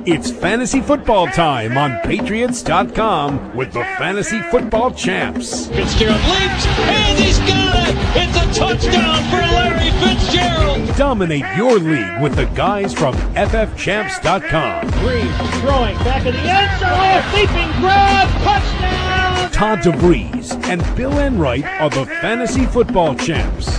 It's fantasy football time on Patriots.com with the Fantasy Football Champs. Fitzgerald leaps, and he's got it! It's a touchdown for Larry Fitzgerald! Dominate your league with the guys from FFChamps.com. Breeze throwing back in the end zone, leaping grab, touchdown! Todd DeVries and Bill Enright are the Fantasy Football Champs.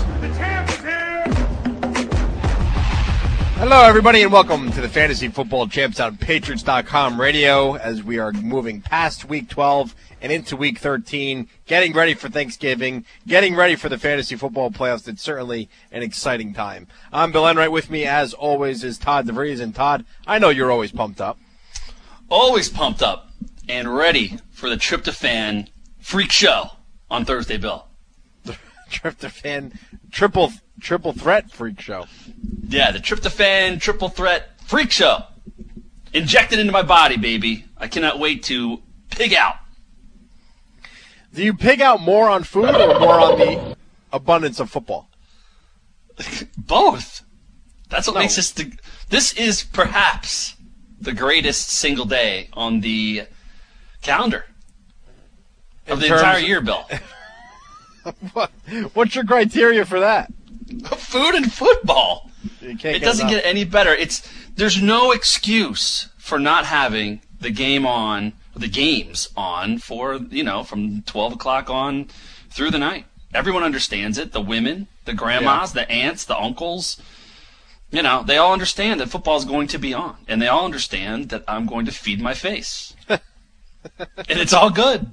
Hello, everybody, and welcome to the Fantasy Football Champs on Patriots.com radio as we are moving past Week 12 and into Week 13, getting ready for Thanksgiving, getting ready for the Fantasy Football Playoffs. It's certainly an exciting time. I'm Bill Enright. With me, as always, is Todd DeVries. And Todd, I know you're always pumped up. Always pumped up and ready for the Tryptophan Freak Show on Thursday, Bill. Tryptophan Triple Threat Freak Show. Yeah, the Tryptophan Triple Threat Freak Show. Injected into my body, baby. I cannot wait to pig out. Do you pig out more on food or more on the abundance of football? Both. That's what makes this this is perhaps the greatest single day on the calendar of the entire year, Bill. What's your criteria for that? Food and football. It doesn't get any better. There's no excuse for not having the game on, the games on for, from 12 o'clock on through the night. Everyone understands it. The women, the grandmas, the aunts, the uncles, they all understand that football is going to be on. And they all understand that I'm going to feed my face. And it's all good.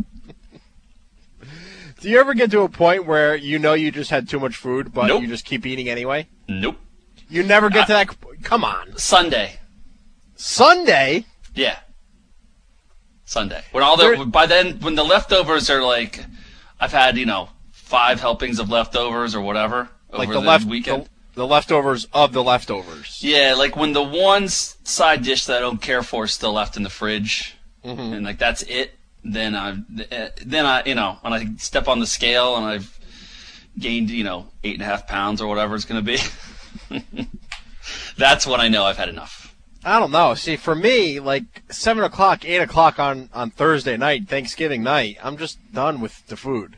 Do you ever get to a point where you just had too much food, but Nope. you just keep eating anyway? Nope. You never get to that. Come on. Sunday. Yeah. Sunday. By then, when the leftovers are like, I've had, 5 helpings of leftovers or whatever over the weekend. The leftovers of the leftovers. Yeah, like when the one side dish that I don't care for is still left in the fridge, and that's it. Then I when I step on the scale and I've gained 8.5 pounds or whatever it's going to be, that's when I know I've had enough. I don't know. See, for me, like 7 o'clock, 8 o'clock on Thursday night, Thanksgiving night, I'm just done with the food.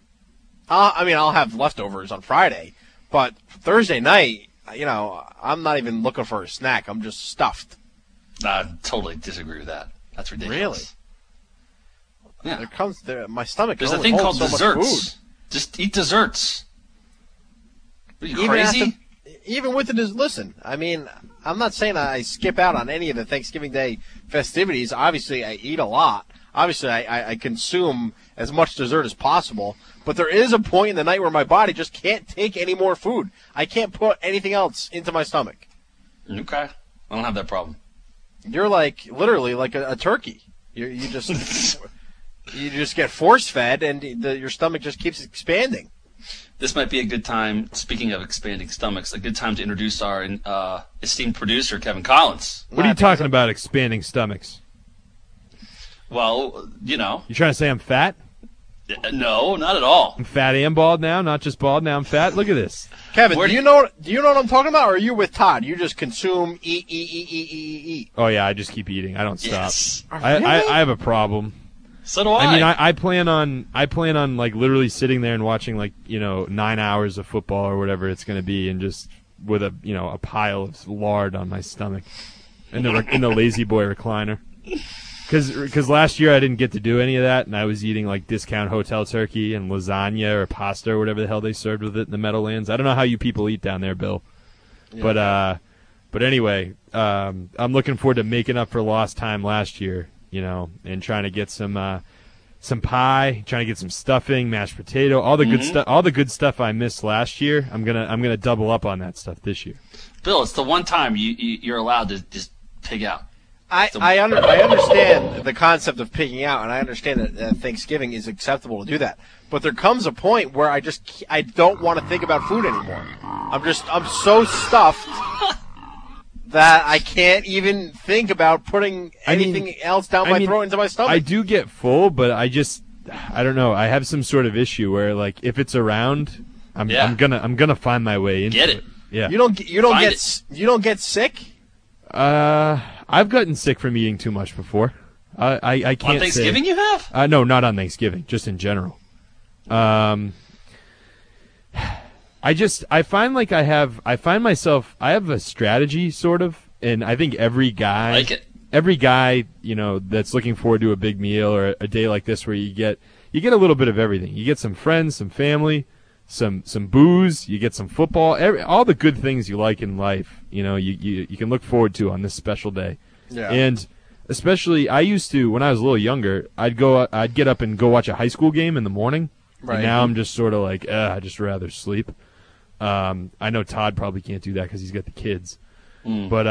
I'll have leftovers on Friday, but Thursday night, I'm not even looking for a snack. I'm just stuffed. I totally disagree with that. That's ridiculous. Really? Yeah. My stomach. There's a thing called desserts. Just eat desserts. Are you crazy? Even with listen, I'm not saying I skip out on any of the Thanksgiving Day festivities. Obviously, I eat a lot. Obviously, I consume as much dessert as possible. But there is a point in the night where my body just can't take any more food. I can't put anything else into my stomach. Okay. I don't have that problem. You're literally like a turkey. You just you just get force-fed, and your stomach just keeps expanding. This might be a good time, speaking of expanding stomachs, a good time to introduce our esteemed producer, Kevin Collins. What are you talking about, expanding stomachs? Well, You trying to say I'm fat? No, not at all. I'm fat and bald now, not just bald. Now I'm fat. Look at this. Kevin, do you know what I'm talking about, or are you with Todd? You just consume, eat. Oh, yeah, I just keep eating. I don't stop. Yes. I have a problem. So do I. I plan on literally sitting there and watching 9 hours of football or whatever it's going to be, and just with a pile of lard on my stomach in the lazy boy recliner. Because last year I didn't get to do any of that, and I was eating discount hotel turkey and lasagna or pasta or whatever the hell they served with it in the Meadowlands. I don't know how you people eat down there, Bill. Yeah. But anyway, I'm looking forward to making up for lost time last year. And trying to get some pie, trying to get some stuffing, mashed potato, all the good stuff. All the good stuff I missed last year. I'm gonna double up on that stuff this year. Bill, it's the one time you're allowed to just pig out. I understand the concept of pigging out, and I understand that Thanksgiving is acceptable to do that. But there comes a point where I don't want to think about food anymore. I'm so stuffed that I can't even think about putting anything else down my throat into my stomach. I do get full, but I don't know. I have some sort of issue where if it's around, I'm gonna find my way into it. Yeah. You don't get sick? I I've gotten sick from eating too much before. I can't On Thanksgiving say, you have? No, not on Thanksgiving, just in general. I find myself, I have a strategy sort of, and I think every guy, that's looking forward to a big meal or a day like this where you get a little bit of everything. You get some friends, some family, some booze, you get some football, all the good things you like in life, you can look forward to on this special day. Yeah. And especially, I used to, when I was a little younger, I'd get up and go watch a high school game in the morning. Right. And now I'm just sort of like, I'd just rather sleep. I know Todd probably can't do that because he's got the kids. But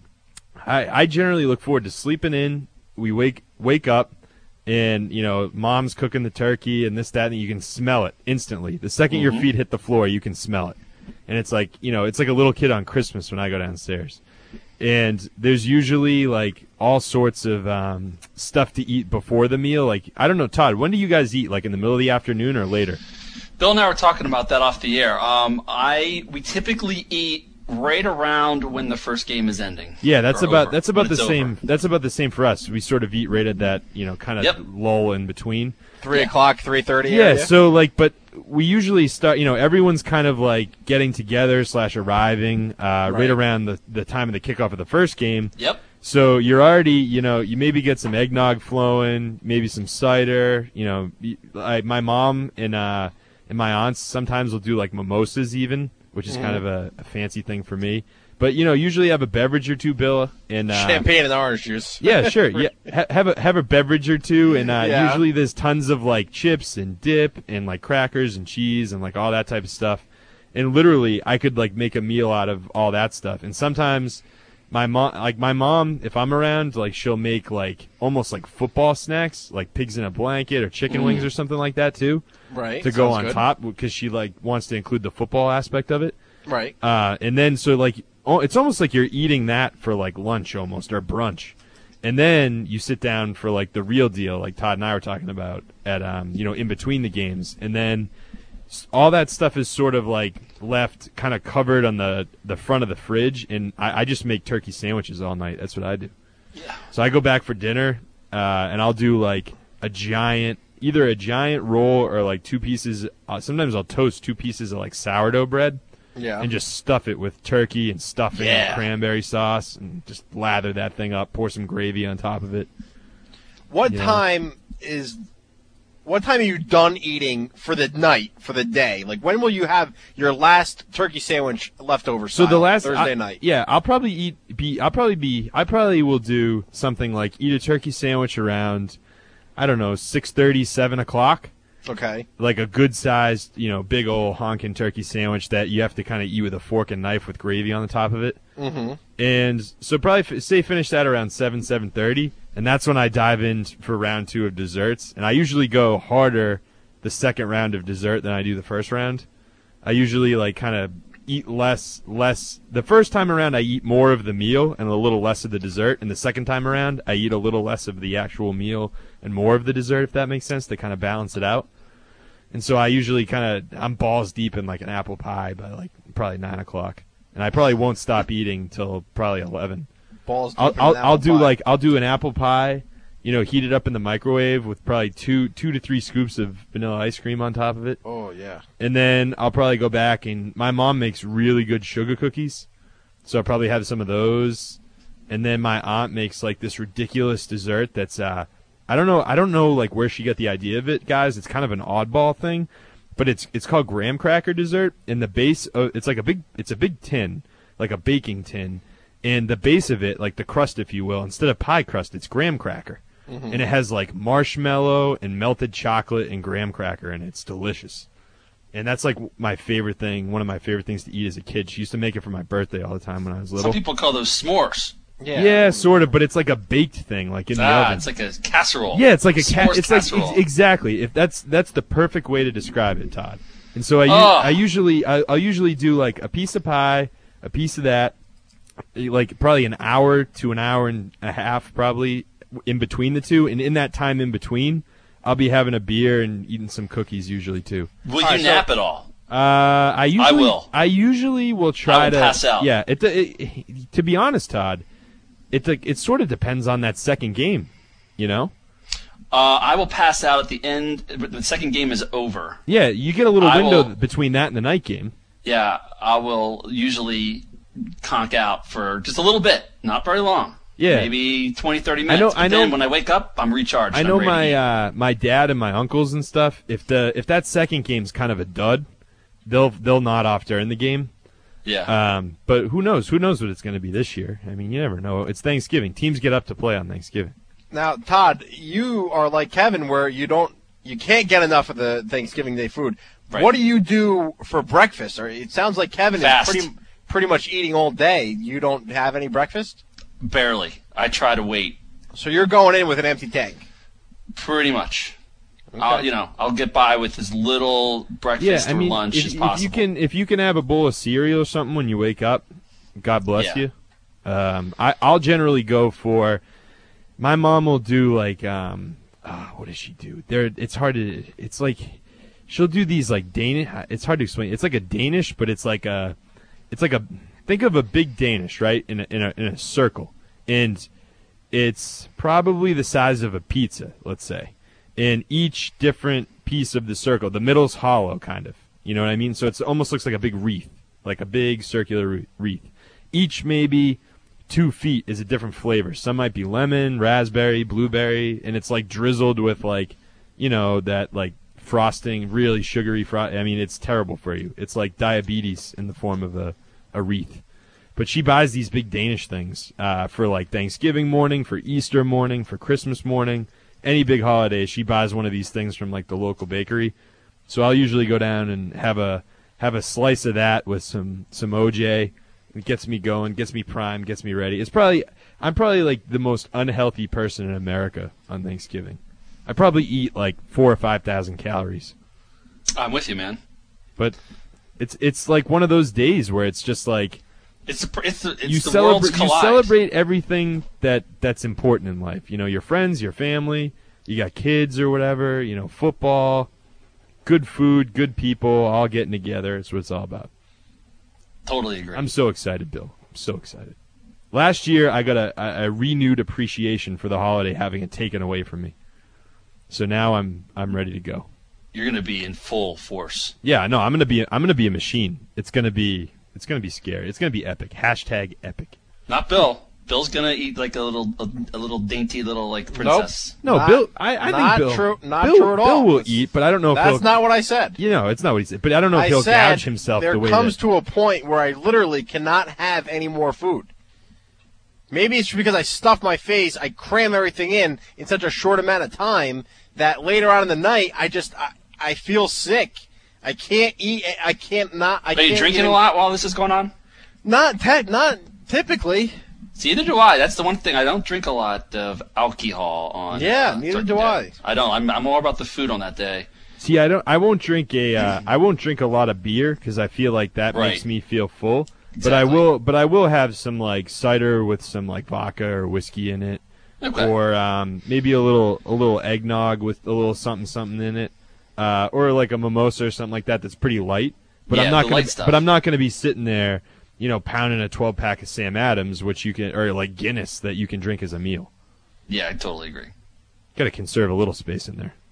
I generally look forward to sleeping in. We wake up, and mom's cooking the turkey and this, that, and you can smell it instantly. The second your feet hit the floor, you can smell it, and it's like it's like a little kid on Christmas when I go downstairs. And there's usually like all sorts of stuff to eat before the meal. Like, I don't know, Todd, when do you guys eat? Like in the middle of the afternoon or later? Bill and I were talking about that off the air. We typically eat right around when the first game is ending. Yeah, that's about the same. Over. That's about the same for us. We sort of eat right at that, kind of lull in between. 3 o'clock, 3:30. Yeah. So but we usually start. Everyone's kind of like getting together / arriving right around the time of the kickoff of the first game. Yep. So you're already, you maybe get some eggnog flowing, maybe some cider. My mom and my aunts sometimes will do like mimosas even, which is kind of a fancy thing for me. But usually have a beverage or two, Bill, and champagne and orange juice. Yeah, sure. Yeah, have a beverage or two, and usually there's tons of like chips and dip and like crackers and cheese and like all that type of stuff. And literally, I could like make a meal out of all that stuff. And sometimes my mom, if I'm around, like she'll make like almost like football snacks, like pigs in a blanket or chicken wings or something like that too. Right. To go on good. top because she like wants to include the football aspect of it. Right. And then so like it's almost like you're eating that for like lunch almost or brunch. And then you sit down for like the real deal, like Todd and I were talking about at in between the games. And then all that stuff is sort of like left kind of covered on the front of the fridge, and I just make turkey sandwiches all night. That's what I do. Yeah. So I go back for dinner, and I'll do like either a giant roll or like 2 pieces. Sometimes I'll toast 2 pieces of like sourdough bread. Yeah. And just stuff it with turkey and stuffing and cranberry sauce, and just lather that thing up. Pour some gravy on top of it. What time are you done eating for the night, for the day? Like, when will you have your last turkey sandwich leftover? So the last Thursday night. Yeah, I probably will do something like eat a turkey sandwich around, I don't know, 6:30, 7 o'clock. Okay. Like a good sized, big old honkin' turkey sandwich that you have to kind of eat with a fork and knife with gravy on the top of it. Mm-hmm. And so probably finish that around 7:30. And that's when I dive in for round 2 of desserts. And I usually go harder the second round of dessert than I do the first round. I usually like kind of eat less. The first time around I eat more of the meal and a little less of the dessert. And the second time around I eat a little less of the actual meal and more of the dessert, if that makes sense, to kind of balance it out. And so I usually I'm balls deep in like an apple pie by like probably 9 o'clock. And I probably won't stop eating till probably 11. Balls deep I'll do an apple pie, heat it up in the microwave with probably 2 to 3 scoops of vanilla ice cream on top of it. Oh yeah. And then I'll probably go back, and my mom makes really good sugar cookies, so I'll probably have some of those. And then my aunt makes like this ridiculous dessert that's I don't know like where she got the idea of it, guys. It's kind of an oddball thing, but it's called graham cracker dessert. And the base it's a big tin, like a baking tin. And the base of it, like the crust, if you will, instead of pie crust, it's graham cracker. Mm-hmm. And it has like marshmallow and melted chocolate and graham cracker, and it's delicious. And that's like my favorite thing, one of my favorite things to eat as a kid. She used to make it for my birthday all the time when I was little. Some people call those s'mores. Yeah, sort of, but it's like a baked thing, like in the oven. It's like a casserole. Yeah, it's like a casserole. Like exactly. If that's the perfect way to describe it, Todd. And so I'll usually do like a piece of pie, a piece of that, like probably an hour to an hour and a half probably in between the two, and in that time in between I'll be having a beer and eating some cookies usually too. Will you nap at all? I usually will try to pass out. Yeah, to be honest, Todd, it sort of depends on that second game, you know. I will pass out at the end. The second game is over. Yeah, you get a little window between that and the night game. Yeah, I will usually conk out for just a little bit, not very long. Yeah. Maybe 20, 30 minutes. I know. Then when I wake up, I'm recharged. I know my dad and my uncles and stuff, if that second game's kind of a dud, they'll nod off during the game. Yeah. But who knows? Who knows what it's going to be this year? I mean, you never know. It's Thanksgiving. Teams get up to play on Thanksgiving. Now, Todd, you are like Kevin, where you can't get enough of the Thanksgiving Day food. Right. What do you do for breakfast? Or it sounds like Kevin Fast. is pretty much eating all day. You don't have any breakfast? Barely. I try to wait. So you're going in with an empty tank? Pretty much. Okay. I'll get by with as little breakfast or lunch as possible. If you can have a bowl of cereal or something when you wake up, God bless you. I'll generally go for. My mom will do like what does she do? It's hard to. It's like she'll do these like Danish. It's hard to explain. It's like a Danish, but it's like a. Think of a big Danish, right? In a circle, and it's probably the size of a pizza, let's say. And each different piece of the circle, the middle's hollow, kind of. You know what I mean? So it almost looks like a big wreath, like a big circular wreath. Each maybe 2 feet is a different flavor. Some might be lemon, raspberry, blueberry, and it's like drizzled with like, that like frosting, really sugary frosting. I mean, it's terrible for you. It's like diabetes in the form of a wreath. But she buys these big Danish things for like Thanksgiving morning, for Easter morning, for Christmas morning. Any big holiday, she buys one of these things from like the local bakery. So I'll usually go down and have a slice of that with some OJ. It gets me going, gets me primed, gets me ready. I'm probably like the most unhealthy person in America on Thanksgiving. I probably eat like 4,000 or 5,000 calories. I'm with you, man. But it's like one of those days where it's just like you celebrate everything that's important in life. Your friends, your family, you got kids or whatever, football, good food, good people, all getting together. It's what it's all about. Totally agree. I'm so excited, Bill. I'm so excited. Last year, I got a renewed appreciation for the holiday having it taken away from me. So now I'm ready to go. You're going to be in full force. Yeah, no, I'm going to be a machine. It's going to be scary. It's going to be epic. # epic. Not Bill. Bill's going to eat like a little dainty little like princess. Nope. No, Bill. I think Bill. True at all. Bill will eat, but I don't know if that's not what I said. It's not what he said. But I don't know if he'll gouge himself the way there comes to a point where I literally cannot have any more food. Maybe it's because I stuff my face, I cram everything in such a short amount of time that later on in the night I feel sick. I can't eat. I can't not. Are you drinking a lot while this is going on? Not typically. See, neither do I. That's the one thing. I don't drink a lot of alcohol on. Yeah, neither do I. I don't. I'm more about the food on that day. See, I won't drink I won't drink a lot of beer because I feel like that makes me feel full. Exactly. But I will have some like cider with some like vodka or whiskey in it, or maybe a little eggnog with a little something in it, or like a mimosa or something like that. That's pretty light. But yeah, I'm not gonna be sitting there, pounding a 12-pack of Sam Adams, which you can, or like Guinness that you can drink as a meal. Yeah, I totally agree. Got to conserve a little space in there.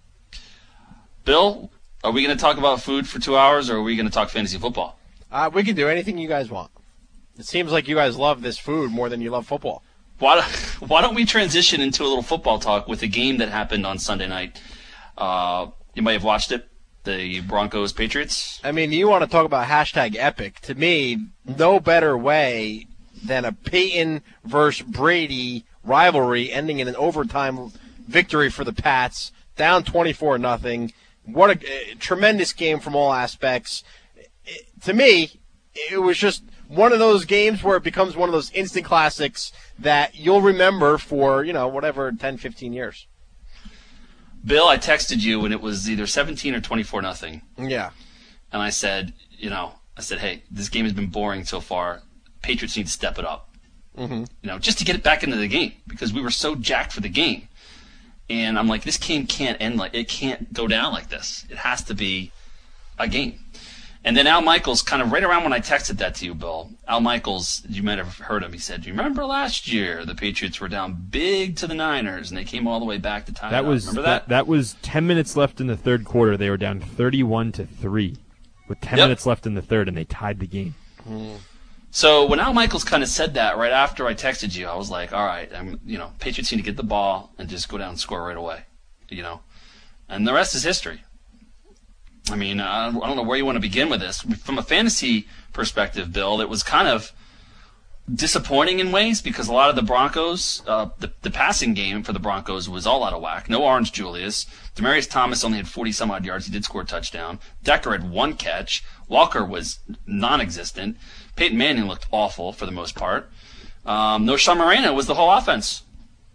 Bill, are we going to talk about food for 2 hours, or are we going to talk fantasy football? We can do anything you guys want. It seems like you guys love this food more than you love football. Why don't we transition into a little football talk with a game that happened on Sunday night? You might have watched it, the Broncos-Patriots. I mean, you want to talk about # epic. To me, no better way than a Peyton versus Brady rivalry ending in an overtime victory for the Pats, down 24-0. What a tremendous game from all aspects. To me, it was just one of those games where it becomes one of those instant classics that you'll remember for, 10, 15 years. Bill, I texted you when it was either 17 or 24-0. Yeah. And I said, hey, this game has been boring so far. Patriots need to step it up. Mm-hmm. Just to get it back into the game because we were so jacked for the game. And I'm like, this game can't end it can't go down like this. It has to be a game. And then Al Michaels, kind of right around when I texted that to you, Bill, Al Michaels, you might have heard him. He said, "Do you remember last year the Patriots were down big to the Niners and they came all the way back to tie it up? Remember that? That was 10 minutes left in the third quarter. They were down 31-3 with 10 minutes left in the third, and they tied the game. So when Al Michaels kind of said that right after I texted you, I was like, all right, Patriots need to get the ball and just go down and score right away, And the rest is history. I mean, I don't know where you want to begin with this. From a fantasy perspective, Bill, it was kind of disappointing in ways because a lot of the Broncos, the passing game for the Broncos was all out of whack. No Orange Julius. Demaryius Thomas only had 40-some-odd yards. He did score a touchdown. Decker had 1 catch. Walker was non-existent. Peyton Manning looked awful for the most part. Knowshon Moreno was the whole offense.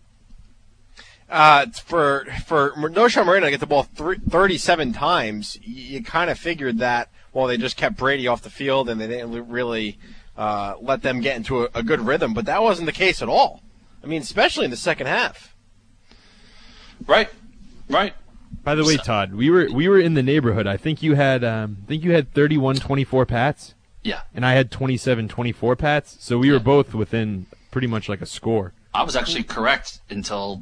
For Knowshon Moreno to get the ball 37 times, you kind of figured that, they just kept Brady off the field and they didn't really let them get into a good rhythm. But that wasn't the case at all. I mean, especially in the second half. Right. By the way, Todd, we were in the neighborhood. I think you had 31-24 Pats. Yeah. And I had 27-24 Pats. So we were both within pretty much like a score. I was actually correct until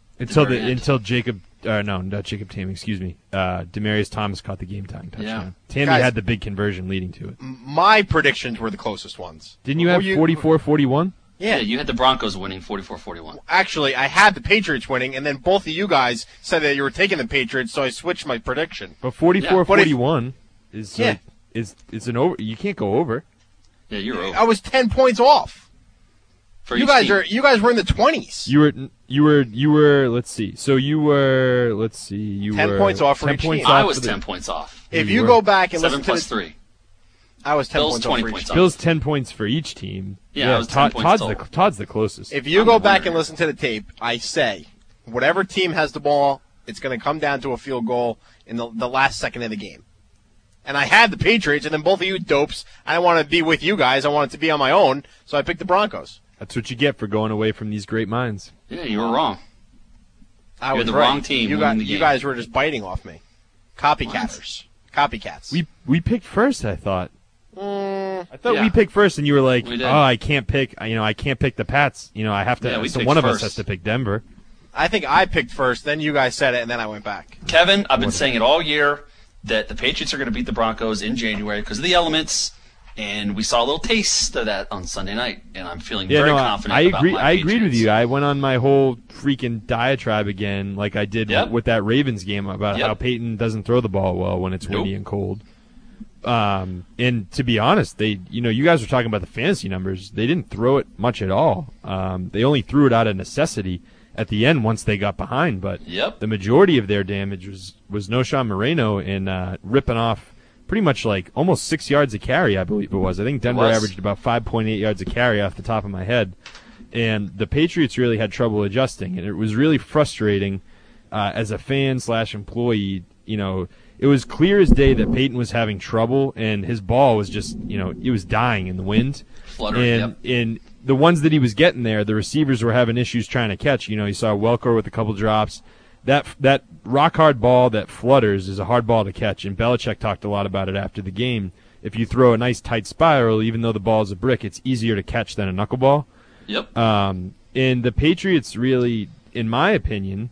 Jacob, not Jacob Tamm, excuse me. Demaryius Thomas caught the game-tying touchdown. Yeah. Tammy Guys, had the big conversion leading to it. My predictions were the closest ones. Didn't you have 44-41? Yeah, you had the Broncos winning 44-41. Actually, I had the Patriots winning, and then both of you guys said that you were taking the Patriots, so I switched my prediction. But 44-41 is an over. You can't go over. Yeah, you're over. I was 10 points off. You guys were in the 20s. You were. Let's see. So you were. 10 points off for each team. I was 10 points off. If you go back and 7 listen plus to 3. I was 10 Bill's points 20 off for points each off. team. Bill's 10 points for each team. Yeah, I was 10 points total. Todd's the closest. If you go back and listen to the tape, I say, whatever team has the ball, it's going to come down to a field goal in the last second of the game. And I had the Patriots, and then both of you dopes, I didn't want to be with you guys. I wanted to be on my own, so I picked the Broncos. That's what you get for going away from these great minds. Yeah, you were wrong. I was the right. wrong team. You guys were just biting off me. Copycatters. Copycats. We picked first, I thought. I thought Yeah. we picked first, and you were like, We did. "Oh, I can't pick. I can't pick the Pats. I have to. Yeah, we so picked one of us first. has to pick Denver." I think I picked first, then you guys said it, and then I went back. Kevin, I've been saying it all year that the Patriots are going to beat the Broncos in January because of the elements, and we saw a little taste of that on Sunday night, and I'm feeling very confident I about agree. my I agreed with Patriots. you. I went on my whole freaking diatribe again, like I did Yep. with that Ravens game about Yep. how Peyton doesn't throw the ball well when it's windy Nope. and cold. And to be honest, you guys were talking about the fantasy numbers. They didn't throw it much at all. They only threw it out of necessity at the end once they got behind. But the majority of their damage was Knowshon Moreno and ripping off pretty much like almost 6 yards a carry, I believe it was. I think Denver averaged about 5.8 yards a carry off the top of my head. And the Patriots really had trouble adjusting, and it was really frustrating as a fan/employee. It was clear as day that Peyton was having trouble, and his ball was just, it was dying in the wind. Fluttering, and the ones that he was getting there, the receivers were having issues trying to catch. You saw Welker with a couple drops. That rock-hard ball that flutters is a hard ball to catch, and Belichick talked a lot about it after the game. If you throw a nice tight spiral, even though the ball is a brick, it's easier to catch than a knuckleball. Yep. And the Patriots really, in my opinion,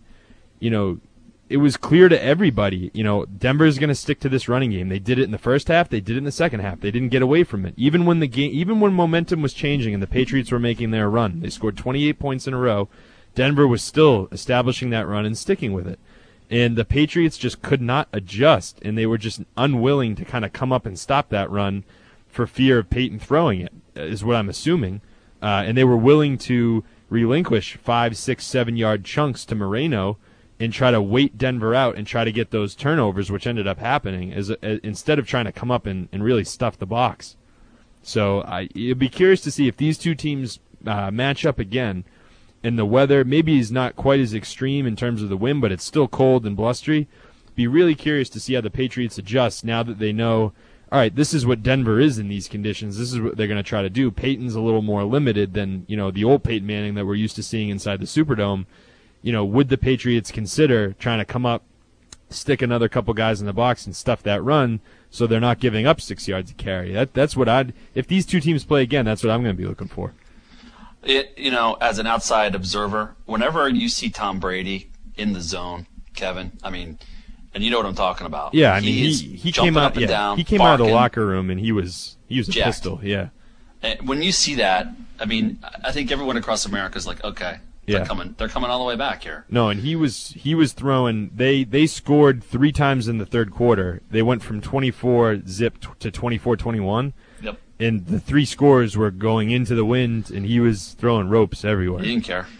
it was clear to everybody, Denver's going to stick to this running game. They did it in the first half. They did it in the second half. They didn't get away from it. Even when momentum was changing and the Patriots were making their run, they scored 28 points in a row. Denver was still establishing that run and sticking with it. And the Patriots just could not adjust, and they were just unwilling to kind of come up and stop that run for fear of Peyton throwing it, is what I'm assuming. And they were willing to relinquish 5, 6, 7-yard chunks to Moreno and try to wait Denver out and try to get those turnovers, which ended up happening, instead of trying to come up and really stuff the box. So it'd be curious to see if these two teams match up again. And the weather maybe is not quite as extreme in terms of the wind, but it's still cold and blustery. Be really curious to see how the Patriots adjust now that they know, all right, this is what Denver is in these conditions. This is what they're going to try to do. Peyton's a little more limited than, the old Peyton Manning that we're used to seeing inside the Superdome. Would the Patriots consider trying to come up, stick another couple guys in the box and stuff that run so they're not giving up 6 yards a carry. That's what if these two teams play again, that's what I'm going to be looking for. As an outside observer, whenever you see Tom Brady in the zone, Kevin, and you know what I'm talking about. Yeah, he came out. Down, he came out of the locker room and he was a jacked. pistol. Yeah. And when you see that, I think everyone across America is like, okay, they're coming all the way back here. No, and he was throwing. They scored 3 times in the third quarter. They went from 24-zip to 24-21. Yep. And the 3 scores were going into the wind, and he was throwing ropes everywhere. He didn't care.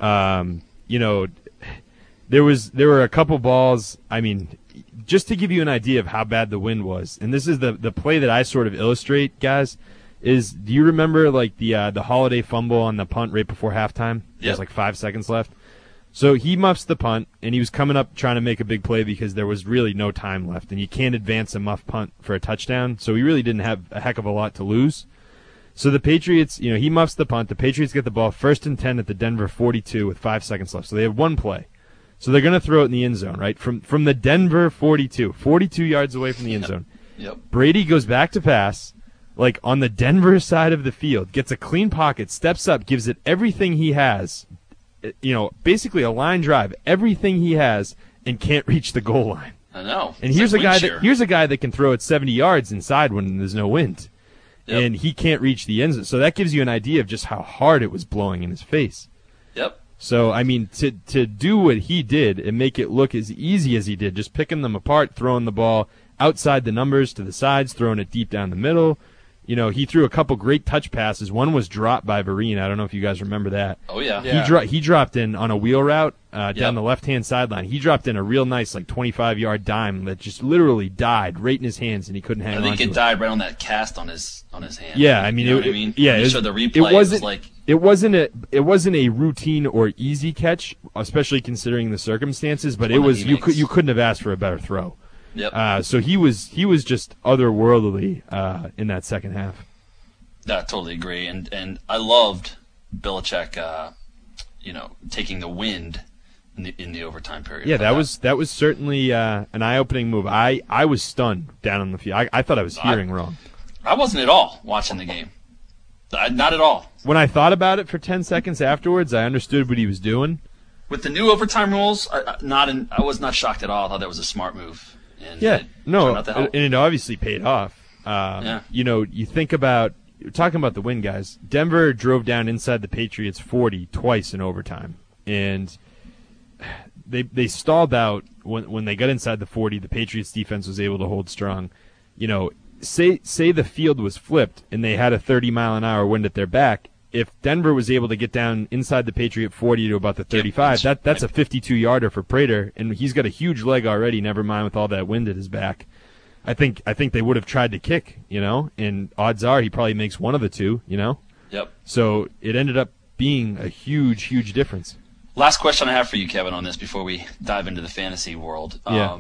There were a couple balls. Just to give you an idea of how bad the wind was, and this is the play that I sort of illustrate, guys. Do you remember the Holiday fumble on the punt right before halftime? Yep. There's 5 seconds left. So he muffs the punt, and he was coming up trying to make a big play because there was really no time left, and you can't advance a muff punt for a touchdown. So he really didn't have a heck of a lot to lose. So the Patriots, he muffs the punt. The Patriots get the ball 1st and 10 at the Denver 42 with 5 seconds left. So they have one play. So they're going to throw it in the end zone, right? From the Denver 42 yards away from the end zone. Yep. Brady goes back to pass. On the Denver side of the field, gets a clean pocket, steps up, gives it everything he has, basically a line drive, everything he has, and can't reach the goal line. I know. And here's a guy that can throw it 70 yards inside when there's no wind, and he can't reach the end zone. So that gives you an idea of just how hard it was blowing in his face. Yep. So to do what he did and make it look as easy as he did, just picking them apart, throwing the ball outside the numbers to the sides, throwing it deep down the middle. He threw a couple great touch passes. One was dropped by Vereen. I don't know if you guys remember that. Oh, yeah. He dropped in on a wheel route down the left-hand sideline. He dropped in a real nice 25-yard dime that just literally died right in his hands, and he couldn't hang on to it. I think it died right on that cast on his hand. Yeah, you know what I mean? Yeah, you showed the replay. It wasn't a routine or easy catch, especially considering the circumstances, but you couldn't have asked for a better throw. Yep. So he was just otherworldly in that second half. I totally agree, and I loved Belichick, taking the wind in the overtime period. Yeah, that was certainly an eye-opening move. I was stunned down on the field. I thought I was hearing wrong. I wasn't at all watching the game. Not at all. When I thought about it for 10 seconds afterwards, I understood what he was doing. With the new overtime rules, I was not shocked at all. I thought that was a smart move. And it obviously paid off. You think about talking about the win, guys. Denver drove down inside the Patriots 40 twice in overtime, and they stalled out when they got inside the 40. The Patriots defense was able to hold strong. Say the field was flipped and they had a 30-mile-an-hour wind at their back. If Denver was able to get down inside the Patriot 40 to about the 35, that's a 52-yarder for Prater, and he's got a huge leg already, never mind with all that wind at his back. I think they would have tried to kick, and odds are he probably makes one of the two, Yep. So it ended up being a huge, huge difference. Last question I have for you, Kevin, on this before we dive into the fantasy world. Yeah.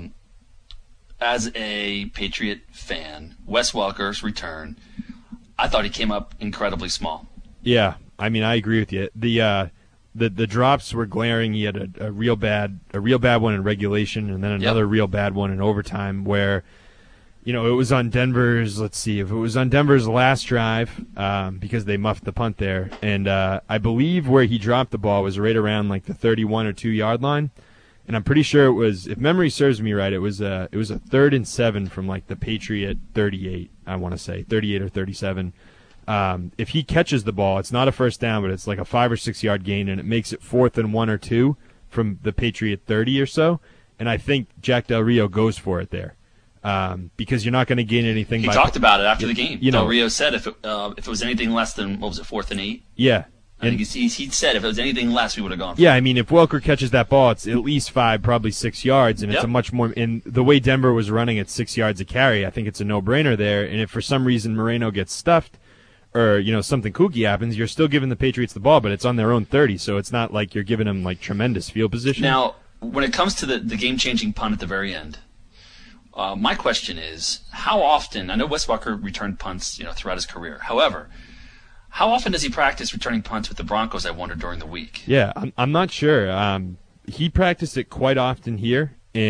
As a Patriot fan, Wes Welker's return, I thought he came up incredibly small. Yeah, I agree with you. The drops were glaring. He had a real bad one in regulation, and then another real bad one in overtime. Where, it was on Denver's. Let's see if it was on Denver's last drive because they muffed the punt there, and I believe where he dropped the ball was right around the 31 or 2 yard line, and I'm pretty sure it was, if memory serves me right, it was a 3rd and 7 from the Patriot 38. I want to say 38 or 37. If he catches the ball, it's not a first down, but it's a 5 or 6 yard gain, and it makes it 4th and 1 or 2 from the Patriot 30 or so. And I think Jack Del Rio goes for it there because you're not going to gain anything. He talked about it after the game. Del Rio said if it was anything less than 4th and 8. Yeah. I think he said if it was anything less, we would have gone for it. Yeah, if Welker catches that ball, it's at least 5, probably 6 yards, and it's a much more. And the way Denver was running at 6 yards a carry, I think it's a no-brainer there. And if for some reason Moreno gets stuffed, or something kooky happens, you're still giving the Patriots the ball, but it's on their own 30, so it's not like you're giving them tremendous field position. Now, when it comes to the game-changing punt at the very end, my question is, how often? I know Wes Welker returned punts, throughout his career. However, how often does he practice returning punts with the Broncos? I wonder during the week. Yeah, I'm not sure. He practiced it quite often here, and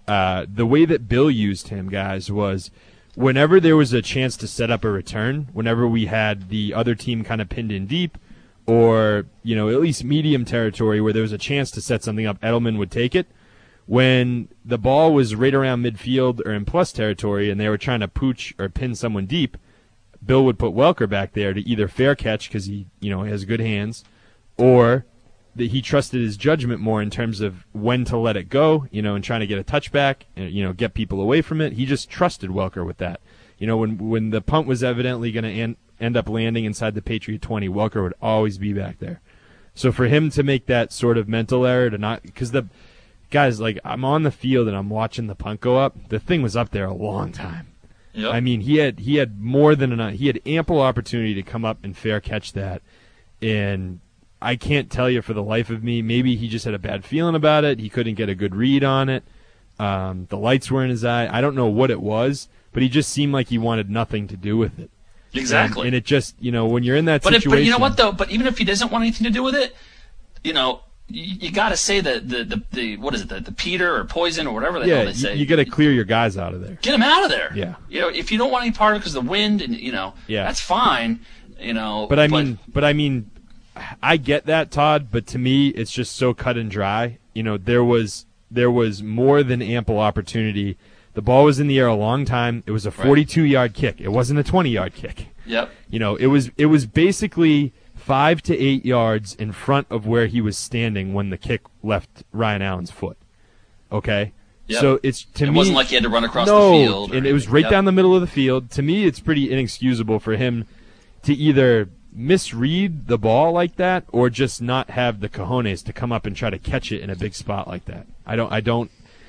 the way that Bill used him, guys, was whenever there was a chance to set up a return, whenever we had the other team kind of pinned in deep, or, you know, at least medium territory where there was a chance to set something up, Edelman would take it. When the ball was right around midfield or in plus territory and they were trying to pooch or pin someone deep, Bill would put Welker back there to either fair catch because he, you know, has good hands, or that he trusted his judgment more in terms of when to let it go, you know, and trying to get a touchback and, you know, get people away from it. He just trusted Welker with that. You know, when the punt was evidently going to end up landing inside the Patriot 20, Welker would always be back there. So for him to make that sort of mental error to not, because the guys, like, I'm on the field and I'm watching the punt go up, the thing was up there a long time. Yep. I mean, he had more than enough. He had ample opportunity to come up and fair catch that, and I can't tell you for the life of me. Maybe he just had a bad feeling about it. He couldn't get a good read on it. The lights were in his eye. I don't know what it was, but he just seemed like he wanted nothing to do with it. Exactly. And it just, you know, when you're in that situation. But you know what, though? But even if he doesn't want anything to do with it, you know, you got to say that the what is it, the Peter or poison or whatever the hell they say. You got to clear your guys out of there. Get them out of there. Yeah. You know, if you don't want any part of it because of the wind and, you know, that's fine. You know. But I mean, I get that, Todd, but to me, it's just so cut and dry. You know, there was more than ample opportunity. The ball was in the air a long time. It was a 42-yard kick. It wasn't a 20-yard kick. Yep. You know, it was basically 5 to 8 yards in front of where he was standing when the kick left Ryan Allen's foot. Okay? Yep. So it wasn't like he had to run across the field. And it was right down the middle of the field. To me, it's pretty inexcusable for him to either misread the ball like that or just not have the cojones to come up and try to catch it in a big spot like that. I don't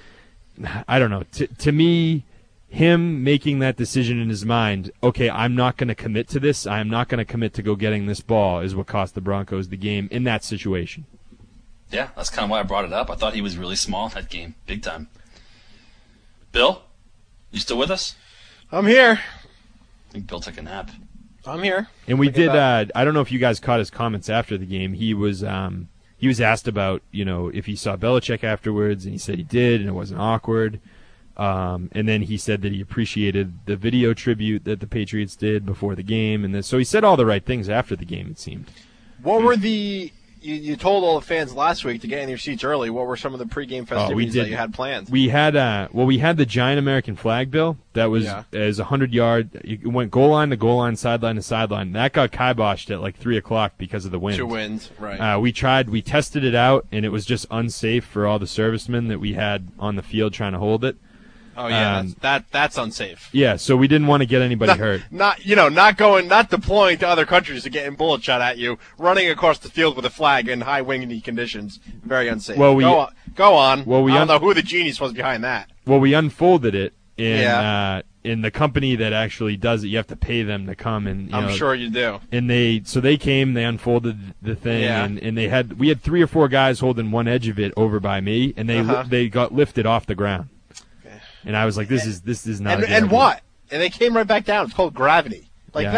know. To me, him making that decision in his mind, okay, I'm not going to commit to this. I'm not going to commit to go getting this ball is what cost the Broncos the game in that situation. Yeah, that's kind of why I brought it up. I thought he was really small in that game, big time. Bill, you still with us? I'm here. I think Bill took a nap. I'm here. And we did. I don't know if you guys caught his comments after the game. He was asked about, you know, if he saw Belichick afterwards, and he said he did, and it wasn't awkward. And then he said that he appreciated the video tribute that the Patriots did before the game, and so he said all the right things after the game. It seemed. What were you told all the fans last week to get in your seats early. What were some of the pregame festivities that you had planned? We had we had the giant American flag, Bill. That was as 100-yard. It went goal line to goal line, sideline to sideline. That got kiboshed at like 3:00 because of the wind. 2 winds, right? We tested it out, and it was just unsafe for all the servicemen that we had on the field trying to hold it. Oh yeah, that's unsafe. Yeah, so we didn't want to get anybody hurt. Not deploying to other countries to getting bullet shot at you, running across the field with a flag in high windy conditions. Very unsafe. Well, go on. Well, I don't know who the genius was behind that. Well, we unfolded it, in the company that actually does it. You have to pay them to come, and I'm sure you do. And they came, they unfolded the thing, and we had 3 or 4 guys holding one edge of it over by me, and they got lifted off the ground. And I was like, this is not. And what? And they came right back down. It's called gravity.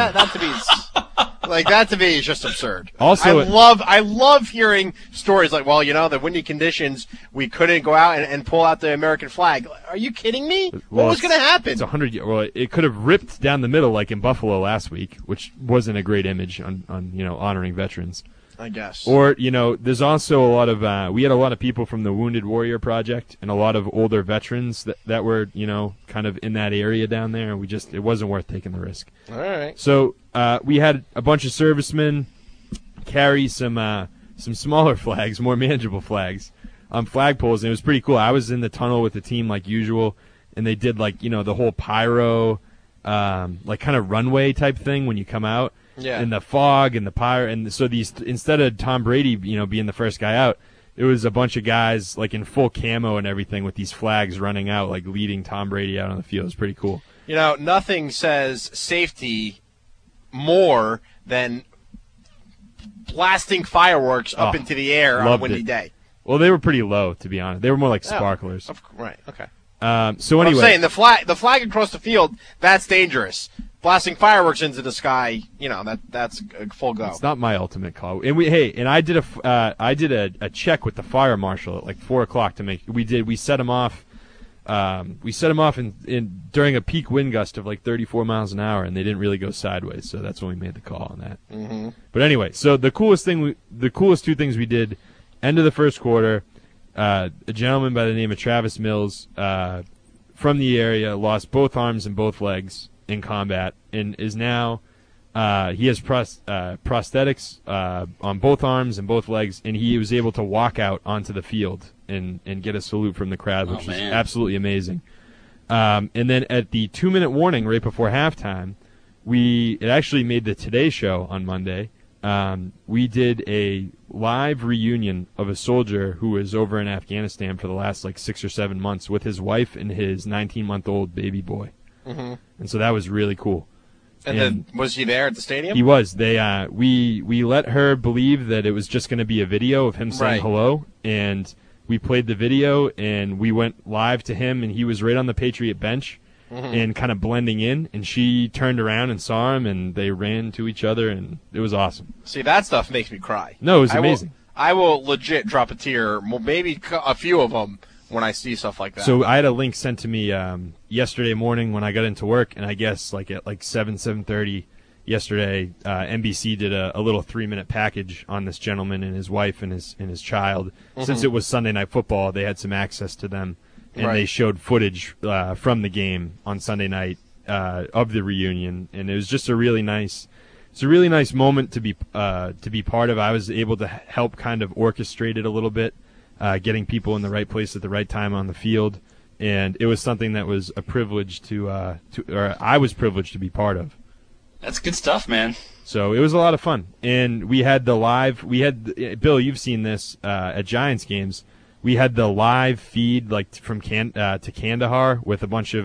That to me is just absurd. Also, I love hearing stories like, well, you know, the windy conditions, we couldn't go out and pull out the American flag. Are you kidding me? What was going to happen? It's 100. Well, it could have ripped down the middle like in Buffalo last week, which wasn't a great image on honoring veterans. I guess. Or, you know, there's also a lot of we had a lot of people from the Wounded Warrior Project and a lot of older veterans that were, you know, kind of in that area down there. And it wasn't worth taking the risk. All right. So we had a bunch of servicemen carry some smaller flags, more manageable flags on flagpoles, and it was pretty cool. I was in the tunnel with the team like usual, and they did like, you know, the whole pyro, like kind of runway type thing when you come out. Yeah. And the fog and the pyro, and so these, instead of Tom Brady, you know, being the first guy out, it was a bunch of guys like in full camo and everything with these flags running out, like leading Tom Brady out on the field. It was pretty cool. You know, nothing says safety more than blasting fireworks up into the air on a windy day. Well, they were pretty low, to be honest. They were more like sparklers. Right. Okay. So anyway, I'm saying the flag across the field, that's dangerous. Blasting fireworks into the sky, you know, that's a full go. It's not my ultimate call. And I did a check with the fire marshal at like 4:00 to make. We set him off during a peak wind gust of like 34 miles an hour, and they didn't really go sideways. So that's when we made the call on that. Mm-hmm. But anyway, so the coolest two things we did, end of the first quarter, a gentleman by the name of Travis Mills from the area lost both arms and both legs in combat, and is now he has prosthetics on both arms and both legs, and he was able to walk out onto the field and get a salute from the crowd, which was absolutely amazing. And then at the 2-minute warning right before halftime, it actually made the Today Show on Monday. We did a live reunion of a soldier who was over in Afghanistan for the last like 6 or 7 months with his wife and his 19-month-old baby boy. Mm-hmm. And so that was really cool. And then was he there at the stadium? He was. We let her believe that it was just going to be a video of him saying hello, and we played the video, and we went live to him, and he was right on the Patriot bench and kind of blending in, and she turned around and saw him, and they ran to each other, and it was awesome. See, that stuff makes me cry. No, it was amazing. I will legit drop a tear, maybe a few of them, when I see stuff like that. So I had a link sent to me yesterday morning when I got into work, and I guess like at like 7:30 yesterday, NBC did a little 3-minute package on this gentleman and his wife and his child. Mm-hmm. Since it was Sunday Night Football, they had some access to them, and they showed footage from the game on Sunday night of the reunion, and it was just a really nice moment to be part of. I was able to help kind of orchestrate it a little bit. Getting people in the right place at the right time on the field, and it was something that was a privilege or I was privileged to be part of. That's good stuff, man. So it was a lot of fun, and we had Bill, you've seen this at Giants games. We had the live feed like from to Kandahar with a bunch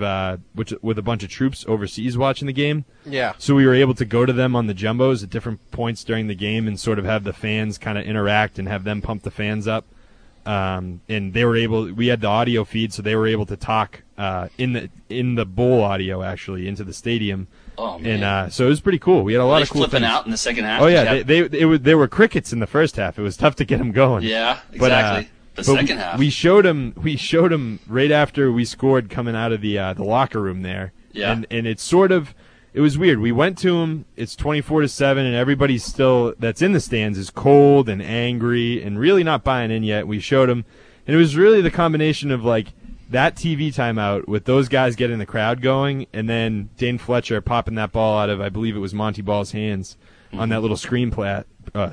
of troops overseas watching the game. Yeah. So we were able to go to them on the jumbos at different points during the game and sort of have the fans kind of interact and have them pump the fans up. And we had the audio feed, so they were able to talk in the bowl audio actually into the stadium. Oh man! And so it was pretty cool. We had a lot of cool flipping things. Out in the second half. Oh yeah, there were crickets in the first half. It was tough to get them going. Yeah, exactly. The second half. We showed them right after we scored coming out of the locker room there. Yeah. And it was weird. We went to them. It's 24-7, and everybody still that's in the stands is cold and angry and really not buying in yet. We showed them, and it was really the combination of like that TV timeout with those guys getting the crowd going, and then Dane Fletcher popping that ball out of, I believe it was Monty Ball's hands on that little screen pass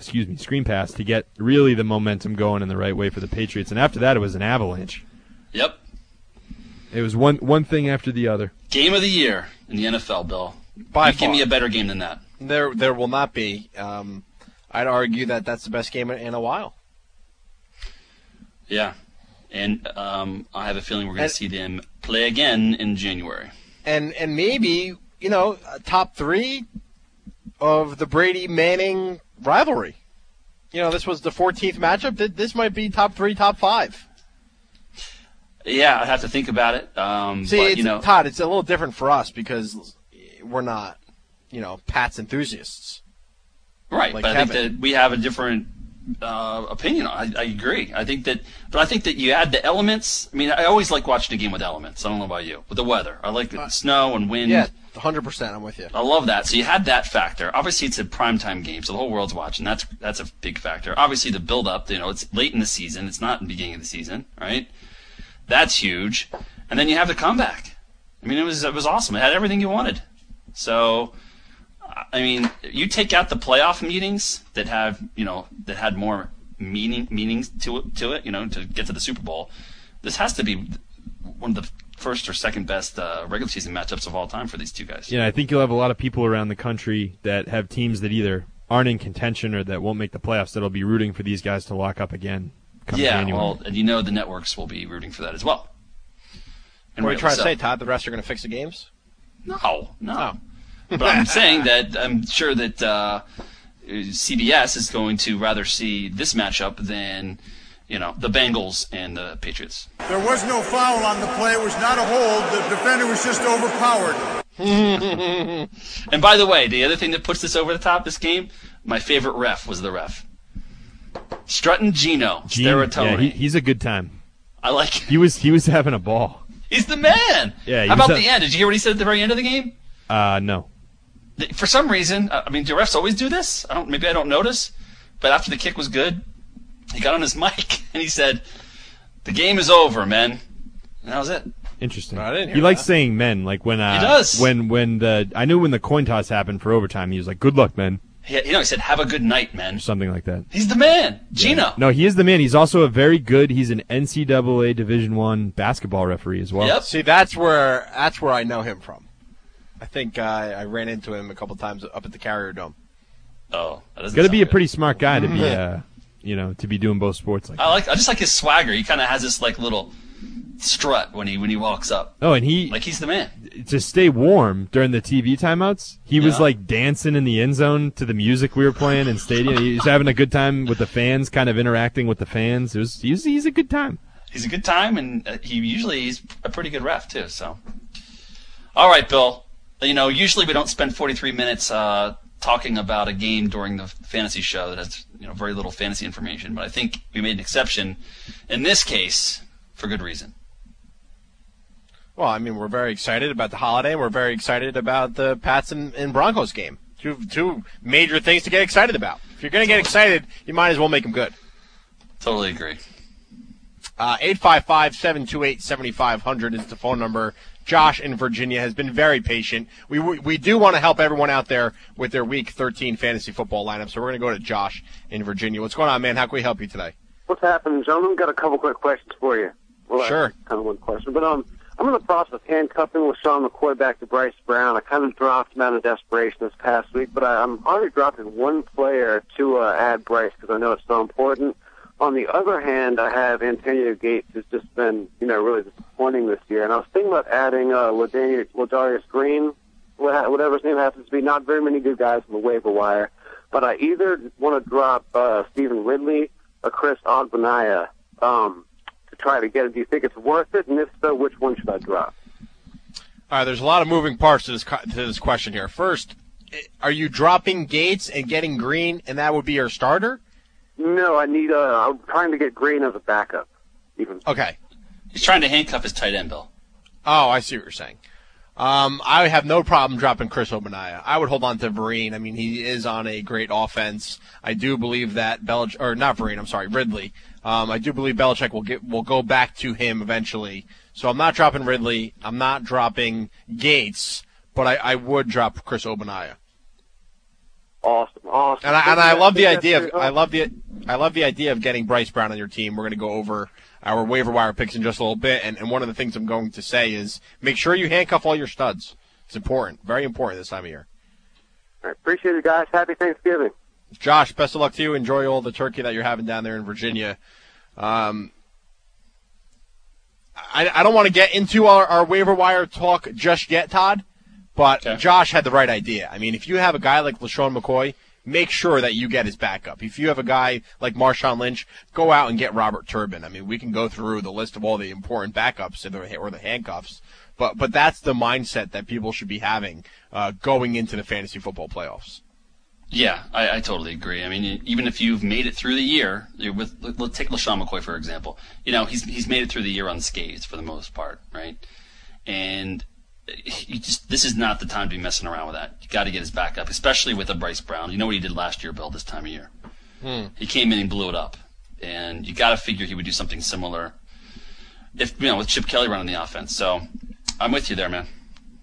to get really the momentum going in the right way for the Patriots. And after that, it was an avalanche. Yep. It was one thing after the other. Game of the year in the NFL, Bill. By far. Give me a better game than that. There will not be. I'd argue that that's the best game in a while. Yeah. And I have a feeling we're going to see them play again in January. And maybe, top 3 of the Brady-Manning rivalry. This was the 14th matchup. This might be top 3, top 5. Yeah, I'd have to think about it. Todd, it's a little different for us because we're not, Pats enthusiasts. Right, like but Kevin. I think that we have a different opinion. I agree. I think that you add the elements. I mean, I always like watching a game with elements. I don't know about you. With the weather. I like the snow and wind. Yeah, 100%. I'm with you. I love that. So you had that factor. Obviously, it's a primetime game, so the whole world's watching. That's a big factor. Obviously, the build-up, it's late in the season. It's not in the beginning of the season, right? That's huge. And then you have the comeback. I mean, it was awesome. It had everything you wanted. So, I mean, you take out the playoff meetings that had more meanings to it, to get to the Super Bowl. This has to be one of the first or second best regular season matchups of all time for these two guys. Yeah, I think you'll have a lot of people around the country that have teams that either aren't in contention or that won't make the playoffs that'll be rooting for these guys to lock up again. January. Well, and the networks will be rooting for that as well. And what are you trying to say, Todd? The refs are going to fix the games? No. But I'm saying that I'm sure that CBS is going to rather see this matchup than, the Bengals and the Patriots. There was no foul on the play. It was not a hold. The defender was just overpowered. And by the way, the other thing that puts this over the top, this game, my favorite ref was the ref. Strutting Gino Steratoni. Yeah, he's a good time. I like it. He was having a ball. He's the man. Yeah. How about the end? Did you hear what he said at the very end of the game? No. For some reason, I mean, do refs always do this? Maybe I don't notice. But after the kick was good, he got on his mic and he said, "The game is over, men." And that was it. Interesting. I didn't hear he likes that. saying "men," like when He does. I knew when the coin toss happened for overtime, he was like, "Good luck, men," He said, "Have a good night, men." or something like that. He's the man, Gino. No, he is the man. He's also he's an NCAA Division I basketball referee as well. Yep. See, that's where I know him from. I think I ran into him a couple times up at the Carrier Dome. Oh, that doesn't Got to sound be a good. pretty smart guy to be, to be doing both sports like that. I just like his swagger. He kind of has this like little strut when he walks up. Oh, and He's the man. to stay warm during the TV timeouts, he was Yeah. like dancing in the end zone to the music we were playing in stadium. He was having a good time with the fans, kind of interacting with the fans. He's a good time. He's a good time, and he's a pretty good ref too. So, all right, Bill. Usually we don't spend 43 minutes talking about a game during the fantasy show that has very little fantasy information, but I think we made an exception in this case for good reason. Well, I mean, we're very excited about the holiday, and we're very excited about the Pats and Broncos game. Two major things to get excited about. If you're going to get excited, you might as well make them good. Totally agree. 855-728-7500 is the phone number. Josh in Virginia has been very patient. We do want to help everyone out there with their Week 13 fantasy football lineup, so we're going to go to Josh in Virginia. What's going on, man? How can we help you today? What's happening, gentlemen? Got a couple quick questions for you. Well, Sure. Kind of one question, but I'm in the process of handcuffing LaShawn McCoy back to Bryce Brown. I kind of dropped him out of desperation this past week, but I'm already dropping one player to add Bryce because I know it's so important. On the other hand, I have Antonio Gates, who's just been, really disappointing this year. And I was thinking about adding Ladarius Green, whatever his name happens to be. Not very many good guys on the waiver wire. But I either want to drop Stephen Ridley or Chris Ogbenaya to try to get it. Do you think it's worth it? And if so, which one should I drop? All right, there's a lot of moving parts to this question here. First, are you dropping Gates and getting Green, and that would be your starter? No, I'm trying to get Green as a backup. Okay. He's trying to handcuff his tight end, Bill. Oh, I see what you're saying. I would have no problem dropping Chris Ogbenaya. I would hold on to Vereen. I mean, he is on a great offense. I do believe that Ridley. I do believe Belichick will go back to him eventually. So I'm not dropping Ridley. I'm not dropping Gates, but I would drop Chris Ogbenaya. Awesome. And I love the idea of getting Bryce Brown on your team. We're going to go over our waiver wire picks in just a little bit, and one of the things I'm going to say is make sure you handcuff all your studs. It's important, very important this time of year. All right, appreciate it, guys. Happy Thanksgiving. Josh, best of luck to you. Enjoy all the turkey that you're having down there in Virginia. I don't want to get into our waiver wire talk just yet, Todd, but Okay. Josh had the right idea. I mean, if you have a guy like LaShawn McCoy, make sure that you get his backup. If you have a guy like Marshawn Lynch, go out and get Robert Turbin. I mean, we can go through the list of all the important backups or the handcuffs, but that's the mindset that people should be having going into the fantasy football playoffs. Yeah, I totally agree. I mean, even if you've made it through the year, let's take LaShawn McCoy, for example. He's made it through the year unscathed for the most part, right? And this is not the time to be messing around with that. You got to get his back up, especially with a Bryce Brown. You know what he did last year, Bill, this time of year? He came in and blew it up. And you got to figure he would do something similar with Chip Kelly running the offense. So I'm with you there, man.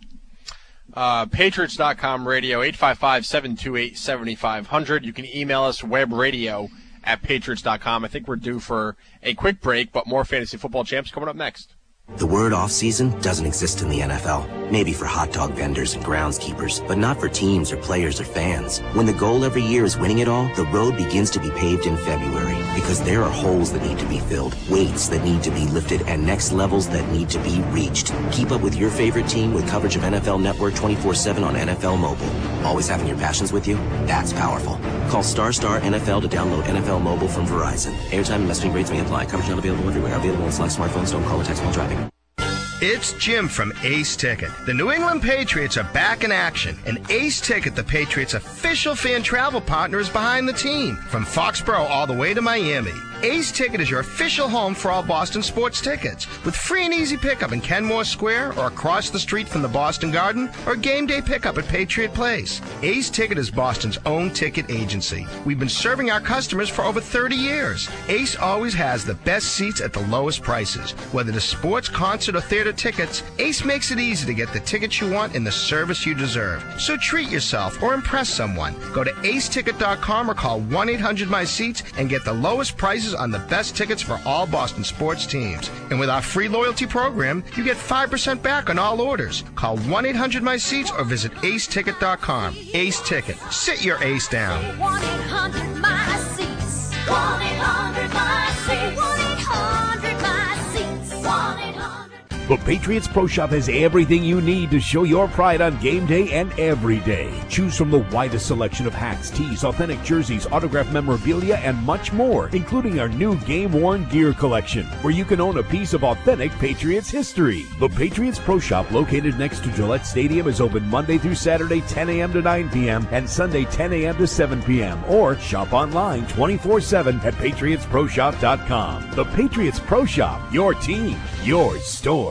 Patriots.com radio, 855-728-7500. You can email us webradio@patriots.com. I think we're due for a quick break, but more fantasy football champs coming up next. The word off-season doesn't exist in the NFL. Maybe for hot dog vendors and groundskeepers, but not for teams or players or fans. When the goal every year is winning it all, the road begins to be paved in February because there are holes that need to be filled, weights that need to be lifted, and next levels that need to be reached. Keep up with your favorite team with coverage of NFL Network 24/7 on NFL Mobile. Always having your passions with you? That's powerful. Call Star NFL to download NFL Mobile from Verizon. Airtime and messaging rates may apply. Coverage not available everywhere. Available on select smartphones. Don't call or text while driving. It's Jim from Ace Ticket. The New England Patriots are back in action, and Ace Ticket, the Patriots' official fan travel partner, is behind the team, from Foxborough all the way to Miami. Ace Ticket is your official home for all Boston sports tickets, with free and easy pickup in Kenmore Square or across the street from the Boston Garden, or game day pickup at Patriot Place. Ace Ticket is Boston's own ticket agency. We've been serving our customers for over 30 years. Ace always has the best seats at the lowest prices. Whether it's sports, concert, or theater tickets, Ace makes it easy to get the tickets you want and the service you deserve. So treat yourself or impress someone. Go to aceticket.com or call 1-800-MY-SEATS and get the lowest prices on the best tickets for all Boston sports teams. And with our free loyalty program, you get 5% back on all orders. Call 1-800-MY-SEATS or visit aceticket.com. Ace Ticket. Sit your ace down. 1-800-MY-SEATS. 1-800-MY-SEATS. 1-800-MY-SEATS. 1-800. The Patriots Pro Shop has everything you need to show your pride on game day and every day. Choose from the widest selection of hats, tees, authentic jerseys, autographed memorabilia, and much more, including our new game-worn gear collection, where you can own a piece of authentic Patriots history. The Patriots Pro Shop, located next to Gillette Stadium, is open Monday through Saturday 10 a.m. to 9 p.m. and Sunday 10 a.m. to 7 p.m. Or shop online 24/7 at PatriotsProShop.com. The Patriots Pro Shop, your team, your store.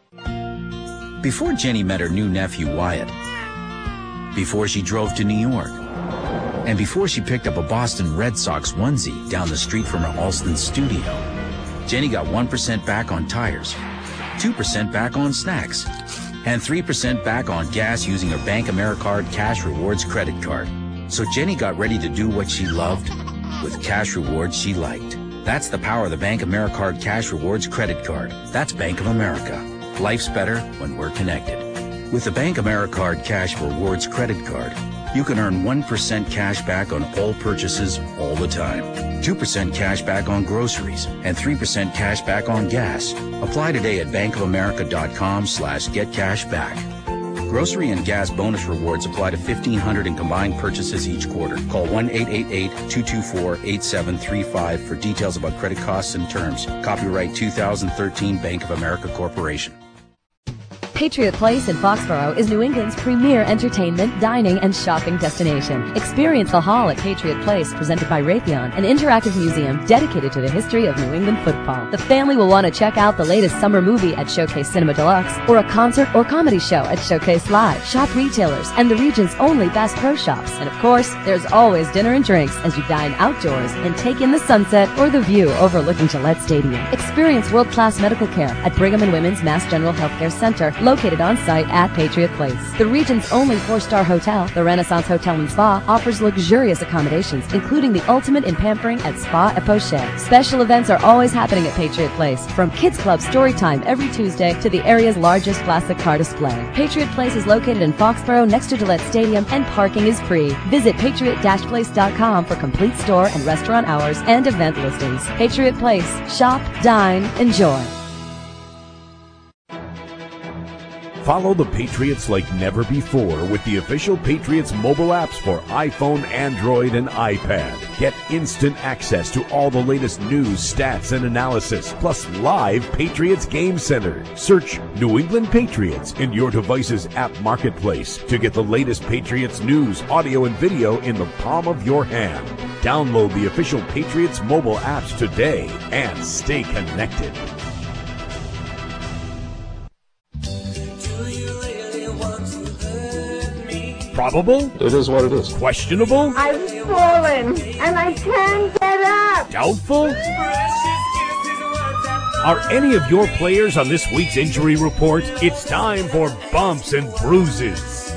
Before Jenny met her new nephew, Wyatt, before she drove to New York, and before she picked up a Boston Red Sox onesie down the street from her Alston studio, Jenny got 1% back on tires, 2% back on snacks, and 3% back on gas using her Bank AmeriCard Cash Rewards credit card. So Jenny got ready to do what she loved with cash rewards she liked. That's the power of the Bank AmeriCard Cash Rewards credit card. That's Bank of America. Life's better when we're connected. With the Bank AmeriCard Cash Rewards credit card, you can earn 1% cash back on all purchases all the time, 2% cash back on groceries, and 3% cash back on gas. Apply today at bankofamerica.com/getcashback. Grocery and gas bonus rewards apply to 1,500 in combined purchases each quarter. Call 1-888-224-8735 for details about credit costs and terms. Copyright 2013 Bank of America Corporation. Patriot Place in Foxborough is New England's premier entertainment, dining, and shopping destination. Experience the Hall at Patriot Place, presented by Raytheon, an interactive museum dedicated to the history of New England football. The family will want to check out the latest summer movie at Showcase Cinema Deluxe, or a concert or comedy show at Showcase Live. Shop retailers and the region's only Bass Pro Shops. And of course, there's always dinner and drinks as you dine outdoors and take in the sunset or the view overlooking Gillette Stadium. Experience world-class medical care at Brigham and Women's Mass General Healthcare Center, located on site at Patriot Place. The region's only 4-star hotel, the Renaissance Hotel and Spa, offers luxurious accommodations, including the ultimate in pampering at Spa et Poche. Special events are always happening at Patriot Place, from Kids Club story time every Tuesday to the area's largest classic car display. Patriot Place is located in Foxborough next to Gillette Stadium, and parking is free. Visit patriot-place.com for complete store and restaurant hours and event listings. Patriot Place. Shop, dine, enjoy. Follow the Patriots like never before with the official Patriots mobile apps for iPhone, Android, and iPad. Get instant access to all the latest news, stats, and analysis, plus live Patriots Game Center. Search New England Patriots in your device's app marketplace to get the latest Patriots news, audio, and video in the palm of your hand. Download the official Patriots mobile apps today and stay connected. Probable? It is what it is. Questionable? I've fallen and I can't get up. Doubtful? Are any of your players on this week's injury report? It's time for Bumps and Bruises.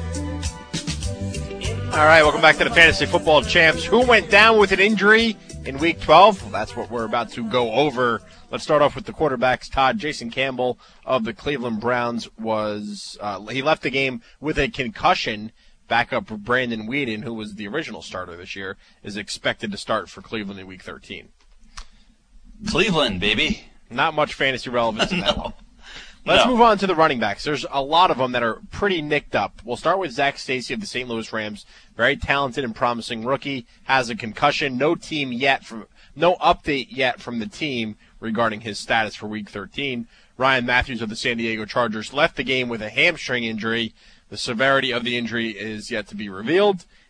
All right, welcome back to the Fantasy Football Champs. Who went down with an injury in Week 12? Well, that's what we're about to go over. Let's start off with the quarterbacks. Todd, Jason Campbell of the Cleveland Browns he left the game with a concussion. Backup Brandon Weeden, who was the original starter this year, is expected to start for Cleveland in Week 13. Cleveland, baby. Not much fantasy relevance in that one. Let's move on to the running backs. There's a lot of them that are pretty nicked up. We'll start with Zach Stacy of the St. Louis Rams. Very talented and promising rookie. Has a concussion. No update yet from the team regarding his status for Week 13. Ryan Matthews of the San Diego Chargers left the game with a hamstring injury. The severity of the injury is yet to be revealed.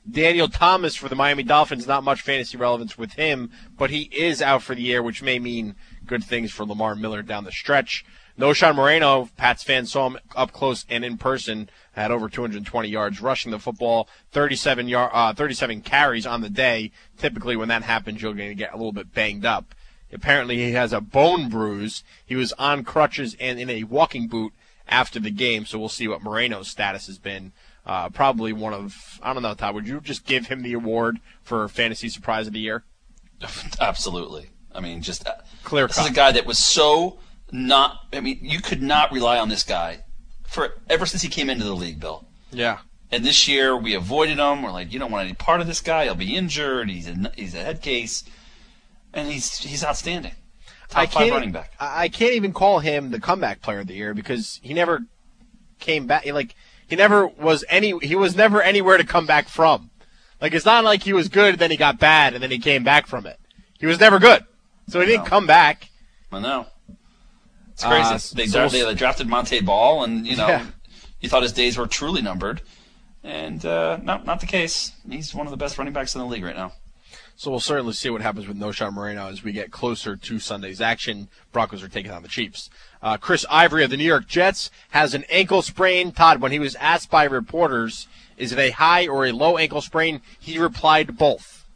Daniel Thomas for the Miami Dolphins, not much fantasy relevance with him, but he is out for the year, which may mean good things for Lamar Miller down the stretch. Noshan Moreno, Pats fans saw him up close and in person, had over 220 yards rushing the football, 37 carries on the day. Typically when that happens, you're going to get a little bit banged up. Apparently he has a bone bruise. He was on crutches and in a walking boot after the game, so we'll see what Moreno's status has been. Probably one of, I don't know, Todd, would you just give him the award for Fantasy Surprise of the Year? Absolutely. I mean, just clear cut. This is a guy that was so not, I mean, you could not rely on this guy ever since he came into the league, Bill. Yeah. And this year we avoided him. We're like, you don't want any part of this guy. He'll be injured. He's a head case. And he's outstanding. Top 5 running back. I can't even call him the comeback player of the year because he never came back. Like, he was never anywhere to come back from. Like, it's not like he was good, then he got bad, and then he came back from it. He was never good. So he didn't come back. I know. It's crazy. They drafted Monte Ball, and, you thought his days were truly numbered. And not the case. He's one of the best running backs in the league right now. So we'll certainly see what happens with Noshan Moreno as we get closer to Sunday's action. Broncos are taking on the Chiefs. Chris Ivory of the New York Jets has an ankle sprain. Todd, when he was asked by reporters, is it a high or a low ankle sprain, he replied both.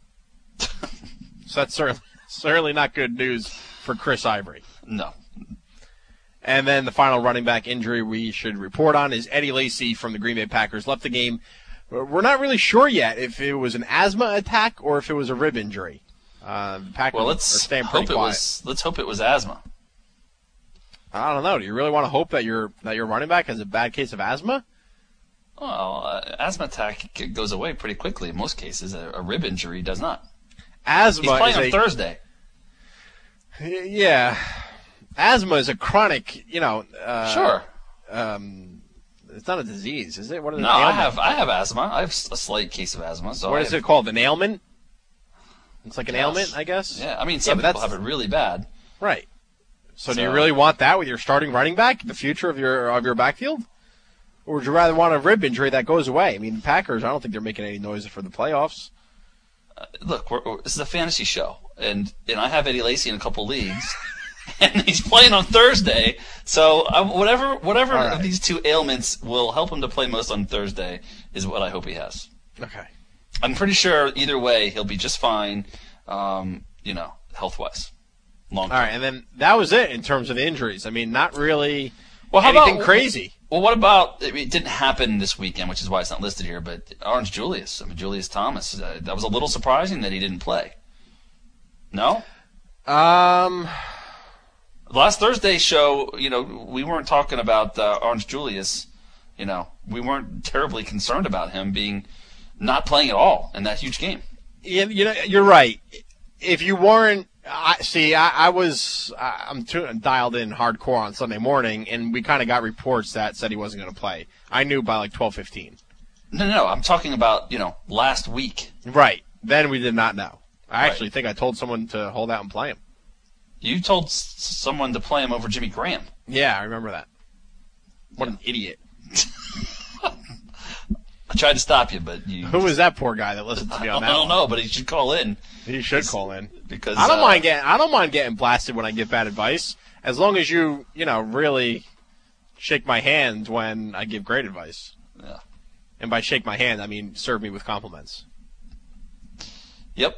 So that's certainly not good news for Chris Ivory. No. And then the final running back injury we should report on is Eddie Lacy from the Green Bay Packers. Left the game. We're not really sure yet if it was an asthma attack or if it was a rib injury. The Packers are staying pretty quiet. Let's hope it was asthma. I don't know. Do you really want to hope that your running back has a bad case of asthma? Well, asthma attack goes away pretty quickly in most cases. A rib injury does not. Asthma. He's playing on Thursday. Yeah, asthma is a chronic. Sure. It's not a disease, is it? What is no, I have asthma. I have a slight case of asthma. So what is it called? An ailment? It's like an ailment, I guess. Yeah, I mean, some people have it really bad. Right. So do you really want that with your starting running back, the future of your backfield? Or would you rather want a rib injury that goes away? I mean, the Packers, I don't think they're making any noise for the playoffs. Look, this is a fantasy show, and I have Eddie Lacy in a couple leagues, and he's playing on Thursday. So whatever right. of these two ailments will help him to play most on Thursday is what I hope he has. Okay. I'm pretty sure either way he'll be just fine, health-wise. All right, and then that was it in terms of the injuries. I mean, not really anything crazy. Well, what about, it didn't happen this weekend, which is why it's not listed here, but Orange Julius, Julius Thomas, that was a little surprising that he didn't play. No? Last Thursday's show, we weren't talking about Orange Julius. We weren't terribly concerned about him being not playing at all in that huge game. Yeah, you're right. If you weren't, I'm dialed in hardcore on Sunday morning, and we kind of got reports that said he wasn't going to play. I knew by like 12:15. No, I'm talking about, last week. Right. Then we did not know. I actually think I told someone to hold out and play him. You told someone to play him over Jimmy Graham. Yeah, I remember that. What an idiot. I tried to stop you, but you... Who was that poor guy that listened to me on that? I don't know, but he should call in. He should call in. Because I don't mind getting blasted when I give bad advice, as long as you really shake my hand when I give great advice. Yeah. And by shake my hand, I mean serve me with compliments. Yep.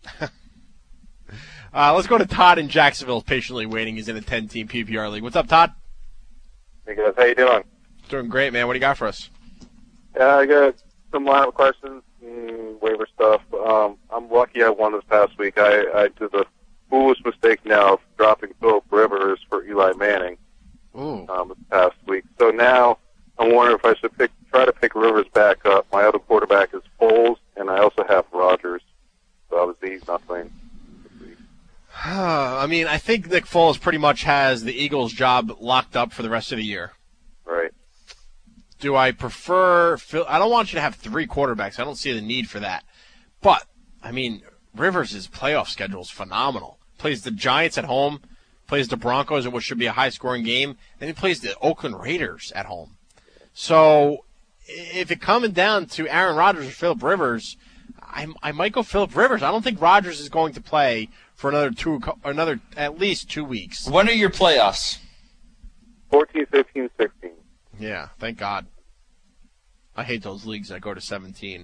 Let's go to Todd in Jacksonville, patiently waiting. He's in a 10-team PPR league. What's up, Todd? Hey, guys. How you doing? Doing great, man. What do you got for us? I got some lineup questions and waiver stuff. I'm lucky I won this past week. I did the foolish mistake now of dropping Philip Rivers for Eli Manning this past week. So now I'm wondering if I should try to pick Rivers back up. My other quarterback is Foles, and I also have Rodgers. So obviously he's not playing. I mean, I think Nick Foles pretty much has the Eagles' job locked up for the rest of the year. Right. Do I prefer Phil? I don't want you to have three quarterbacks. I don't see the need for that. But, I mean, Rivers' playoff schedule is phenomenal. Plays the Giants at home, plays the Broncos in what should be a high-scoring game, then he plays the Oakland Raiders at home. So, if it coming down to Aaron Rodgers or Phillip Rivers, I might go Phillip Rivers. I don't think Rodgers is going to play for another at least 2 weeks. When are your playoffs? 14, 15, 16. Yeah, thank God. I hate those leagues that go to 17.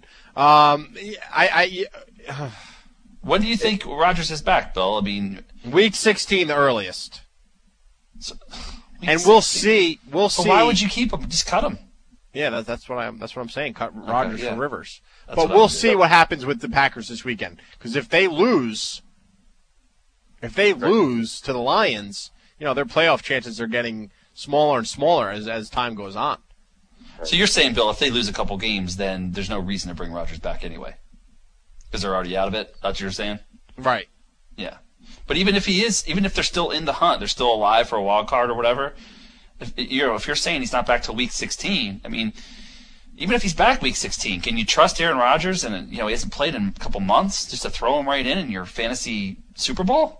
When do you think Rodgers is back, Bill? I mean, week 16, the earliest. And we'll see. We'll see. Why would you keep him? Just cut him. Yeah, that's what I'm saying. Cut Rodgers for Rivers. That's but we'll see what happens with the Packers this weekend. Because if they lose to the Lions, their playoff chances are getting smaller and smaller as time goes on. So you're saying, Bill, if they lose a couple games, then there's no reason to bring Rodgers back anyway, because they're already out of it. That's what you're saying, right? Yeah. But even if they're still in the hunt, they're still alive for a wild card or whatever. If you're saying he's not back till week 16, I mean, even if he's back week 16, can you trust Aaron Rodgers and he hasn't played in a couple months just to throw him right in your fantasy Super Bowl?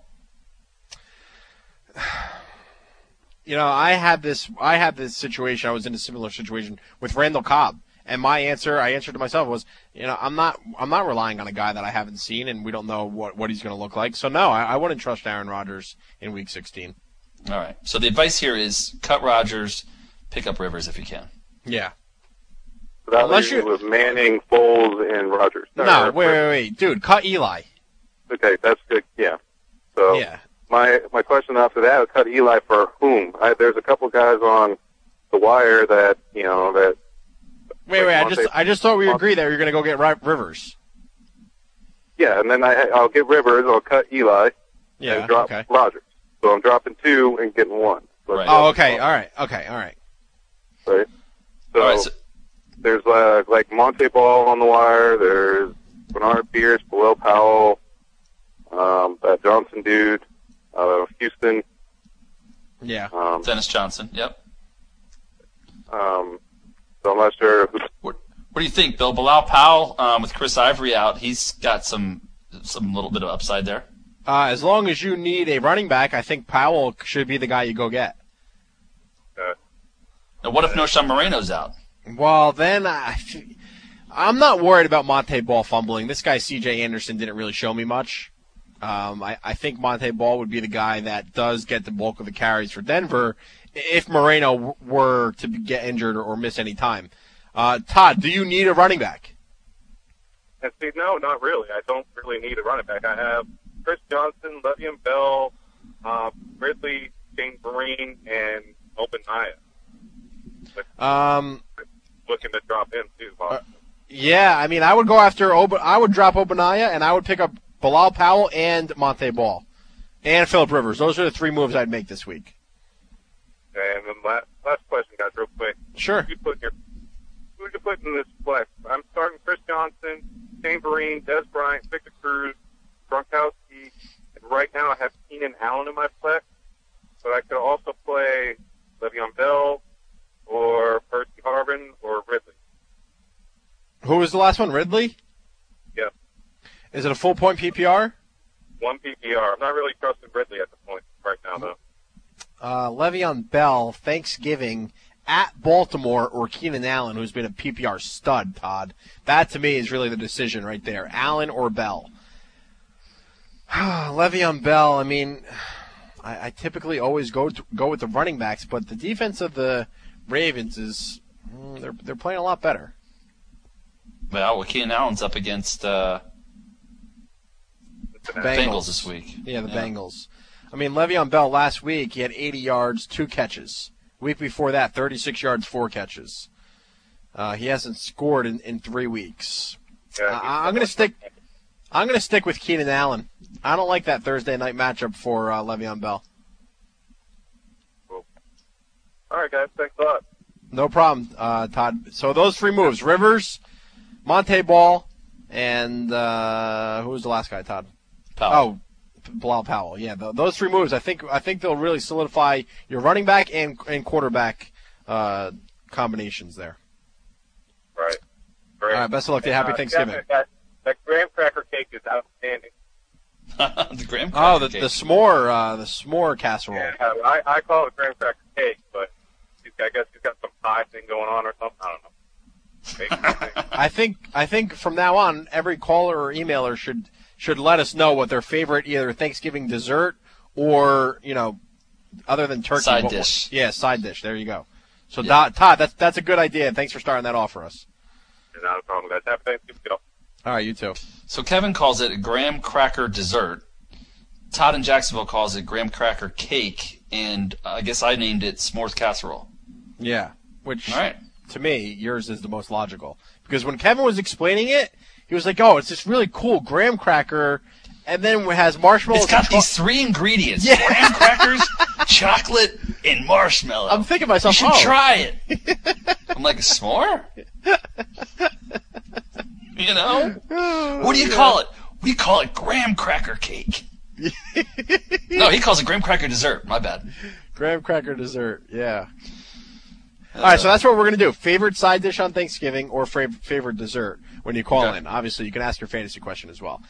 I had this situation. I was in a similar situation with Randall Cobb, and I answered to myself was, I'm not relying on a guy that I haven't seen, and we don't know what he's going to look like. So no, I wouldn't trust Aaron Rodgers in week 16. All right. So the advice here is cut Rodgers, pick up Rivers if you can. Yeah. Unless you with Manning, Foles, and Rodgers. No, wait, dude, cut Eli. Okay, that's good. Yeah. So yeah. My question after that is cut Eli for whom? There's a couple guys on the wire that that. Wait! I just thought we agreed that you're going to go get Rivers. Yeah, and then I'll get Rivers. I'll cut Eli. Yeah. And drop Rodgers. So I'm dropping 2 and getting 1. Right. Oh, okay. All right. Right. All So, right, so there's like Monte Ball on the wire. There's Bernard Pierce, Bilal Powell, that Johnson dude, Houston. Yeah. Dennis Johnson. Yep. So I'm not sure. What do you think, Bill? Bilal Powell with Chris Ivory out, he's got some little bit of upside there. As long as you need a running back, I think Powell should be the guy you go get. Now, what if Noshawn Moreno's out? Well, then I'm not worried about Monte Ball fumbling. This guy, C.J. Anderson, didn't really show me much. I think Monte Ball would be the guy that does get the bulk of the carries for Denver if Moreno were to get injured or miss any time. Todd, do you need a running back? See, no, not really. I don't really need a running back. I have Chris Johnson, Le'Veon Bell, Ridley, Shane Vereen, and Obadiah. Looking to drop him too. Yeah, I mean, I would go after I would drop Obadiah, and I would pick up Bilal Powell and Monte Ball and Phillip Rivers. Those are the 3 moves I'd make this week. And then last question, guys, real quick. Sure. Who you put in this flex? I'm starting Chris Johnson, Shane Vereen, Des Bryant, Victor Cruz, Gronkowski, and right now I have Keenan Allen in my flex, but I could also play Le'Veon Bell or Percy Harvin or Ridley. Who was the last one? Ridley? Yes. Is it a full point PPR? 1 PPR. I'm not really trusting Ridley at the point right now, though. Le'Veon Bell, Thanksgiving at Baltimore, or Keenan Allen, who's been a PPR stud, Todd. That, to me, is really the decision right there. Allen or Bell. Le'Veon Bell, I mean, I typically always go with the running backs, but the defense of the Ravens is they're playing a lot better. Well, Keenan Allen's up against the Bengals this week. Yeah, the Bengals. I mean, Le'Veon Bell last week, he had 80 yards, 2 catches. Week before that, 36 yards, 4 catches. He hasn't scored in 3 weeks. I'm going to stick with Keenan Allen. I don't like that Thursday night matchup for Le'Veon Bell. Cool. All right, guys. Thanks a lot. No problem, Todd. So those 3 moves: Rivers, Monte Ball, and who was the last guy, Todd? Powell. Oh, Bilal Powell. Yeah, those 3 moves. I think they'll really solidify your running back and quarterback combinations there. Right. Great. All right. Best of luck to you. Happy Thanksgiving. That graham cracker cake is outstanding. The graham cracker cake. the s'more casserole. Yeah, I call it graham cracker cake, but I guess he's got some pie thing going on or something. I don't know. I think from now on, every caller or emailer should let us know what their favorite either Thanksgiving dessert or, other than turkey. Side dish. Yeah, side dish. There you go. So, Todd, that's a good idea. Thanks for starting that off for us. Not a problem, guys. Have Thanksgiving. All right, you too. So Kevin calls it a graham cracker dessert. Todd in Jacksonville calls it graham cracker cake, and I guess I named it s'mores casserole. Yeah, which All right. To me, yours is the most logical. Because when Kevin was explaining it, he was like, oh, it's this really cool graham cracker, and then it has marshmallows. It's got these three ingredients. Yeah. Graham crackers, chocolate, and marshmallow. I'm thinking to myself, you should try it. I'm like, a s'more? What do you call it? We call it graham cracker cake. No, he calls it graham cracker dessert. My bad. Graham cracker dessert, yeah. All right, so that's what we're going to do. Favorite side dish on Thanksgiving or favorite dessert when you call in. Obviously, you can ask your fantasy question as well.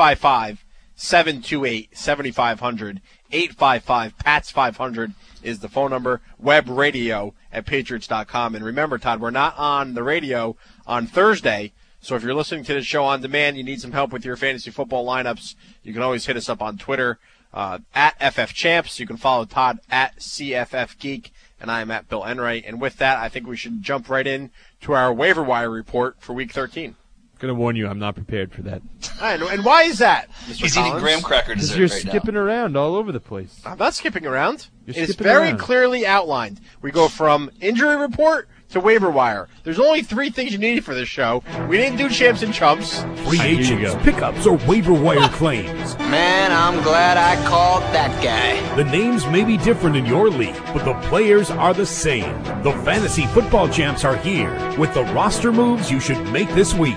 855-728-7500. 855-PATS-500 is the phone number. Web radio at Patriots.com. And remember, Todd, we're not on the radio on Thursday. So if you're listening to the show on demand, you need some help with your fantasy football lineups, you can always hit us up on Twitter at FFChamps. You can follow Todd at CFFGeek, and I am at Bill Enright. And with that, I think we should jump right in to our waiver wire report for Week 13. I'm going to warn you, I'm not prepared for that. And why is that, Mr. He's Collins? eating graham cracker dessert You're right skipping around all over the place. I'm not skipping around. You're It's skipping very around. clearly outlined. We go from injury report to waiver wire. There's only three things you need for this show. We didn't do champs and chumps. Free agents, pickups, or waiver wire claims. Man, I'm glad I called that guy. The names may be different in your league, but the players are the same. The Fantasy Football Champs are here with the roster moves you should make this week.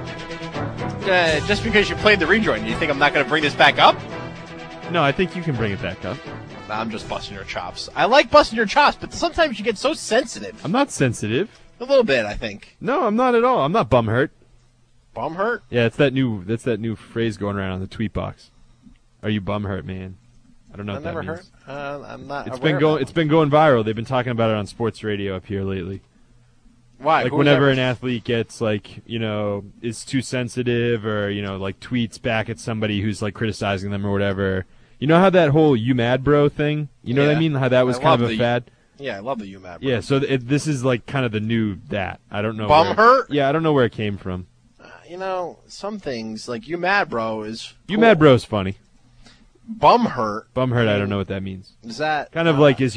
Just because you played the rejoin, do you think I'm not going to bring this back up? No, I think you can bring it back up. I'm just busting your chops. I like busting your chops, but sometimes you get so sensitive. I'm not sensitive. A little bit, I think. No, I'm not at all. I'm not bum hurt. Bum hurt? Yeah, that's that new phrase going around on the tweet box. Are you bum hurt, man? I don't know what that means. I'm not. It's been going viral. They've been talking about it on sports radio up here lately. Why? Like whenever an athlete gets is too sensitive or tweets back at somebody who's criticizing them or whatever. You know how that whole "you mad bro" thing? You know what I mean? How that was kind of a fad. Yeah, I love the "you mad bro." Yeah, so this is kind of the new that. I don't know. Bum hurt? Yeah, I don't know where it came from. Some things like "you mad bro" is cool. You mad bro's funny. Bum hurt. Bum hurt. I don't know what that means. Is that kind of does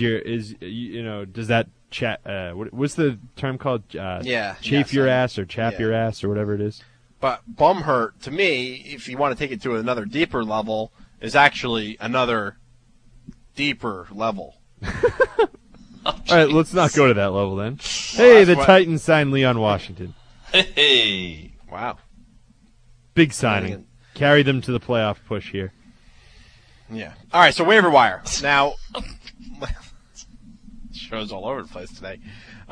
that chat? What's the term called? Chafe your ass or chap your ass or whatever it is. But bum hurt to me, if you want to take it to another deeper level, is actually another deeper level. All right, let's not go to that level then. Hey, the Titans signed Leon Washington. Hey. Wow. Big signing. Carry them to the playoff push here. Yeah. All right, so waiver wire. Now, show's all over the place today.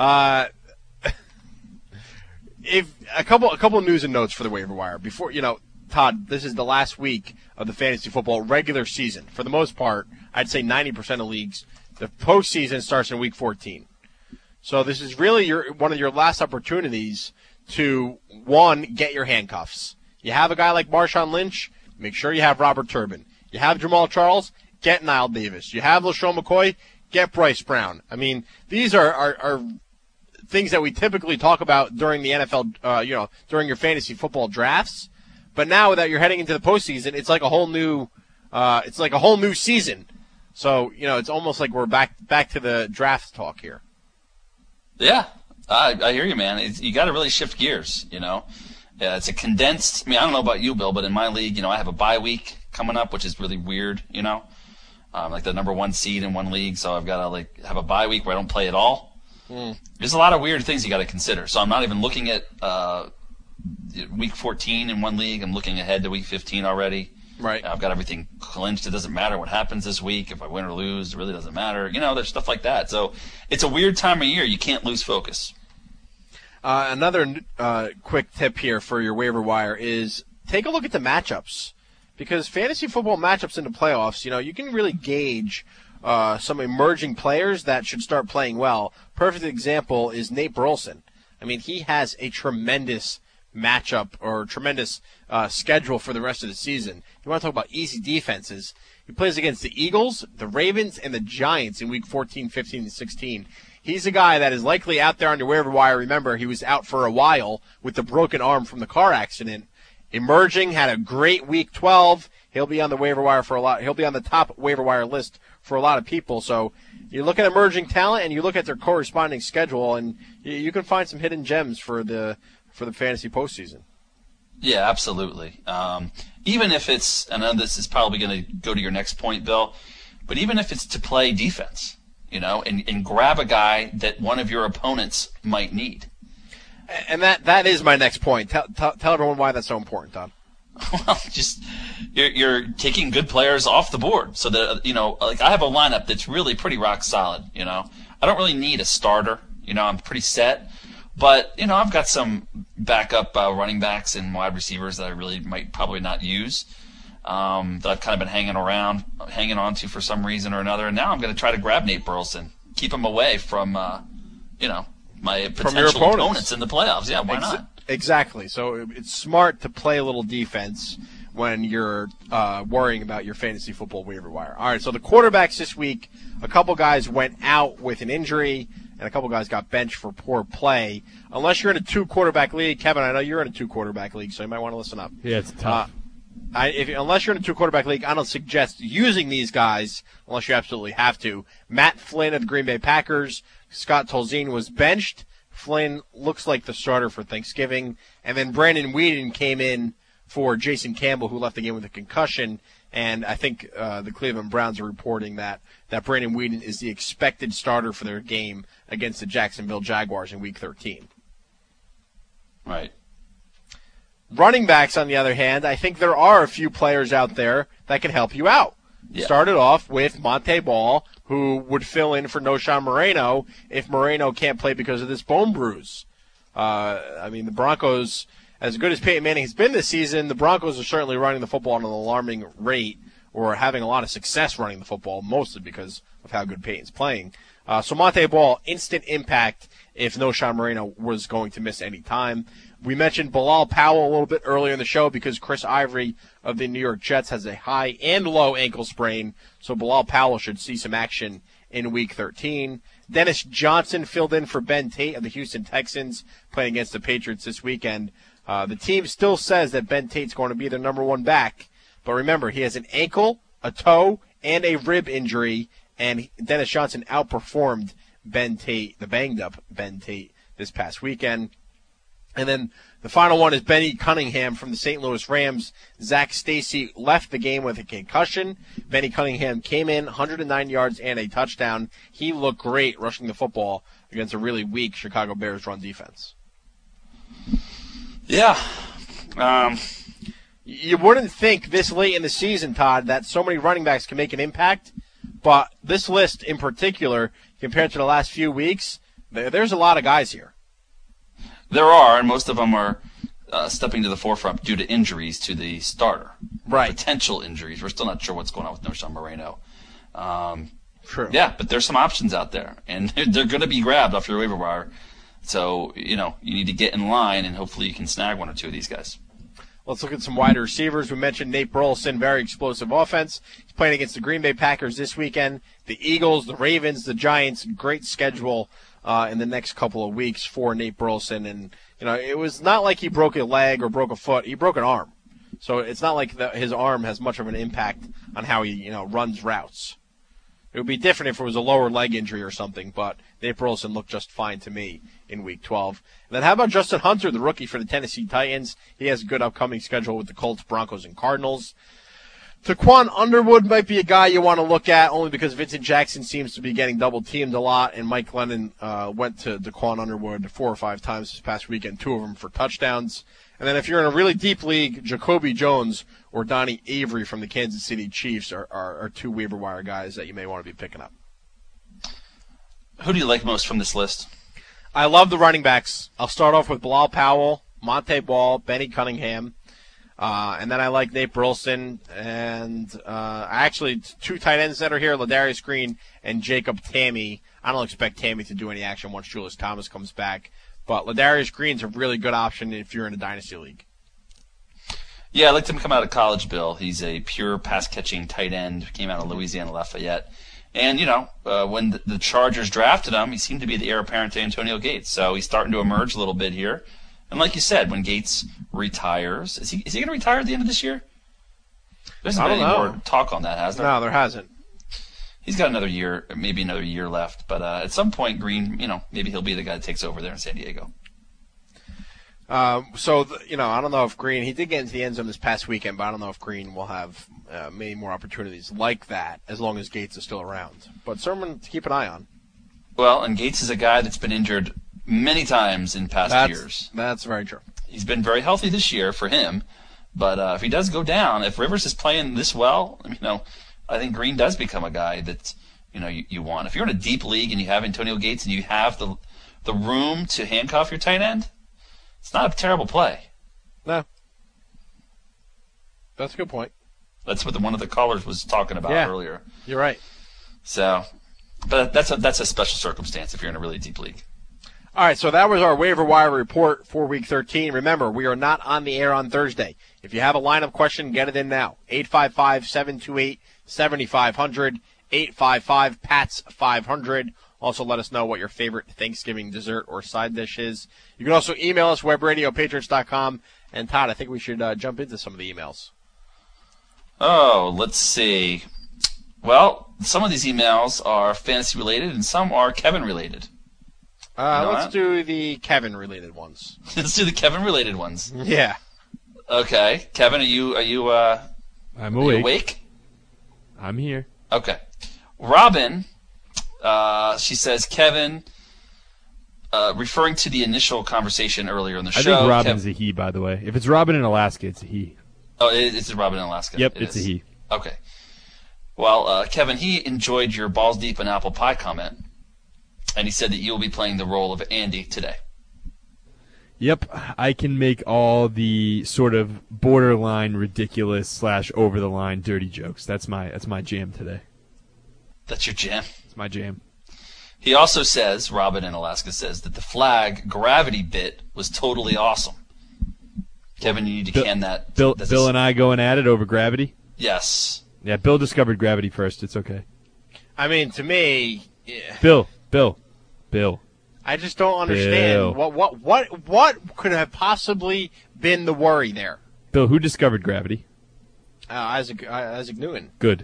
If a couple of news and notes for the waiver wire. Before, Todd, this is the last week of the fantasy football regular season. For the most part, I'd say 90% of leagues, the postseason starts in week 14. So this is really one of your last opportunities to, one, get your handcuffs. You have a guy like Marshawn Lynch, make sure you have Robert Turbin. You have Jamal Charles, get Niall Davis. You have LaShawn McCoy, get Bryce Brown. I mean, these are things that we typically talk about during the NFL, during your fantasy football drafts. But now that you're heading into the postseason, it's like a whole new season. So, it's almost like we're back to the draft talk here. Yeah, I hear you, man. You got to really shift gears, Yeah, it's a condensed. I don't know about you, Bill, but in my league, I have a bye week coming up, which is really weird, like the number one seed in one league, so I've got to have a bye week where I don't play at all. There's a lot of weird things you got to consider. So I'm not even looking at week 14 in one league. I'm looking ahead to week 15 already. Right. I've got everything clinched. It doesn't matter what happens this week. If I win or lose, it really doesn't matter. There's stuff like that. So it's a weird time of year. You can't lose focus. Another quick tip here for your waiver wire is take a look at the matchups. Because fantasy football matchups in the playoffs, you can really gauge some emerging players that should start playing well. Perfect example is Nate Burleson. I mean, he has a tremendous matchup or tremendous schedule for the rest of the season. You want to talk about easy defenses. He plays against the Eagles, the Ravens, and the Giants in week 14, 15, and 16. He's a guy that is likely out there on your waiver wire. Remember, he was out for a while with the broken arm from the car accident. Emerging, had a great week 12. He'll be on the waiver wire for a lot. He'll be on the top waiver wire list for a lot of people. So you look at emerging talent and you look at their corresponding schedule, and you can find some hidden gems for the fantasy postseason. Yeah, absolutely. Even if it's, I know this is probably going to go to your next point, Bill, but even if it's to play defense, and grab a guy that one of your opponents might need. And that is my next point. Tell everyone why that's so important, Don. Well, just you're taking good players off the board, so that like I have a lineup that's really pretty rock solid. I don't really need a starter. I'm pretty set, but I've got some backup running backs and wide receivers that I really might probably not use. That I've kind of been hanging on to for some reason or another, and now I'm going to try to grab Nate Burleson, keep him away from my potential opponents in the playoffs. Yeah, why not? Exactly. So it's smart to play a little defense when you're worrying about your fantasy football waiver wire. All right, so the quarterbacks this week, a couple guys went out with an injury, and a couple guys got benched for poor play. Unless you're in a 2-quarterback league, Kevin, I know you're in a 2-quarterback league, so you might want to listen up. Yeah, it's tough. Unless you're in a 2-quarterback league, I don't suggest using these guys unless you absolutely have to. Matt Flynn of the Green Bay Packers, Scott Tolzien was benched. Flynn looks like the starter for Thanksgiving. And then Brandon Weeden came in for Jason Campbell, who left the game with a concussion. And I think the Cleveland Browns are reporting that Brandon Weeden is the expected starter for their game against the Jacksonville Jaguars in Week 13. Right. Running backs, on the other hand, I think there are a few players out there that can help you out. Yeah. Started off with Monte Ball, who would fill in for Noshan Moreno if Moreno can't play because of this bone bruise. The Broncos, as good as Peyton Manning has been this season, the Broncos are certainly running the football at an alarming rate, or having a lot of success running the football, mostly because of how good Peyton's playing. So Monte Ball, instant impact if Noshan Moreno was going to miss any time. We mentioned Bilal Powell a little bit earlier in the show because Chris Ivory of the New York Jets has a high and low ankle sprain, so Bilal Powell should see some action in Week 13. Dennis Johnson filled in for Ben Tate of the Houston Texans, playing against the Patriots this weekend. The team still says that Ben Tate's going to be their number one back, but remember, he has an ankle, a toe, and a rib injury, and Dennis Johnson outperformed Ben Tate, the banged-up Ben Tate, this past weekend. And then the final one is Benny Cunningham from the St. Louis Rams. Zach Stacy left the game with a concussion. Benny Cunningham came in, 109 yards and a touchdown. He looked great rushing the football against a really weak Chicago Bears run defense. Yeah. You wouldn't think this late in the season, Todd, that so many running backs can make an impact, but this list in particular, compared to the last few weeks, there's a lot of guys here. There are, and most of them are stepping to the forefront due to injuries to the starter. Right. Potential injuries. We're still not sure what's going on with Noshan Moreno. True. Yeah, but there's some options out there, and they're going to be grabbed off your waiver wire. So, you need to get in line, and hopefully you can snag one or two of these guys. Let's look at some wide receivers. We mentioned Nate Burleson, very explosive offense. He's playing against the Green Bay Packers this weekend. The Eagles, the Ravens, the Giants, great schedule in the next couple of weeks for Nate Burleson. And, it was not like he broke a leg or broke a foot. He broke an arm. So it's not like his arm has much of an impact on how he, runs routes. It would be different if it was a lower leg injury or something, but Nate Burleson looked just fine to me in Week 12. And then how about Justin Hunter, the rookie for the Tennessee Titans? He has a good upcoming schedule with the Colts, Broncos, and Cardinals. Taquan Underwood might be a guy you want to look at only because Vincent Jackson seems to be getting double-teamed a lot, and Mike Glennon went to Taquan Underwood 4 or 5 times this past weekend, 2 of them for touchdowns. And then if you're in a really deep league, Jacoby Jones or Donnie Avery from the Kansas City Chiefs are 2 waiver wire guys that you may want to be picking up. Who do you like most from this list? I love the running backs. I'll start off with Bilal Powell, Monte Ball, Benny Cunningham. And then I like Nate Burleson. And actually 2 tight ends that are here, Ladarius Green and Jacob Tamme. I don't expect Tamme to do any action once Julius Thomas comes back. But Ladarius Green's a really good option if you're in a dynasty league. Yeah, I liked him to come out of college, Bill. He's a pure pass-catching tight end. Came out of Louisiana Lafayette. And, when the Chargers drafted him, he seemed to be the heir apparent to Antonio Gates. So he's starting to emerge a little bit here. And like you said, when Gates retires, is he going to retire at the end of this year? There hasn't been any more talk on that, has there? No, there hasn't. He's got another year, maybe another year left. But at some point, Green, maybe he'll be the guy that takes over there in San Diego. I don't know if Green, he did get into the end zone this past weekend, but I don't know if Green will have many more opportunities like that as long as Gates is still around. But someone to keep an eye on. Well, and Gates is a guy that's been injured many times in past years. That's very true. He's been very healthy this year for him, but if he does go down, if Rivers is playing this well, I think Green does become a guy that you want. If you're in a deep league and you have Antonio Gates and you have the room to handcuff your tight end, it's not a terrible play. No. That's a good point. That's what one of the callers was talking about earlier. You're right. So, but that's a special circumstance if you're in a really deep league. All right, so that was our waiver wire report for Week 13. Remember, we are not on the air on Thursday. If you have a lineup question, get it in now. 855-728-7500, 855-PATS-500. Also, let us know what your favorite Thanksgiving dessert or side dish is. You can also email us, webradio@patriots.com. And, Todd, I think we should jump into some of the emails. Oh, let's see. Well, some of these emails are fantasy-related and some are Kevin-related. Let's do the Kevin-related ones. Let's do the Kevin-related ones. Yeah. Okay. Kevin, are you I'm awake? I'm here. Okay. Robin, she says, Kevin, referring to the initial conversation earlier in the show. I think Robin's a he, by the way. If it's Robin in Alaska, it's a he. Oh, it's Robin in Alaska. Yep, it's a he. Okay. Well, Kevin, he enjoyed your balls deep in apple pie comment, and he said that you will be playing the role of Andy today. Yep, I can make all the sort of borderline ridiculous / over the line dirty jokes. That's my jam today. That's your jam? It's my jam. He also says, Robin in Alaska says, that the flag gravity bit was totally awesome. Kevin, you need to can that. Bill and I going at it over gravity? Yes. Yeah, Bill discovered gravity first. It's okay. I mean, to me... Yeah. Bill. I just don't understand. What could have possibly been the worry there? Bill, who discovered gravity? Isaac Newton. Good.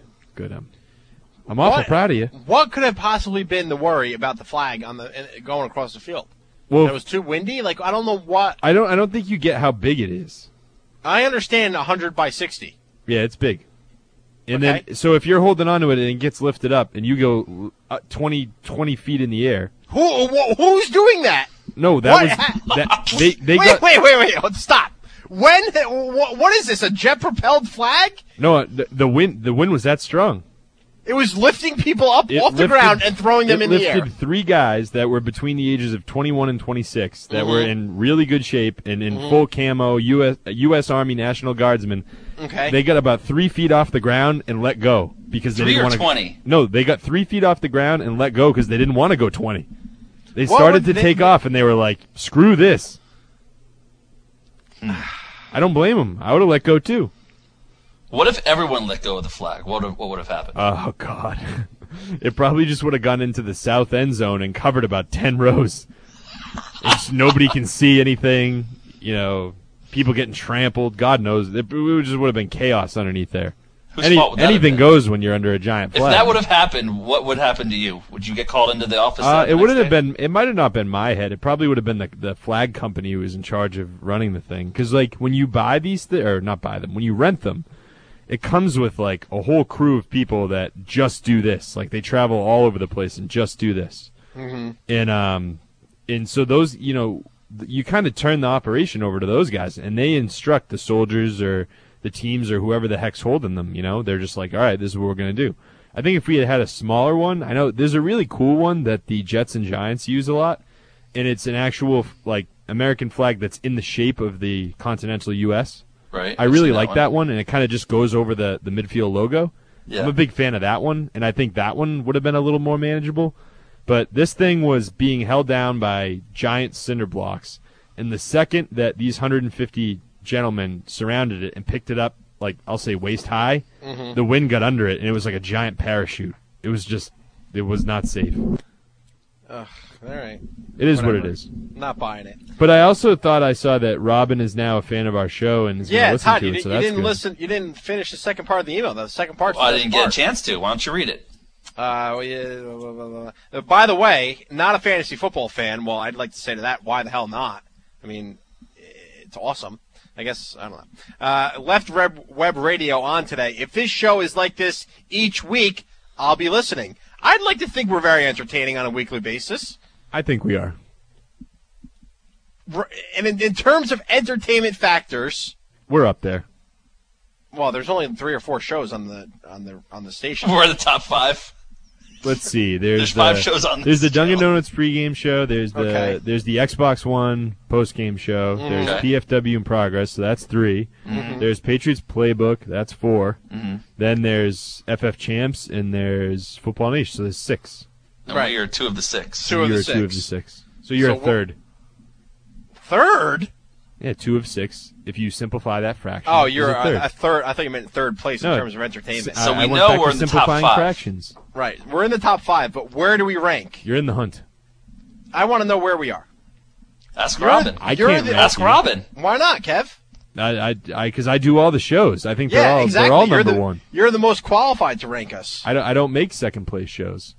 I'm awful proud of you. What could have possibly been the worry about the flag going across the field? Well, it was too windy. I don't know what. I don't think you get how big it is. I understand 100 by 60. Yeah, it's big. And then, so if you're holding onto it and it gets lifted up and you go 20 feet in the air. Who's doing that? No, they Wait, stop. What is this, a jet-propelled flag? No, the wind was that strong. It was lifting people up off the ground and throwing them in the air. It lifted 3 guys that were between the ages of 21 and 26 that were in really good shape and in full camo, U.S. Army National Guardsmen. Okay. They got about 3 feet off the ground and let go because they didn't want to. 20? No, they got 3 feet off the ground and let go because they didn't want to go 20. They started to take off and they were like, "Screw this." I don't blame them. I would have let go too. What if everyone let go of the flag? What would have happened? Oh, God. It probably just would have gone into the south end zone and covered about 10 rows. Nobody can see anything. People getting trampled. God knows. It just would have been chaos underneath there. Whose fault would that anything have been? goes when you're under a giant flag. If that would have happened, what would happen to you? Would you get called into the office? It wouldn't have been. It might have not been my head. It probably would have been the flag company who was in charge of running the thing. Because when you buy these or not buy them, when you rent them, it comes with a whole crew of people that just do this. They travel all over the place and just do this. Mm-hmm. And so those, you kind of turn the operation over to those guys, and they instruct the soldiers or the teams or whoever the heck's holding them. They're just like, all right, this is what we're going to do. I think if we had a smaller one, I know there's a really cool one that the Jets and Giants use a lot, and it's an actual American flag that's in the shape of the continental U.S. Right. I really like that one, and it kind of just goes over the midfield logo. Yeah. I'm a big fan of that one, and I think that one would have been a little more manageable. But this thing was being held down by giant cinder blocks, and the second that these 150 gentlemen surrounded it and picked it up, like I'll say waist high, the wind got under it, and it was like a giant parachute. It was not safe. Ugh, all right. It is what it is. Not buying it. But I also thought I saw that Robin is now a fan of our show and is going to listen Todd, to it, so you that's didn't good. listen. You didn't finish the second part of the email. The second part. Well, I didn't get a chance to. Why don't you read it? By the way, not a fantasy football fan. Well, I'd like to say to that, why the hell not? I mean, it's awesome. I guess, I don't know. Left Web Radio on today. If this show is like this each week, I'll be listening. I'd like to think we're very entertaining on a weekly basis. I think we are. And in terms of entertainment factors, we're up there. Well, there's only 3 or 4 shows on the station. We're in the top 5. Let's see. There's 5 shows on. There's the Dunkin' Donuts pregame show. There's the Xbox One postgame show. There's PFW in progress, so that's 3. There's Patriots Playbook, that's 4. Then there's FF Champs, and there's Football Nation, so there's 6. Right, you're 2 of the 6. You're 2 of the 6. So you're a third. Third? Yeah, 2 of 6. If you simplify that fraction. Oh, you're a third. I thought you meant third place in terms of entertainment. So we know we're in the top 5. Fractions. Right, we're in the top 5, but where do we rank? You're in the hunt. I want to know where we are. Ask Robin. Ask Robin. Why not, Kev? Because I do all the shows. I think they're all number 1. You're the most qualified to rank us. I don't make second place shows.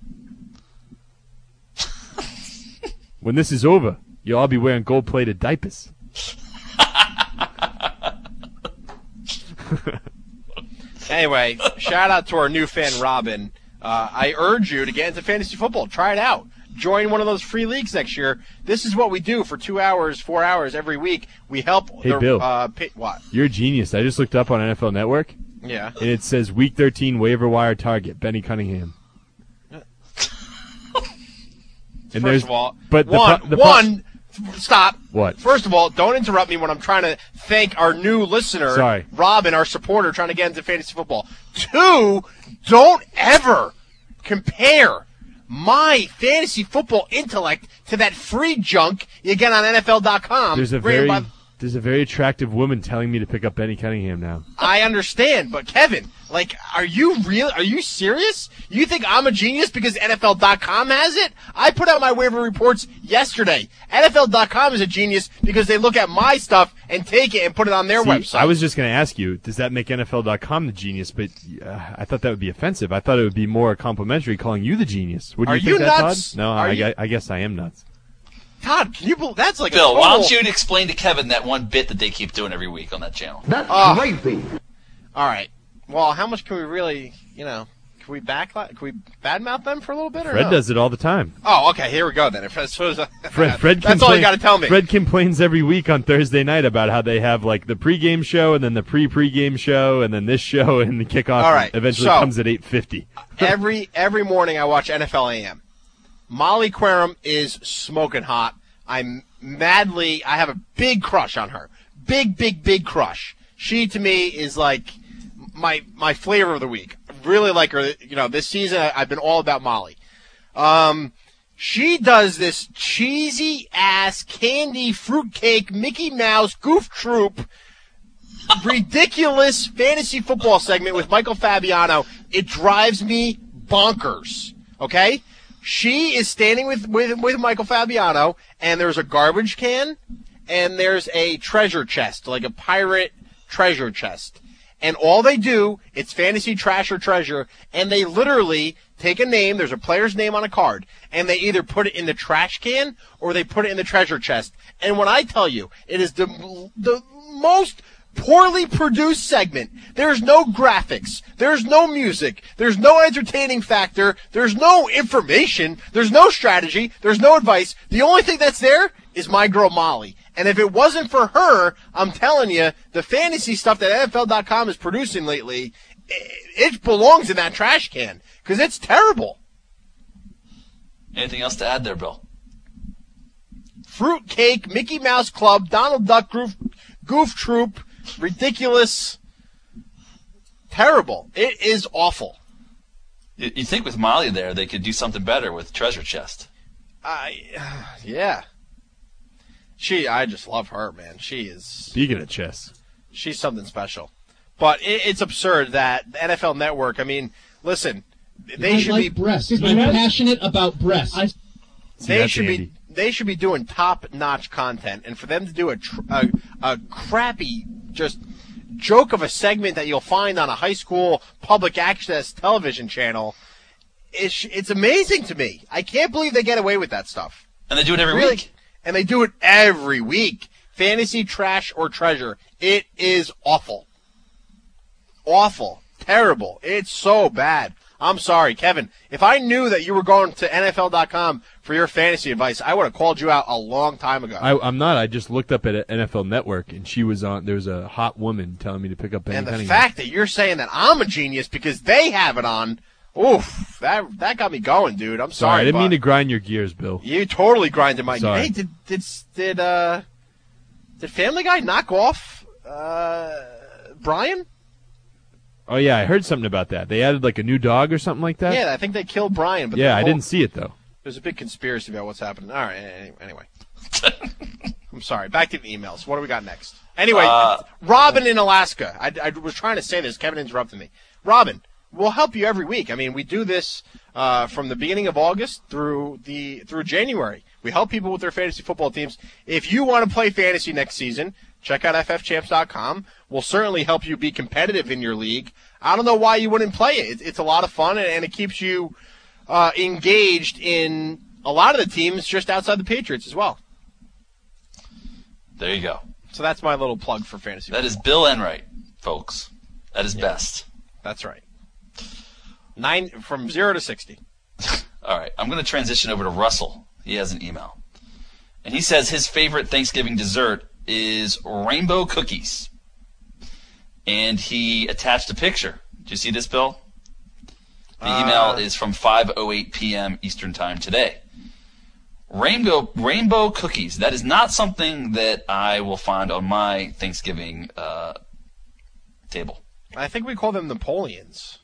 When this is over, you'll all be wearing gold-plated diapers. Anyway, shout out to our new fan, Robin. I urge you to get into fantasy football. Try it out. Join one of those free leagues next year. This is what we do for 2 hours, 4 hours every week. We help. Hey, Bill. What? You're a genius. I just looked up on NFL Network. Yeah. And it says Week 13 waiver wire target, Benny Cunningham. And First of all, but stop. What? First of all, don't interrupt me when I'm trying to thank our new listener, Sorry. Robin, our supporter, trying to get into fantasy football. 2, don't ever compare my fantasy football intellect to that free junk you get on NFL.com. There's a very attractive woman telling me to pick up Benny Cunningham now. I understand, but Kevin, are you real? Are you serious? You think I'm a genius because NFL.com has it? I put out my waiver reports yesterday. NFL.com is a genius because they look at my stuff and take it and put it on their website. I was just going to ask you, does that make NFL.com the genius? But I thought that would be offensive. I thought it would be more complimentary calling you the genius. Would Are you think that, nuts? Todd? No, I guess I am nuts. Todd, can you believe that's like Bill, a total... why don't you explain to Kevin that one bit that they keep doing every week on that channel? That's crazy. All right. Well, how much can we really, can we badmouth them for a little bit? Or Fred no? does it all the time. Oh, okay. Here we go then. Fred that's all you got to tell me. Fred complains every week on Thursday night about how they have the pregame show and then the pre-pregame show and then this show and the kickoff all right. eventually comes at 8:50. every morning I watch NFL AM. Molly Querim is smoking hot. I have a big crush on her. Big crush. She, to me, is like my flavor of the week. Really like her. This season I've been all about Molly. She does this cheesy-ass candy fruitcake Mickey Mouse Goof Troop ridiculous fantasy football segment with Michael Fabiano. It drives me bonkers. Okay? She is standing with Michael Fabiano, and there's a garbage can, and there's a treasure chest, like a pirate treasure chest. And all they do, it's fantasy trash or treasure, and they literally take a name, there's a player's name on a card, and they either put it in the trash can or they put it in the treasure chest. And when I tell you, it is the most poorly produced segment. There's no graphics. There's no music. There's no entertaining factor. There's no information. There's no strategy. There's no advice. The only thing that's there is my girl Molly. And if it wasn't for her, I'm telling you, the fantasy stuff that NFL.com is producing lately, it belongs in that trash can because it's terrible. Anything else to add there, Bill? Fruitcake, Mickey Mouse Club, Donald Duck Goof Troop, ridiculous, terrible. It is awful. You think with Molly there, they could do something better with Treasure Chest. Yeah. I just love her, man. She is. Speaking of chess, she's something special. But it's absurd that the NFL Network. I mean, listen, they should be breasts. I'm passionate about breasts. They should be doing top-notch content, and for them to do a crappy just joke of a segment that you'll find on a high school public access television channel, it's amazing to me. I can't believe they get away with that stuff. And they do it every week. And they do it every week. Fantasy Trash or Treasure. It is awful. Awful. Terrible. It's so bad. I'm sorry, Kevin. If I knew that you were going to NFL.com for your fantasy advice, I would have called you out a long time ago. I'm not. I just looked up at NFL Network, and she was on. There was a hot woman telling me to pick up. And the fact that you're saying that I'm a genius because they have it on, oof, that got me going, dude. I'm sorry. I didn't mean to grind your gears, Bill. You totally grinded my gears. Hey, did Family Guy knock off Brian? Oh, yeah, I heard something about that. They added, like, a new dog or something like that? Yeah, I think they killed Brian. But I didn't see it, though. There's a big conspiracy about what's happening. All right, anyway. I'm sorry. Back to the emails. What do we got next? Anyway, Robin in Alaska. I was trying to say this. Kevin interrupted me. Robin, we'll help you every week. I mean, we do this from the beginning of August through January. We help people with their fantasy football teams. If you want to play fantasy next season, check out ffchamps.com. We'll certainly help you be competitive in your league. I don't know why you wouldn't play it. It's a lot of fun, and it keeps you engaged in a lot of the teams just outside the Patriots as well. There you go. So that's my little plug for fantasy football. That is Bill Enright, folks. That is best. That's right. 9 from 0 to 60. All right. I'm going to transition over to Russell. He has an email. And he says his favorite Thanksgiving dessert is rainbow cookies. And he attached a picture. Did you see this, Bill? The email is from 5:08 p.m. Eastern Time today. Rainbow cookies. That is not something that I will find on my Thanksgiving table. I think we call them Napoleons.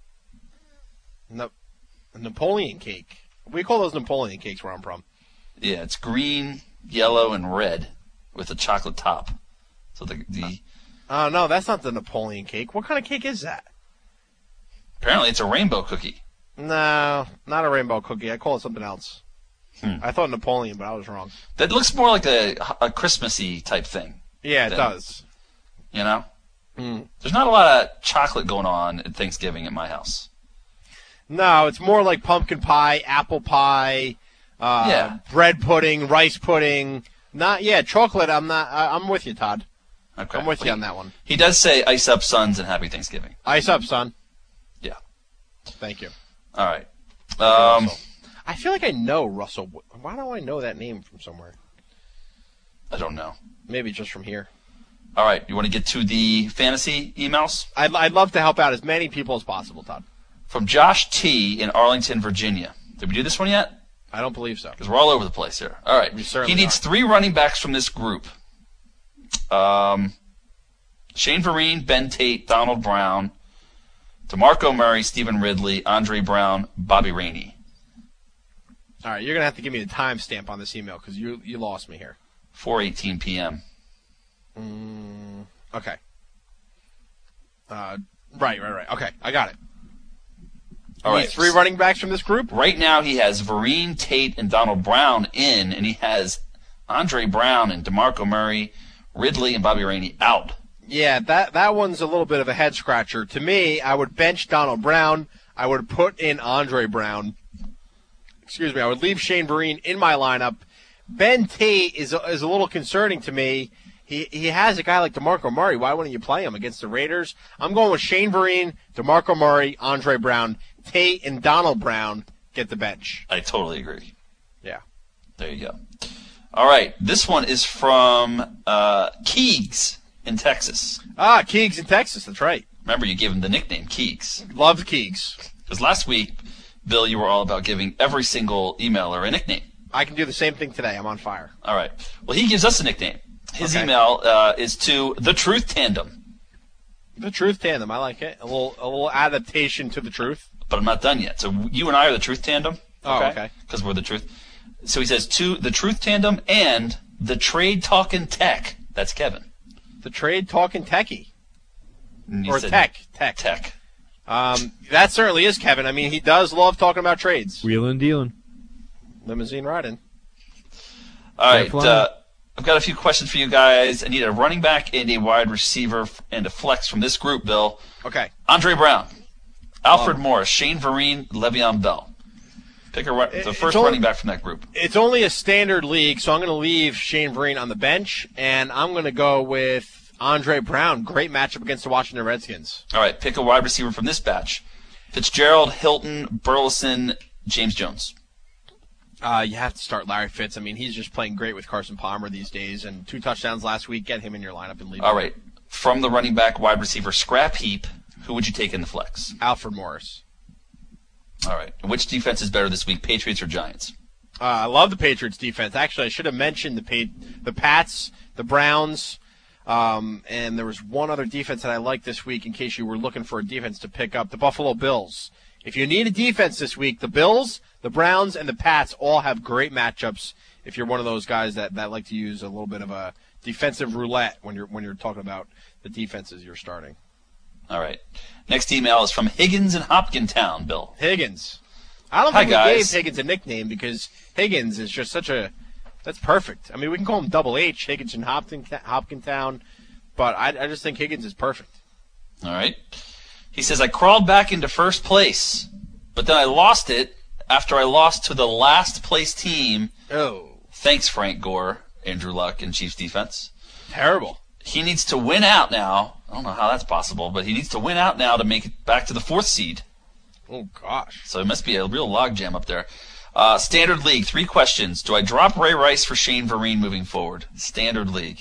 Napoleon cake. We call those Napoleon cakes where I'm from. Yeah, it's green, yellow, and red with a chocolate top. So no, that's not the Napoleon cake. What kind of cake is that? Apparently it's a rainbow cookie. No, not a rainbow cookie. I call it something else. I thought Napoleon, but I was wrong. That looks more like a Christmassy type thing. Yeah, it does. You know? There's not a lot of chocolate going on at Thanksgiving at my house. No, it's more like pumpkin pie, apple pie, bread pudding, rice pudding. Chocolate. I'm with you, Todd. Okay. I'm with you on that one. He does say ice up, sons, and happy Thanksgiving. Ice up, son. Yeah. Thank you. All right. I feel like I know Russell. Why do I know that name from somewhere? I don't know. Maybe just from here. All right. You want to get to the fantasy emails? I'd love to help out as many people as possible, Todd. From Josh T. in Arlington, Virginia. Did we do this one yet? I don't believe so. Because we're all over the place here. All right. He needs 3 running backs from this group. Shane Vereen, Ben Tate, Donald Brown, DeMarco Murray, Stephen Ridley, Andre Brown, Bobby Rainey. All right, you're going to have to give me the timestamp on this email because you lost me here. 4:18 p.m. Okay. Right. Okay, I got it. All right. 3 running backs from this group? Right now he has Vereen, Tate, and Donald Brown in, and he has Andre Brown and DeMarco Murray, Ridley, and Bobby Rainey out. Yeah, that one's a little bit of a head-scratcher. To me, I would bench Donald Brown. I would put in Andre Brown. Excuse me. I would leave Shane Vereen in my lineup. Ben Tate is a little concerning to me. He has a guy like DeMarco Murray. Why wouldn't you play him against the Raiders? I'm going with Shane Vereen, DeMarco Murray, Andre Brown, Tate, and Donald Brown get the bench. I totally agree. Yeah. There you go. All right. This one is from Keegs in Texas. Keegs in Texas. That's right. Remember, you gave him the nickname Keegs. Love Keegs. Because last week, Bill, you were all about giving every single emailer a nickname. I can do the same thing today. I'm on fire. All right. Well, he gives us a nickname. His email is to The Truth Tandem. The truth tandem, I like it. A little adaptation to the truth. But I'm not done yet. So you and I are the truth tandem. Oh, okay. Because we're the truth. So he says the truth tandem and the trade talking tech. That's Kevin. The trade talking techie. Or said tech. That certainly is Kevin. I mean, he does love talking about trades. Wheeling, dealing. Limousine riding. All right. I've got a few questions for you guys. I need a running back and a wide receiver and a flex from this group, Bill. Okay. Andre Brown, Alfred Morris, Shane Vereen, Le'Veon Bell. Pick the first running back from that group. It's only a standard league, so I'm going to leave Shane Vereen on the bench, and I'm going to go with Andre Brown. Great matchup against the Washington Redskins. All right. Pick a wide receiver from this batch. Fitzgerald, Hilton, Burleson, James Jones. You have to start Larry Fitz. I mean, he's just playing great with Carson Palmer these days, and 2 touchdowns last week. Get him in your lineup and leave him. All right. From the running back, wide receiver, scrap heap, who would you take in the flex? Alfred Morris. All right. Which defense is better this week, Patriots or Giants? I love the Patriots defense. Actually, I should have mentioned the Pats, the Browns, and there was one other defense that I liked this week in case you were looking for a defense to pick up, the Buffalo Bills. If you need a defense this week, the Bills, the Browns, and the Pats all have great matchups if you're one of those guys that like to use a little bit of a defensive roulette when you're talking about the defenses you're starting. All right. Next email is from Higgins in Hopkintown, Bill. Higgins. I don't think we gave Higgins a nickname because Higgins is just that's perfect. I mean, we can call him Double H, Higgins in Hopkintown, but I just think Higgins is perfect. All right. He says, I crawled back into first place, but then I lost it after I lost to the last place team. Oh. Thanks, Frank Gore, Andrew Luck, and Chiefs defense. Terrible. He needs to win out now. I don't know how that's possible, but he needs to win out now to make it back to the 4th seed. Oh, gosh. So it must be a real logjam up there. Standard League, 3 questions. Do I drop Ray Rice for Shane Vereen moving forward? Standard League.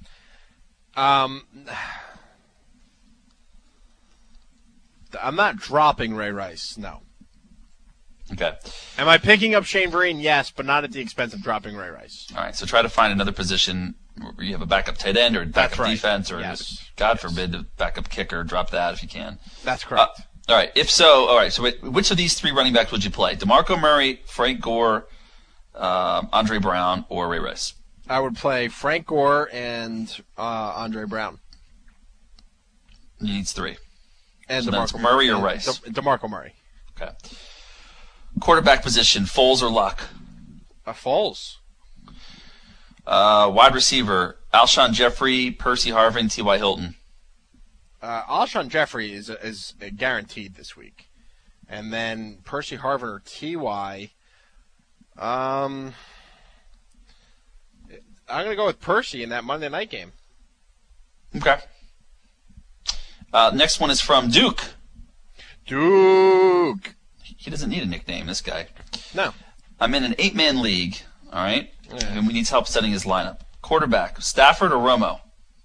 I'm not dropping Ray Rice, no. Okay. Am I picking up Shane Vereen? Yes, but not at the expense of dropping Ray Rice. All right, so try to find another position where you have a backup tight end or a backup defense or, God forbid, a backup kicker. Drop that if you can. That's correct. All right, if so, all right, so which of these 3 running backs would you play? DeMarco Murray, Frank Gore, Andre Brown, or Ray Rice? I would play Frank Gore and Andre Brown. He needs 3. And so DeMarco Murray or Rice? DeMarco Murray. Okay. Quarterback position, Foles or Luck? Foles. Wide receiver, Alshon Jeffrey, Percy Harvin, T.Y. Hilton. Alshon Jeffrey is guaranteed this week. And then Percy Harvin or T.Y. I'm going to go with Percy in that Monday night game. Okay. Next one is from Duke. Duke. He doesn't need a nickname, this guy. No. I'm in an 8-man league, all right? Yeah. And we need help setting his lineup. Quarterback, Stafford or Romo?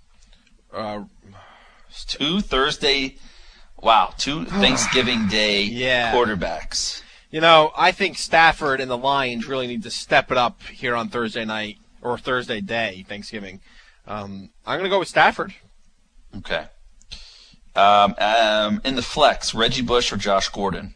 2 Thursday, two Thanksgiving Day quarterbacks. You know, I think Stafford and the Lions really need to step it up here on Thursday night or Thursday day, Thanksgiving. I'm going to go with Stafford. Okay. In the flex, Reggie Bush or Josh Gordon?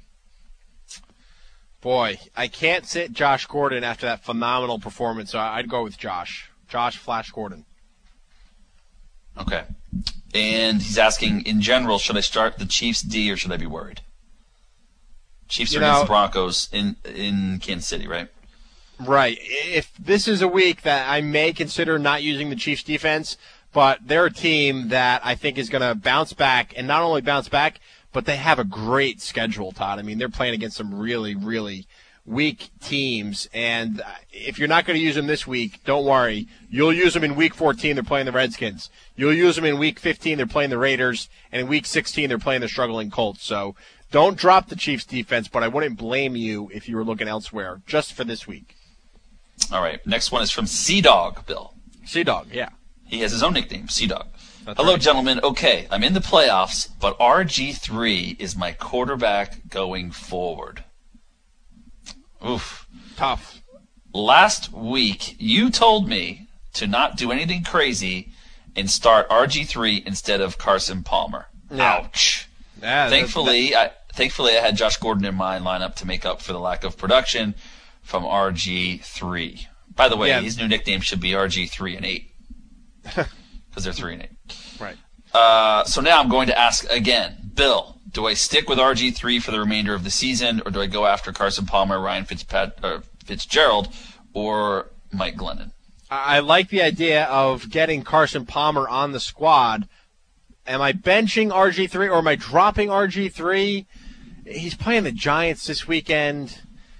Boy, I can't sit Josh Gordon after that phenomenal performance, so I'd go with Josh. Josh Flash Gordon. Okay. And he's asking, in general, should I start the Chiefs D or should I be worried? Chiefs are against the Broncos in Kansas City, right? Right. If this is a week that I may consider not using the Chiefs defense, but they're a team that I think is going to bounce back, and not only bounce back, but they have a great schedule, Todd. I mean, they're playing against some really, really weak teams, and if you're not going to use them this week, don't worry. You'll use them in Week 14, they're playing the Redskins. You'll use them in Week 15, they're playing the Raiders, and in Week 16, they're playing the struggling Colts. So don't drop the Chiefs defense, but I wouldn't blame you if you were looking elsewhere, just for this week. All right, next one is from Sea-Dog, Bill. Sea-Dog, yeah. He has his own nickname, Sea-Dog. That's Hello, right. gentlemen. Okay, I'm in the playoffs, but RG3 is my quarterback going forward. Oof. Tough. Last week, you told me to not do anything crazy and start RG3 instead of Carson Palmer. Ouch. Yeah, Thankfully, I had Josh Gordon in my lineup to make up for the lack of production from RG3. By the way, his new nickname should be RG3 and 8 because they're 3 and 8. Right. So now I'm going to ask again, Bill. Do I stick with RG3 for the remainder of the season, or do I go after Carson Palmer, Ryan Fitzgerald, or Mike Glennon? I like the idea of getting Carson Palmer on the squad. Am I benching RG3 or am I dropping RG3? He's playing the Giants this weekend.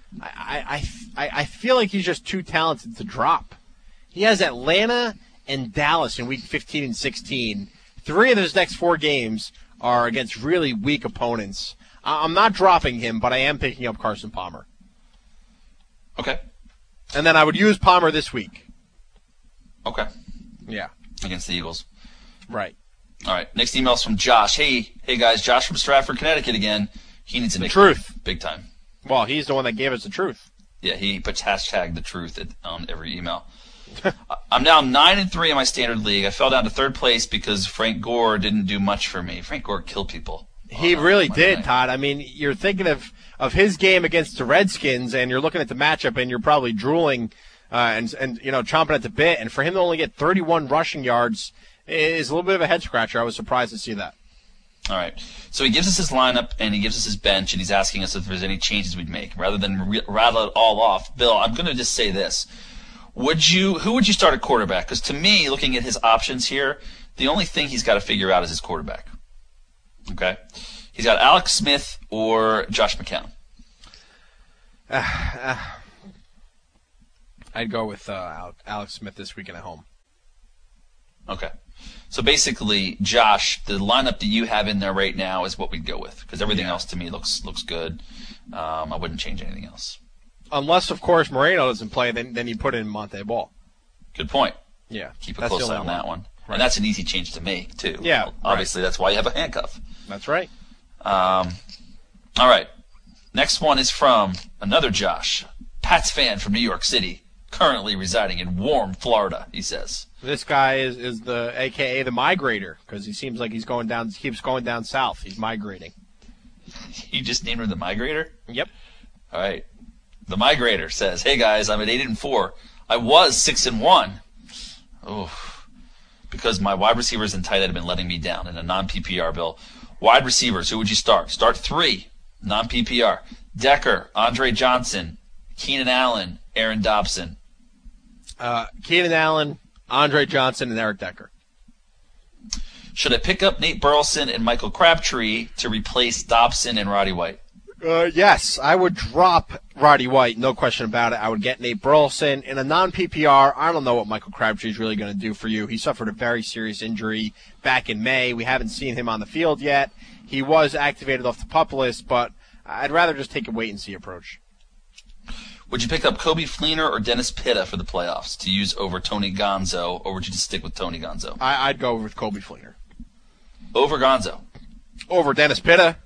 I feel like he's just too talented to drop. He has Atlanta and Dallas in week 15 and 16. 3 of his next 4 games are against really weak opponents. I'm not dropping him, but I am picking up Carson Palmer. Okay. And then I would use Palmer this week. Okay. Yeah. Against the Eagles. Right. All right. Next email's from Josh. Hey guys, Josh from Stratford, Connecticut again. He needs a nickname. Truth. Big time. Well, he's the one that gave us the truth. Yeah, he puts hashtag the truth on every email. I'm now 9-3 in my standard league. I fell down to 3rd place because Frank Gore didn't do much for me. Frank Gore killed people. He really did, Todd. I mean, you're thinking of his game against the Redskins, and you're looking at the matchup, and you're probably drooling and chomping at the bit. And for him to only get 31 rushing yards is a little bit of a head scratcher. I was surprised to see that. All right. So he gives us his lineup, and he gives us his bench, and he's asking us if there's any changes we'd make. Rather than rattle it all off, Bill, I'm going to just say this. Who would you start at quarterback? Because to me, looking at his options here, the only thing he's got to figure out is his quarterback. Okay? He's got Alex Smith or Josh McCown. I'd go with Alex Smith this weekend at home. Okay. So basically, Josh, the lineup that you have in there right now is what we'd go with, because everything else to me looks good. I wouldn't change anything else. Unless, of course, Moreno doesn't play, then you put in Monte Ball. Good point. Yeah. Keep a close eye on that one. Right. And that's an easy change to make, too. Yeah. Obviously, that's why you have a handcuff. That's right. All right. Next one is from another Josh, Pats fan from New York City, currently residing in warm Florida, he says. This guy is the AKA the migrator, because he seems like keeps going down south. He's migrating. You just named him the migrator? Yep. All right. The migrator says, "Hey guys, I'm at 8-4. I was 6-1. Oh, because my wide receivers and tight end have been letting me down in a non-PPR, Bill. Wide receivers, who would you start? Start 3, non-PPR. Decker, Andre Johnson, Keenan Allen, Aaron Dobson." Keenan Allen, Andre Johnson, and Eric Decker. Should I pick up Nate Burleson and Michael Crabtree to replace Dobson and Roddy White? Yes, I would drop Roddy White, no question about it. I would get Nate Burleson. In a non-PPR, I don't know what Michael Crabtree is really going to do for you. He suffered a very serious injury back in May. We haven't seen him on the field yet. He was activated off the PUP list, but I'd rather just take a wait-and-see approach. Would you pick up Kobe Fleener or Dennis Pitta for the playoffs to use over Tony Gonzo, or would you just stick with Tony Gonzo? I'd go with Kobe Fleener. Over Gonzo? Over Dennis Pitta.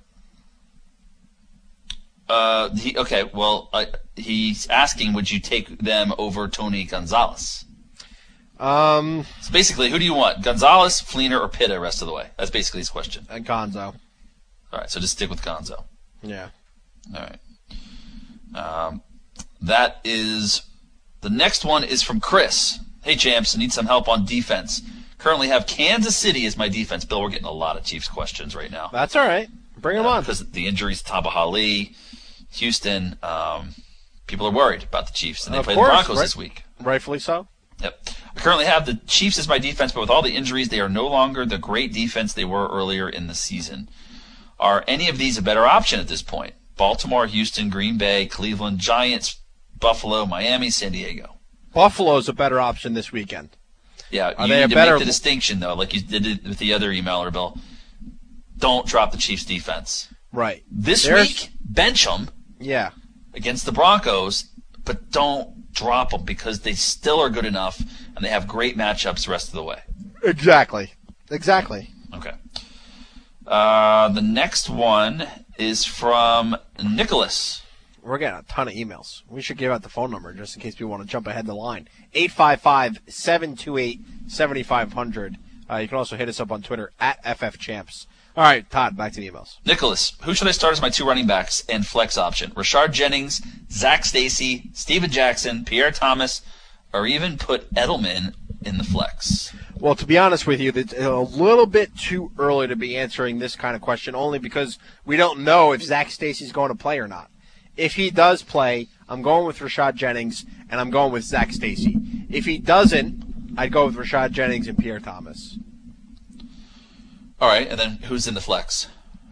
He's asking, would you take them over Tony Gonzalez? So basically, who do you want? Gonzalez, Fleener, or Pitta rest of the way? That's basically his question. Gonzo. All right, so just stick with Gonzo. Yeah. All right. That is the next one is from Chris. Hey, champs, I need some help on defense. Currently have Kansas City as my defense. Bill, we're getting a lot of Chiefs questions right now. That's all right. Bring them on. Because the injuries, Taba Hali, Houston, people are worried about the Chiefs, and they play the Broncos this week. Rightfully so. Yep. I currently have the Chiefs as my defense, but with all the injuries, they are no longer the great defense they were earlier in the season. Are any of these a better option at this point? Baltimore, Houston, Green Bay, Cleveland, Giants, Buffalo, Miami, San Diego. Buffalo's a better option this weekend. Yeah, you need to make the distinction, though, like you did it with the other emailer, Bill. Don't drop the Chiefs' defense. Right. This week, bench them. Yeah. Against the Broncos, but don't drop them because they still are good enough, and they have great matchups the rest of the way. Exactly. Okay. The next one is from Nicholas. We're getting a ton of emails. We should give out the phone number just in case people want to jump ahead the line. 855-728-7500. You can also hit us up on Twitter at FFChamps. All right, Todd, back to the emails. Nicholas, who should I start as my 2 running backs and flex option? Rashard Jennings, Zach Stacy, Steven Jackson, Pierre Thomas, or even put Edelman in the flex? Well, to be honest with you, it's a little bit too early to be answering this kind of question, only because we don't know if Zach Stacy's going to play or not. If he does play, I'm going with Rashard Jennings, and I'm going with Zach Stacy. If he doesn't, I'd go with Rashard Jennings and Pierre Thomas. All right, and then who's in the flex?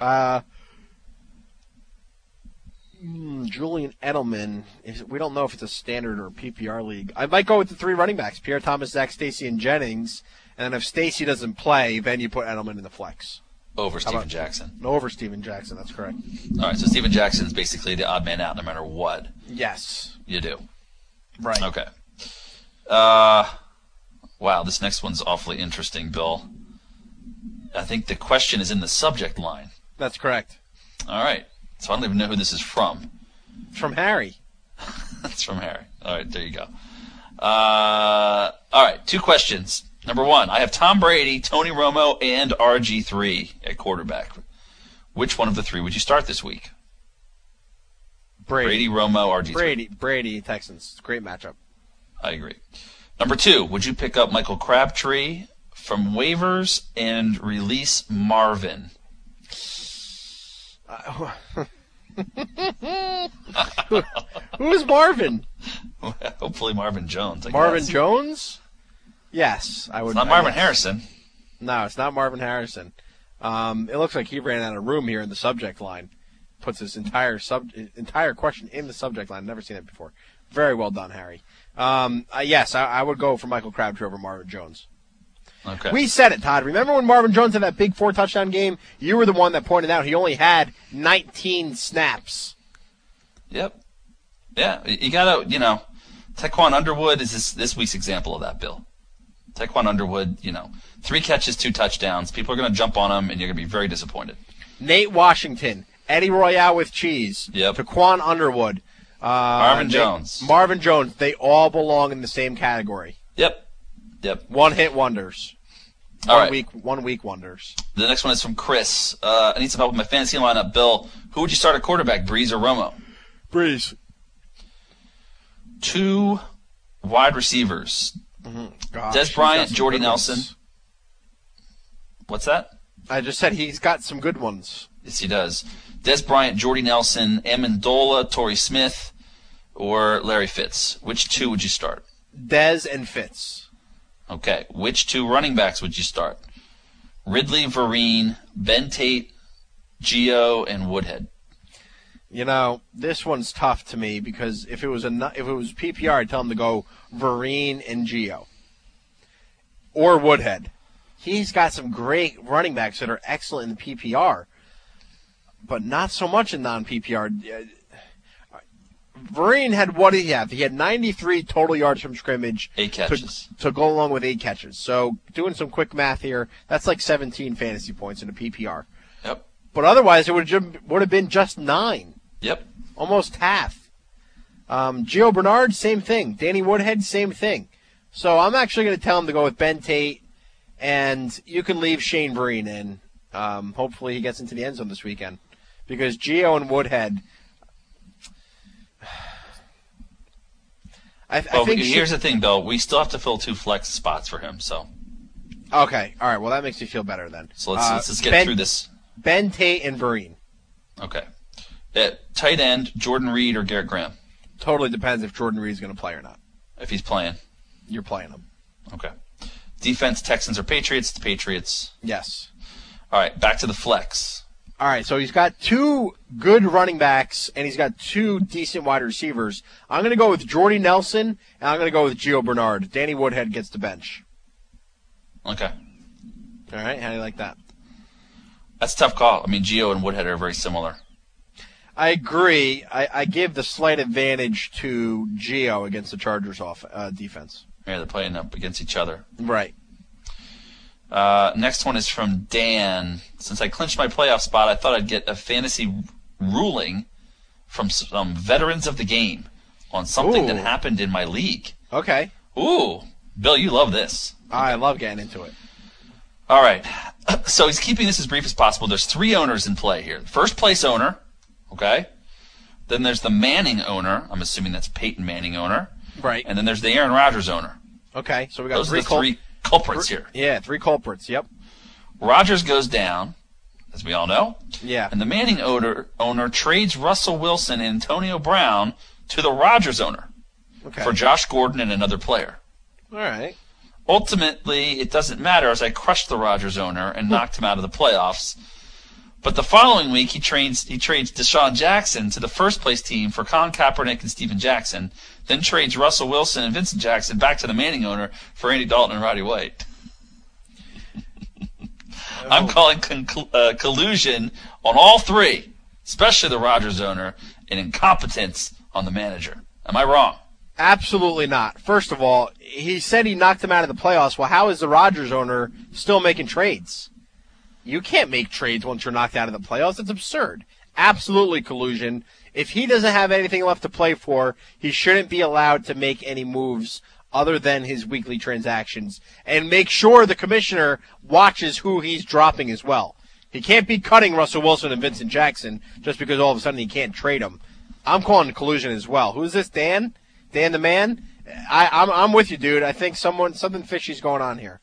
Julian Edelman. We don't know if it's a standard or a PPR league. I might go with the 3 running backs, Pierre Thomas, Zach Stacy, and Jennings. And then if Stacy doesn't play, then you put Edelman in the flex. Over Steven Jackson. Over Steven Jackson, that's correct. All right, so Steven Jackson is basically the odd man out no matter what. Yes. You do. Right. Okay. Wow, this next one's awfully interesting, Bill. I think the question is in the subject line. That's correct. All right. So I don't even know who this is from. It's from Harry. It's from Harry. All right, there you go. All right, 2 questions. Number 1, I have Tom Brady, Tony Romo, and RG3 at quarterback. Which one of the 3 would you start this week? Brady, Romo, RG3. Brady, Texans. Great matchup. I agree. Number 2, would you pick up Michael Crabtree from waivers and release Marvin? Who is Marvin? Hopefully Marvin Jones. Marvin Jones? Yes, I would. It's not Marvin Harrison. No, it's not Marvin Harrison. It looks like he ran out of room here in the subject line. Puts his entire question in the subject line. Never seen it before. Very well done, Harry. Yes, I would go for Michael Crabtree over Marvin Jones. Okay. We said it, Todd. Remember when Marvin Jones had that big 4-touchdown game? You were the one that pointed out he only had 19 snaps. Yep. Yeah, you gotta, Taquan Underwood is this week's example of that, Bill. Taquan Underwood, 3 catches, 2 touchdowns. People are going to jump on him, and you're going to be very disappointed. Nate Washington, Eddie Royale with cheese, yep. Taquan Underwood, Marvin Jones. Marvin Jones, they all belong in the same category. Yep. One-hit wonders. One week wonders. The next one is from Chris. I need some help with my fantasy lineup. Bill, who would you start at quarterback, Breeze or Romo? Breeze. 2 wide receivers. Gosh, Des Bryant, Jordy Nelson. What's that? I just said he's got some good ones. Yes, he does. Des Bryant, Jordy Nelson, Amendola, Torrey Smith, or Larry Fitz. Which 2 would you start? Des and Fitz. Okay. Which 2 running backs would you start? Ridley, Vereen, Ben Tate, Gio, and Woodhead. This one's tough to me because if it was PPR, I'd tell him to go Vereen and Gio. Or Woodhead. He's got some great running backs that are excellent in the PPR, but not so much in non-PPR. Vereen had, what did he have? He had 93 total yards from scrimmage. 8 catches. To go along with 8 catches. So doing some quick math here, that's like 17 fantasy points in a PPR. Yep. But otherwise, it would have been just 9. Yep. Almost half. Gio Bernard, same thing. Danny Woodhead, same thing. So I'm actually going to tell him to go with Ben Tate, and you can leave Shane Vereen in. Hopefully he gets into the end zone this weekend. Because Gio and Woodhead... I think here's the thing, Bill. We still have to fill 2 flex spots for him, so... Okay. All right. Well, that makes me feel better then. So let's just get through this. Ben Tate and Vereen. Okay. At tight end, Jordan Reed or Garrett Graham? Totally depends if Jordan Reed's going to play or not. If he's playing? You're playing him. Okay. Defense, Texans or Patriots? The Patriots. Yes. All right, back to the flex. All right, so he's got 2 good running backs, and he's got 2 decent wide receivers. I'm going to go with Jordy Nelson, and I'm going to go with Gio Bernard. Danny Woodhead gets the bench. Okay. All right, how do you like that? That's a tough call. I mean, Gio and Woodhead are very similar. I agree. I give the slight advantage to Gio against the Chargers defense. Yeah, they're playing up against each other. Right. Next one is from Dan. Since I clinched my playoff spot, I thought I'd get a fantasy ruling from some veterans of the game on something that happened in my league. Okay. Ooh. Bill, you love this. I love getting into it. All right. So he's keeping this as brief as possible. There's 3 owners in play here. First place owner, okay? Then there's the Manning owner. I'm assuming that's Peyton Manning owner. Right. And then there's the Aaron Rodgers owner. Okay, so we got Those are the 3 culprits here. Yeah, 3 culprits, yep. Rodgers goes down, as we all know. Yeah. And the Manning owner trades Russell Wilson and Antonio Brown to the Rodgers owner for Josh Gordon and another player. All right. Ultimately, it doesn't matter as I crushed the Rodgers owner and knocked him out of the playoffs. But the following week, he trades Deshaun Jackson to the first-place team for Colin Kaepernick and Steven Jackson, then trades Russell Wilson and Vincent Jackson back to the Manning owner for Andy Dalton and Roddy White. I'm calling collusion on all 3, especially the Rodgers owner, and incompetence on the manager. Am I wrong? Absolutely not. First of all, he said he knocked him out of the playoffs. Well, how is the Rodgers owner still making trades? You can't make trades once you're knocked out of the playoffs. That's absurd. Absolutely collusion. If he doesn't have anything left to play for, he shouldn't be allowed to make any moves other than his weekly transactions. And make sure the commissioner watches who he's dropping as well. He can't be cutting Russell Wilson and Vincent Jackson just because all of a sudden he can't trade them. I'm calling collusion as well. Who's this, Dan? Dan the man? I'm with you, dude. I think something fishy's going on here.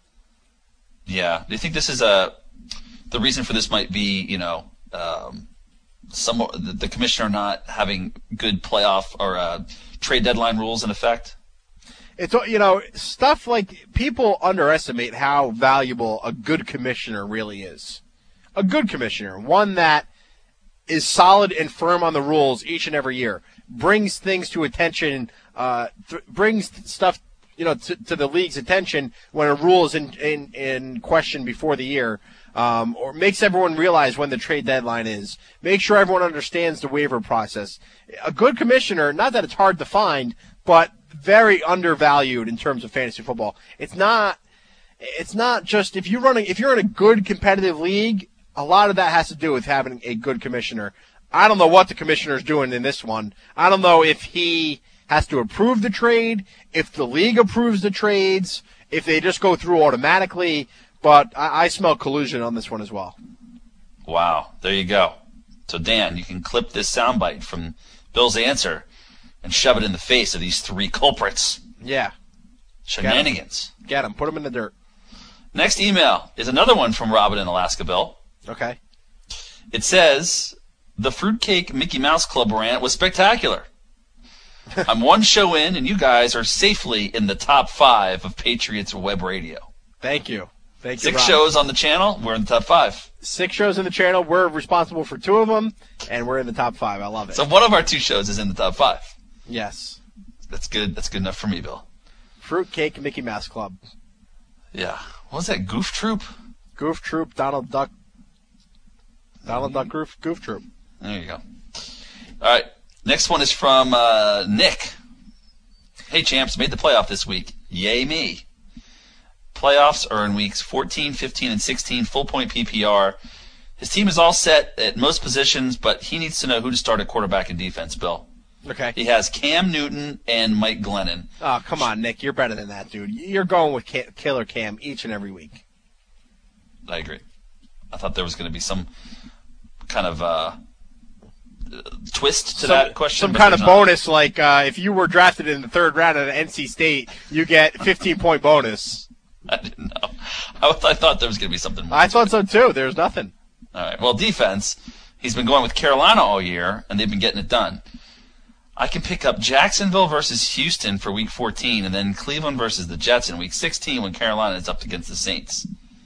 Yeah. Do you think this is the reason for this might be, the commissioner not having good playoff or trade deadline rules in effect? It's, stuff like people underestimate how valuable a good commissioner really is. A good commissioner, one that is solid and firm on the rules each and every year, brings things to attention, brings stuff, to the league's attention when a rule is in question before the year, or makes everyone realize when the trade deadline is. Make sure everyone understands the waiver process. A good commissioner, not that it's hard to find, but very undervalued in terms of fantasy football. It's not just if you're in a good competitive league, a lot of that has to do with having a good commissioner. I don't know what the commissioner's doing in this one. I don't know if he has to approve the trade, if the league approves the trades, if they just go through automatically, but I smell collusion on this one as well. Wow, there you go. So, Dan, you can clip this soundbite from Bill's answer and shove it in the face of these 3 culprits. Yeah. Shenanigans. Get them. Put them in the dirt. Next email is another one from Robin in Alaska, Bill. Okay. It says, the Fruitcake Mickey Mouse Club rant was spectacular. I'm 1 show in, and you guys are safely in the top 5 of Patriots web radio. Thank you. 6 Robin. shows on the channel, we're in the top 5. 6 shows in the channel, we're responsible for 2 of them, and we're in the top 5. I love it. So one of our 2 shows is in the top 5. Yes. That's good. That's good enough for me, Bill. Fruitcake Mickey Mouse Club. Yeah. What was that, Goof Troop? Goof Troop, Donald Duck Goof Troop. There you go. All right. Next one is from Nick. Hey, champs, made the playoff this week. Yay me. Playoffs are in weeks 14, 15, and 16, full point PPR. His team is all set at most positions, but he needs to know who to start at quarterback and defense, Bill. Okay. He has Cam Newton and Mike Glennon. Oh, come on, Nick. You're better than that, dude. You're going with Killer Cam each and every week. I agree. I thought there was going to be some kind of twist to that question. Some kind of bonus, like if you were drafted in the 3rd round at NC State, you get 15-point bonus. I didn't know. I thought there was going to be something more. I thought so, too. There's nothing. All right. Well, defense, he's been going with Carolina all year, and they've been getting it done. I can pick up Jacksonville versus Houston for Week 14, and then Cleveland versus the Jets in Week 16 when Carolina is up against the Saints.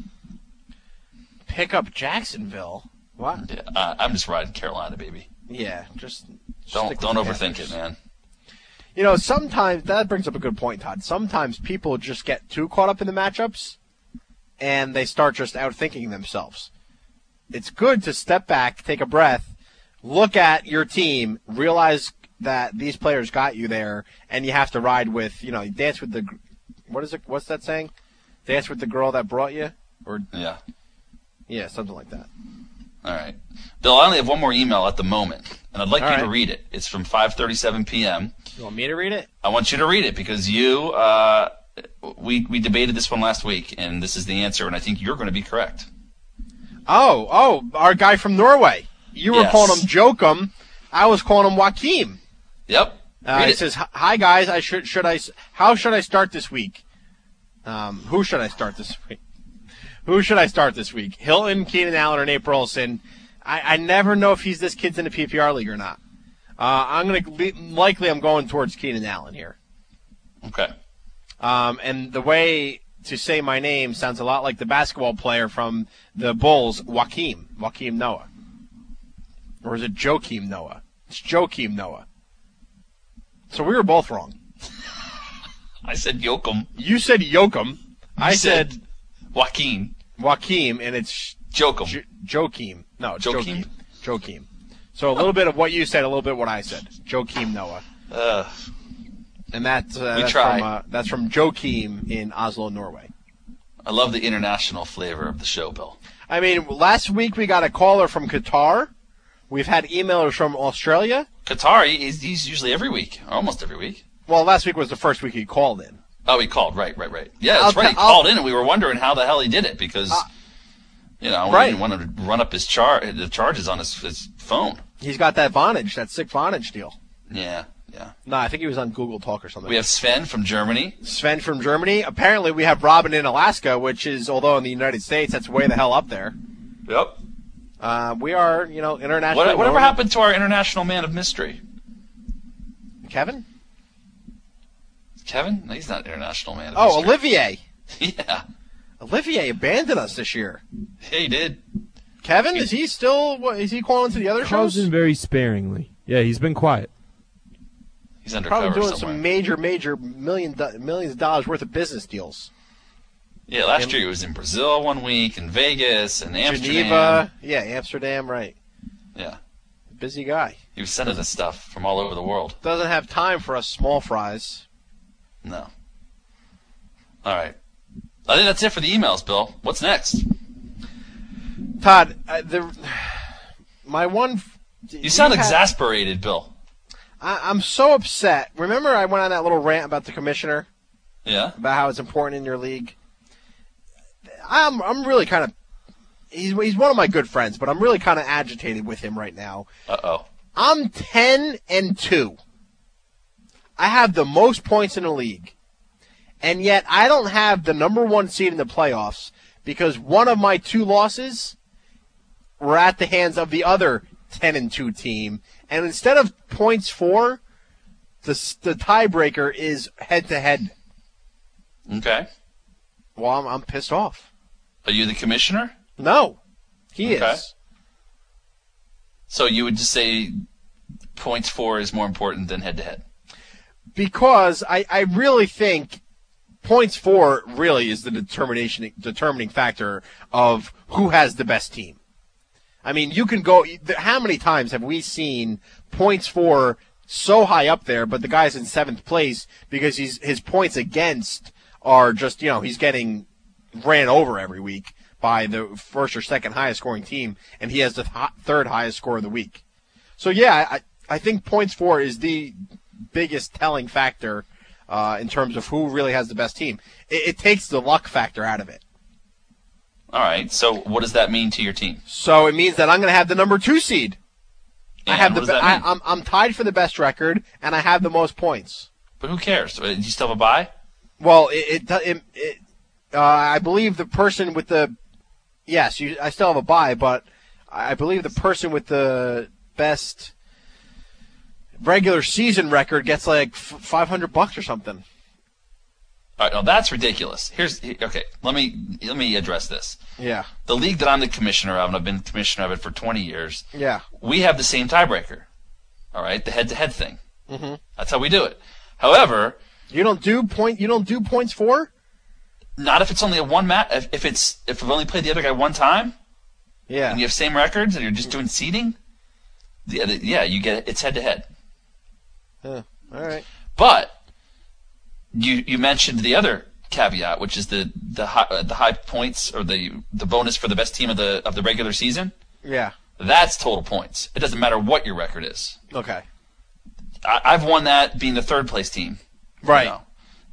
Pick up Jacksonville? What? Yeah, I'm just riding Carolina, baby. Yeah, just don't overthink it, man. Sometimes that brings up a good point, Todd. Sometimes people just get too caught up in the matchups, and they start just outthinking themselves. It's good to step back, take a breath, look at your team, realize that these players got you there, and you have to ride with, dance with the, what's that saying? Dance with the girl that brought you? Yeah, something like that. All right. Bill, I only have one more email at the moment, and I'd like All you right. to read it. It's from 5:37 p.m. You want me to read it? I want you to read it because you we debated this one last week, and this is the answer, and I think you're going to be correct. Oh, our guy from Norway. You were calling him Jokum. I was calling him Joachim. Yep. It says, "Hi guys, how should I start this week? Who should I start this week? Who should I start this week? Hilton, Keenan Allen, or Nate Burleson? I never know if this kid's in the PPR league or not. I'm going towards Keenan Allen here. Okay. And the way to say my name sounds a lot like the basketball player from the Bulls, Joakim Noah. Or is it Joakim Noah? It's Joakim Noah. So we were both wrong. I said Jokum. You said Jokum. I said Joaquin, and it's Jokum. Joakim. No, it's Joakim. Joakim. So a little bit of what you said, a little bit what I said. Joakim Noah. And that's from Joakim in Oslo, Norway. I love the international flavor of the show, Bill. I mean, last week we got a caller from Qatar. We've had emailers from Australia. Qatar, he's usually every week, almost every week. Well, last week was the first week he called in. Oh, he called, right. Yeah, that's right. He called in, and we were wondering how the hell he did it because, we didn't want him to run up the charges on his phone. He's got that Vonage, that sick Vonage deal. Yeah. No, I think he was on Google Talk or something. We have Sven from Germany. Apparently, we have Robin in Alaska, which is, although in the United States, that's way the hell up there. Yep. We are, international. Whatever happened to our international man of mystery? Kevin? Kevin? No, he's not international man of mystery. Oh, Olivier. Yeah. Olivier abandoned us this year. Yeah, he did. Kevin, is he still, is he calling to the other Calls shows? in very sparingly. Yeah, he's been quiet. He's undercover probably doing somewhere. some major millions of dollars worth of business deals. Yeah, last year he was in Brazil 1 week, in Vegas, and Amsterdam. Geneva. Yeah, Amsterdam, right. Yeah. Busy guy. He was sending us stuff from all over the world. Doesn't have time for us small fries. No. All right. I think that's it for the emails, Bill. What's next? Todd, You sound exasperated, Bill. I'm so upset. Remember I went on that little rant about the commissioner? Yeah. About how it's important in your league? I'm really kind of... He's one of my good friends, but I'm really kind of agitated with him right now. Uh-oh. I'm 10-2. I have the most points in the league. And yet I don't have the number 1 seed in the playoffs because one of my 2 losses were at the hands of the other 10-2 team. And instead of points for, the tiebreaker is head-to-head. Okay. Well, I'm pissed off. Are you the commissioner? No. He is. So you would just say points for is more important than head-to-head? Because I really think points for really is the determining factor of who has the best team. I mean, you can go. How many times have we seen points for so high up there, but the guy's in 7th place because his points against are just, he's getting ran over every week by the first or second highest scoring team, and he has the 3rd highest score of the week. So yeah, I think points for is the biggest telling factor in terms of who really has the best team. It takes the luck factor out of it. All right. So what does that mean to your team? So it means that I'm going to have the number 2 seed. And what does that mean? I'm tied for the best record, and I have the most points. But who cares? Do you still have a bye? Well, I believe the person with the I still have a bye, but I believe the person with the best regular season record gets like $500 or something. All right, no, that's ridiculous. Okay, let me address this. Yeah. The league that I'm the commissioner of, and I've been commissioner of it for 20 years. Yeah. We have the same tiebreaker. All right, the head-to-head thing. Mm-hmm. That's how we do it. However, you don't do points for? Not if it's only a one match. If we've only played the other guy one time. Yeah. And you have same records, and you're just doing seeding. Yeah, you get it. It's head-to-head. Yeah. All right. But you mentioned the other caveat, which is the high points or the bonus for the best team of the regular season. Yeah. That's total points. It doesn't matter what your record is. Okay. I've won that being the 3rd place team. Right.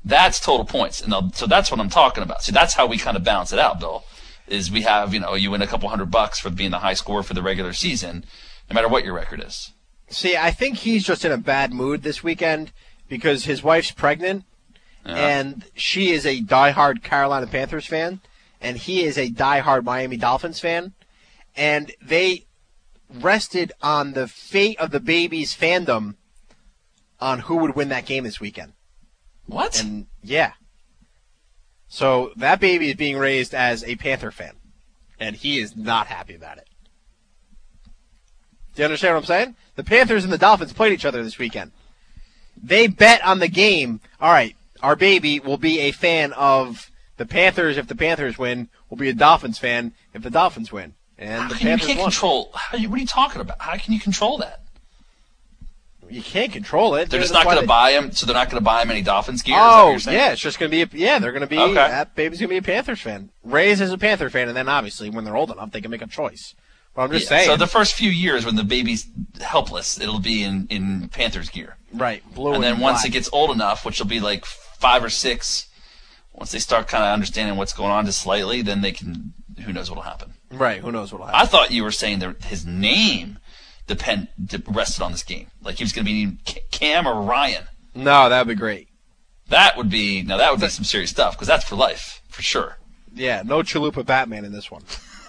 That's total points. And so that's what I'm talking about. See, that's how we kind of balance it out, Bill, is we have, you win a couple $100 for being the high scorer for the regular season, no matter what your record is. See, I think he's just in a bad mood this weekend because his wife's pregnant, and she is a diehard Carolina Panthers fan, and he is a diehard Miami Dolphins fan, and they rested on the fate of the baby's fandom on who would win that game this weekend. What? And yeah. So that baby is being raised as a Panther fan, and he is not happy about it. Do you understand what I'm saying? The Panthers and the Dolphins played each other this weekend. They bet on the game. All right, our baby will be a fan of the Panthers if the Panthers win. Will be a Dolphins fan if the Dolphins win. And the Panthers you can't won. control. What are you talking about? How can you control that? You can't control it. They're just not going to buy him, so they're not going to buy him any Dolphins gear? Oh, yeah, it's just going to be they're going to be, Okay. that baby's going to be a Panthers fan. Raised as a Panther fan, and then obviously when they're old enough, they can make a choice. But I'm just saying. So the first few years when the baby's helpless, it'll be in Panthers gear. Right, blue and then once black. it gets old enough, which will be like 5 or 6, once they start kind of understanding what's going on just slightly, then they can, who knows what will happen. Right, who knows what will happen. I thought you were saying that his name rested on this game. Like he was going to be Cam or Ryan. No, that would be great. That would be some serious stuff, because that's for life, for sure. Yeah, no Chalupa Batman in this one.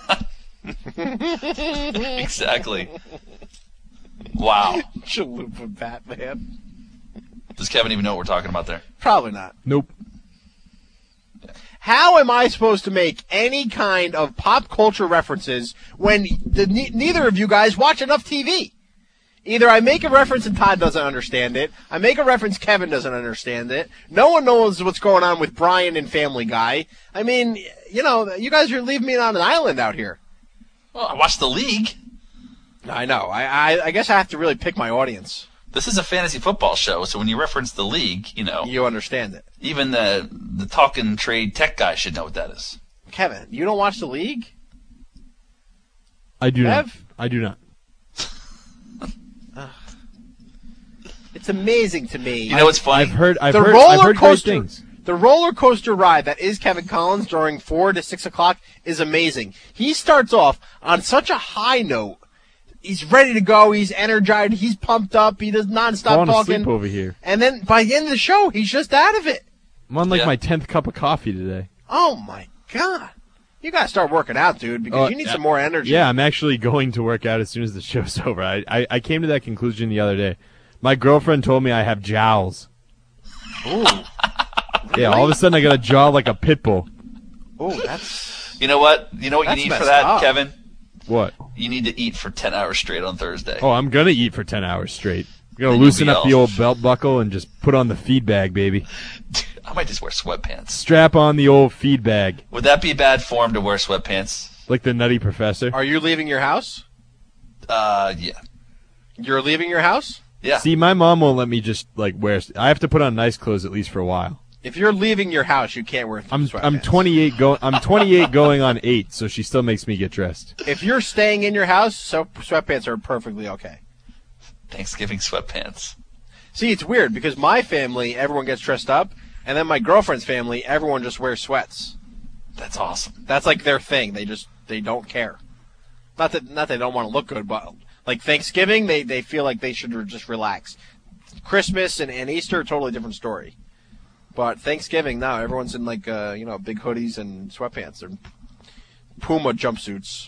Exactly. Wow. Chalupa Batman. Does Kevin even know what we're talking about there? Probably not. Nope. How am I supposed to make any kind of pop culture references when neither of you guys watch enough TV? Either I make a reference and Todd doesn't understand it. I make a reference, Kevin doesn't understand it. No one knows what's going on with Brian and Family Guy. I mean, you guys are leaving me on an island out here. Well, I watch the league. I know. I guess I have to really pick my audience. This is a fantasy football show, so when you reference the league, you understand it. Even the talking trade tech guy should know what that is. Kevin, you don't watch the league? I do not. Kev? I do not. It's amazing to me. You know what's funny? I've heard roller great coaster. things. The roller coaster ride that is Kevin Collins during 4 to 6 o'clock is amazing. He starts off on such a high note. He's ready to go. He's energized. He's pumped up. He does not stop Falling talking. asleep over here. And then by the end of the show, he's just out of it. I'm on my 10th cup of coffee today. Oh my God! You gotta start working out, dude, because you need some more energy. Yeah, I'm actually going to work out as soon as the show's over. I came to that conclusion the other day. My girlfriend told me I have jowls. Ooh. Yeah, all of a sudden I got a jaw like a pit bull. Oh, that's. You know what? You know what you That's need for messed that, up. Kevin? What? You need to eat for 10 hours straight on Thursday. Oh, I'm going to eat for 10 hours straight. I'm going Then to loosen you'll be up the all- old belt buckle and just put on the feed bag, baby. I might just wear sweatpants. Strap on the old feed bag. Would that be bad form to wear sweatpants? Like the Nutty Professor. Are you leaving your house? Yeah. You're leaving your house? Yeah. See, my mom won't let me just wear. I have to put on nice clothes at least for a while. If you're leaving your house, you can't wear I'm sweatpants. 28 I'm 28 going on 8, so she still makes me get dressed. If you're staying in your house, so sweatpants are perfectly okay. Thanksgiving sweatpants. See, it's weird because my family, everyone gets dressed up, and then my girlfriend's family, everyone just wears sweats. That's awesome. That's like their thing. They don't care. Not that they don't want to look good, but like Thanksgiving, they feel like they should just relax. Christmas and Easter, totally different story. But Thanksgiving, no, everyone's in big hoodies and sweatpants. They're Puma jumpsuits.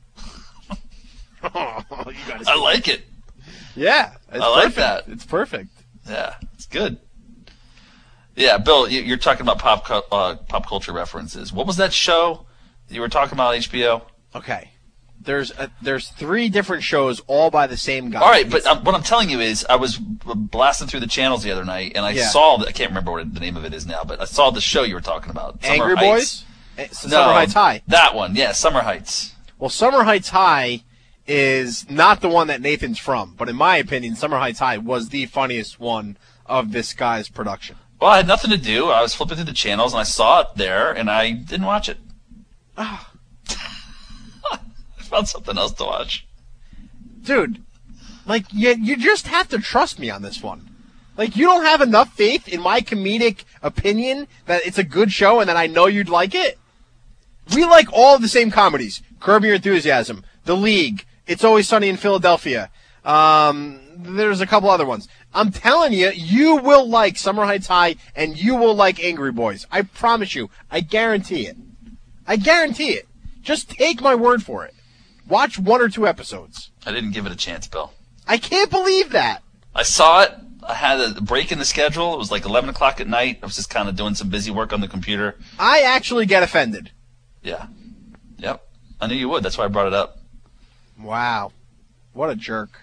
I like it. Yeah, it's I like perfect. that. It's perfect. Yeah, it's good. Yeah, Bill, you're talking about pop culture references. What was that show you were talking about on HBO? Okay. There's 3 different shows all by the same guy. All right, but what I'm telling you is I was blasting through the channels the other night, and I saw I can't remember what the name of it is now, but I saw the show you were talking about. Angry Summer Heights. Boys? Summer Heights High. That one, yeah, Summer Heights. Well, Summer Heights High is not the one that Nathan's from, but in my opinion, Summer Heights High was the funniest one of this guy's production. Well, I had nothing to do. I was flipping through the channels, and I saw it there, and I didn't watch it. I found something else to watch. Dude, you just have to trust me on this one. Like, you don't have enough faith in my comedic opinion that it's a good show and that I know you'd like it? We like all of the same comedies. Curb Your Enthusiasm, The League, It's Always Sunny in Philadelphia. There's a couple other ones. I'm telling you, you will like Summer Heights High and you will like Angry Boys. I promise you. I guarantee it. I guarantee it. Just take my word for it. Watch 1 or 2 episodes. I didn't give it a chance, Bill. I can't believe that. I saw it. I had a break in the schedule. It was like 11 o'clock at night. I was just kind of doing some busy work on the computer. I actually get offended. Yeah. Yep. I knew you would. That's why I brought it up. Wow. What a jerk.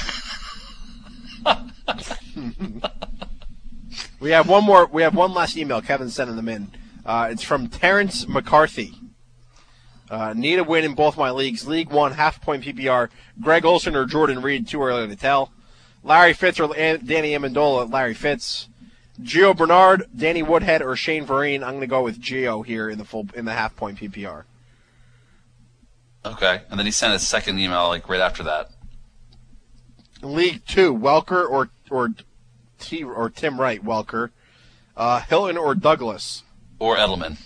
We have one last email. Kevin's sending them in. It's from Terrence McCarthy. Need a win in both my leagues. League 1, half-point PPR. Greg Olson or Jordan Reed, too early to tell. Larry Fitz or Danny Amendola. Larry Fitz. Gio Bernard, Danny Woodhead, or Shane Vereen. I'm going to go with Gio here in the half-point PPR. Okay, and then he sent a second email like right after that. League 2, Welker or Tim Wright. Welker. Hilton or Douglas. Or Edelman.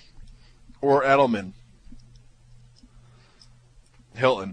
Hilton.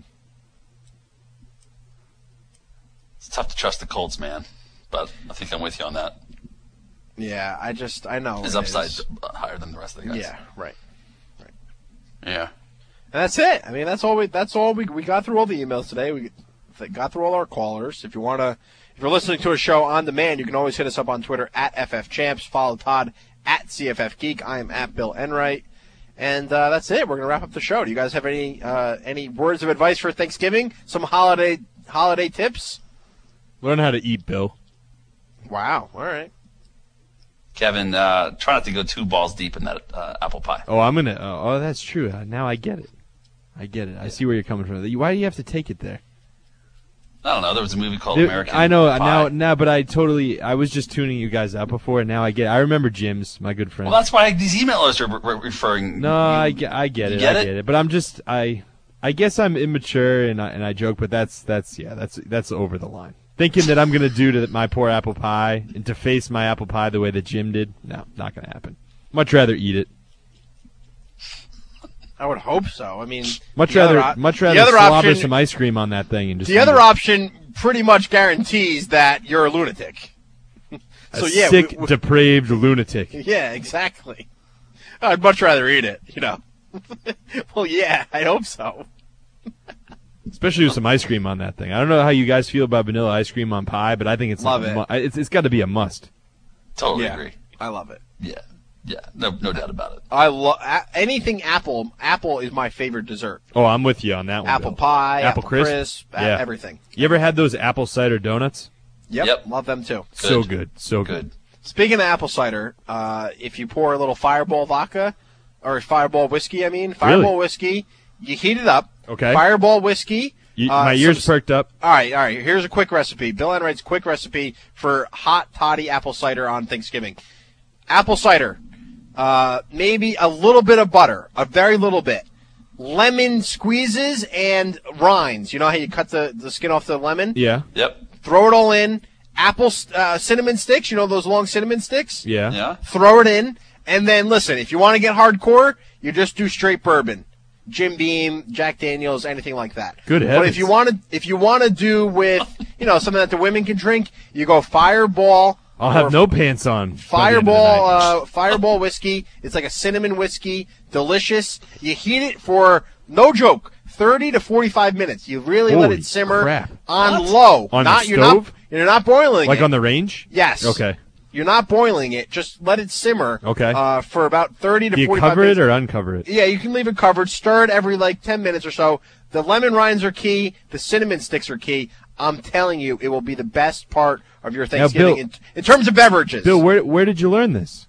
It's tough to trust the Colts, man, but I think I'm with you on that. Yeah, I know. His upside's higher than the rest of the guys. Yeah, right. Yeah. And that's it. I mean, that's all we got through all the emails today. We got through all our callers. If you're listening to a show on demand, you can always hit us up on Twitter at FFChamps. Follow Todd at CFFGeek. I am at Bill Enright. And that's it. We're going to wrap up the show. Do you guys have any words of advice for Thanksgiving? Some holiday tips? Learn how to eat, Bill. Wow. All right. Kevin, try not to go 2 balls deep in that apple pie. Oh, that's true. Now I get it. I see where you're coming from. Why do you have to take it there? I don't know. There was a movie called American I know Pie. now, but I was just tuning you guys out before, and now I get it. I remember Jim's, my good friend. Well, that's why these emailers are referring. No, I get it. You get it? But I'm just I guess I'm immature and I joke, but that's over the line. Thinking that I'm gonna do to my poor apple pie and to face my apple pie the way that Jim did, no, not gonna happen. Much rather eat it. I would hope so. I mean, much rather slobber some ice cream on that thing and just. The other option pretty much guarantees that you're a lunatic. Sick, depraved lunatic. Yeah, exactly. I'd much rather eat it. Well, yeah, I hope so. Especially with some ice cream on that thing. I don't know how you guys feel about vanilla ice cream on pie, but I think it's it's got to be a must. Totally agree. I love it. Yeah, no doubt about it. I love anything apple. Apple is my favorite dessert. Oh, I'm with you on that one. Apple pie, apple crisp, everything. You ever had those apple cider donuts? Yep. Love them too. So good. Speaking of apple cider, if you pour a little Fireball vodka or Fireball whiskey, whiskey, you heat it up. Okay. Fireball whiskey. My ears perked up. All right. Here's a quick recipe. Bill Enright's quick recipe for hot toddy apple cider on Thanksgiving. Apple cider, maybe a little bit of butter, a very little bit. Lemon squeezes and rinds. You know how you cut the skin off the lemon? Yeah. Yep. Throw it all in. Apple cinnamon sticks. You know those long cinnamon sticks? Yeah. Throw it in. And then, listen, if you want to get hardcore, you just do straight bourbon. Jim Beam, Jack Daniels, anything like that. Good heavens. But if you want to do with, something that the women can drink, you go Fireball. I'll have no pants on. Fireball whiskey. It's like a cinnamon whiskey. Delicious. You heat it for, no joke, 30 to 45 minutes. You really let it simmer on low. On the stove? You're not boiling like it. On the range? Yes. Okay. You're not boiling it. Just let it simmer. Okay. For about 30 to 45 minutes. Do you cover it or uncover it? Yeah, you can leave it covered. Stir it every 10 minutes or so. The lemon rinds are key. The cinnamon sticks are key. I'm telling you, it will be the best part of your Thanksgiving now, Bill, in terms of beverages. Bill, where did you learn this?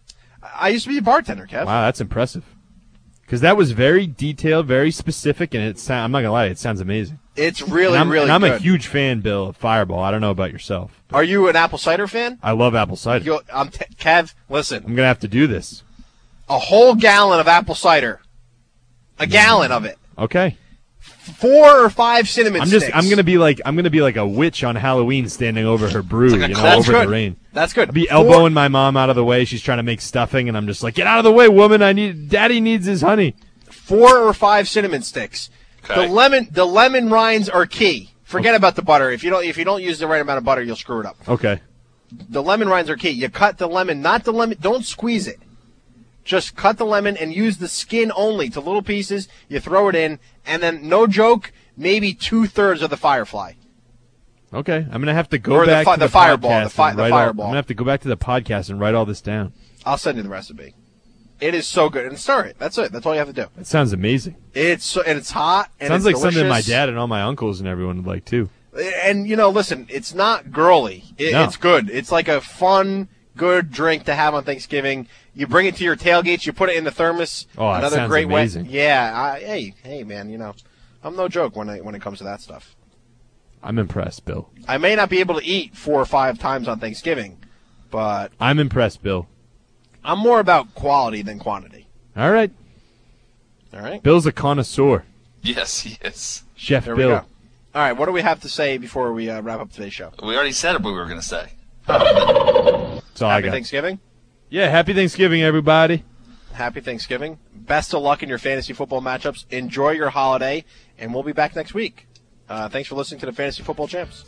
I used to be a bartender, Kev. Wow, that's impressive. Because that was very detailed, very specific, and I'm not going to lie, it sounds amazing. It's really I'm good. a huge fan, Bill, of Fireball. I don't know about yourself. Are you an apple cider fan? I love apple cider. Kev, listen. I'm going to have to do this. A whole gallon of apple cider. A gallon of it. Okay. 4 or 5 cinnamon sticks. I'm gonna be like a witch on Halloween, standing over her brew, over the rain. That's good. I'll be elbowing my mom out of the way. She's trying to make stuffing, and I'm just like, get out of the way, woman! Daddy needs his honey. 4 or 5 cinnamon sticks. Okay. The lemon rinds are key. Forget about the butter. If you don't use the right amount of butter, you'll screw it up. Okay. The lemon rinds are key. You cut the lemon, not the lemon. Don't squeeze it. Just cut the lemon and use the skin only to little pieces. You throw it in, and then, no joke, maybe 2/3 of the Firefly. Okay, I'm gonna have to go back to the Fireball. podcast The Fireball. I'm gonna have to go back to the podcast and write all this down. I'll send you the recipe. It is so good. And stir it. That's it. That's all you have to do. That sounds amazing. It's hot. And Sounds it's like something my delicious. dad and all my uncles and everyone would like too. And, listen, it's not girly. No. It's good. It's like a fun, good drink to have on Thanksgiving. You bring it to your tailgates. You put it in the thermos. Oh, that Another sounds great amazing. way. Yeah. Hey, man. I'm no joke when it comes to that stuff. I'm impressed, Bill. I may not be able to eat 4 or 5 times on Thanksgiving, but I'm impressed, Bill. I'm more about quality than quantity. All right. Bill's a connoisseur. Yes, he is. Chef There Bill. we go. All right, what do we have to say before we wrap up today's show? We already said what we were going to say. That's all I Happy got. Thanksgiving. Yeah, happy Thanksgiving, everybody. Happy Thanksgiving. Best of luck in your fantasy football matchups. Enjoy your holiday, and we'll be back next week. Thanks for listening to the Fantasy Football Champs.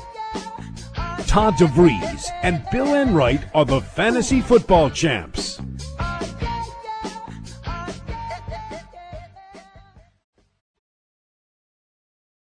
Todd DeVries and Bill Enright are the Fantasy Football Champs.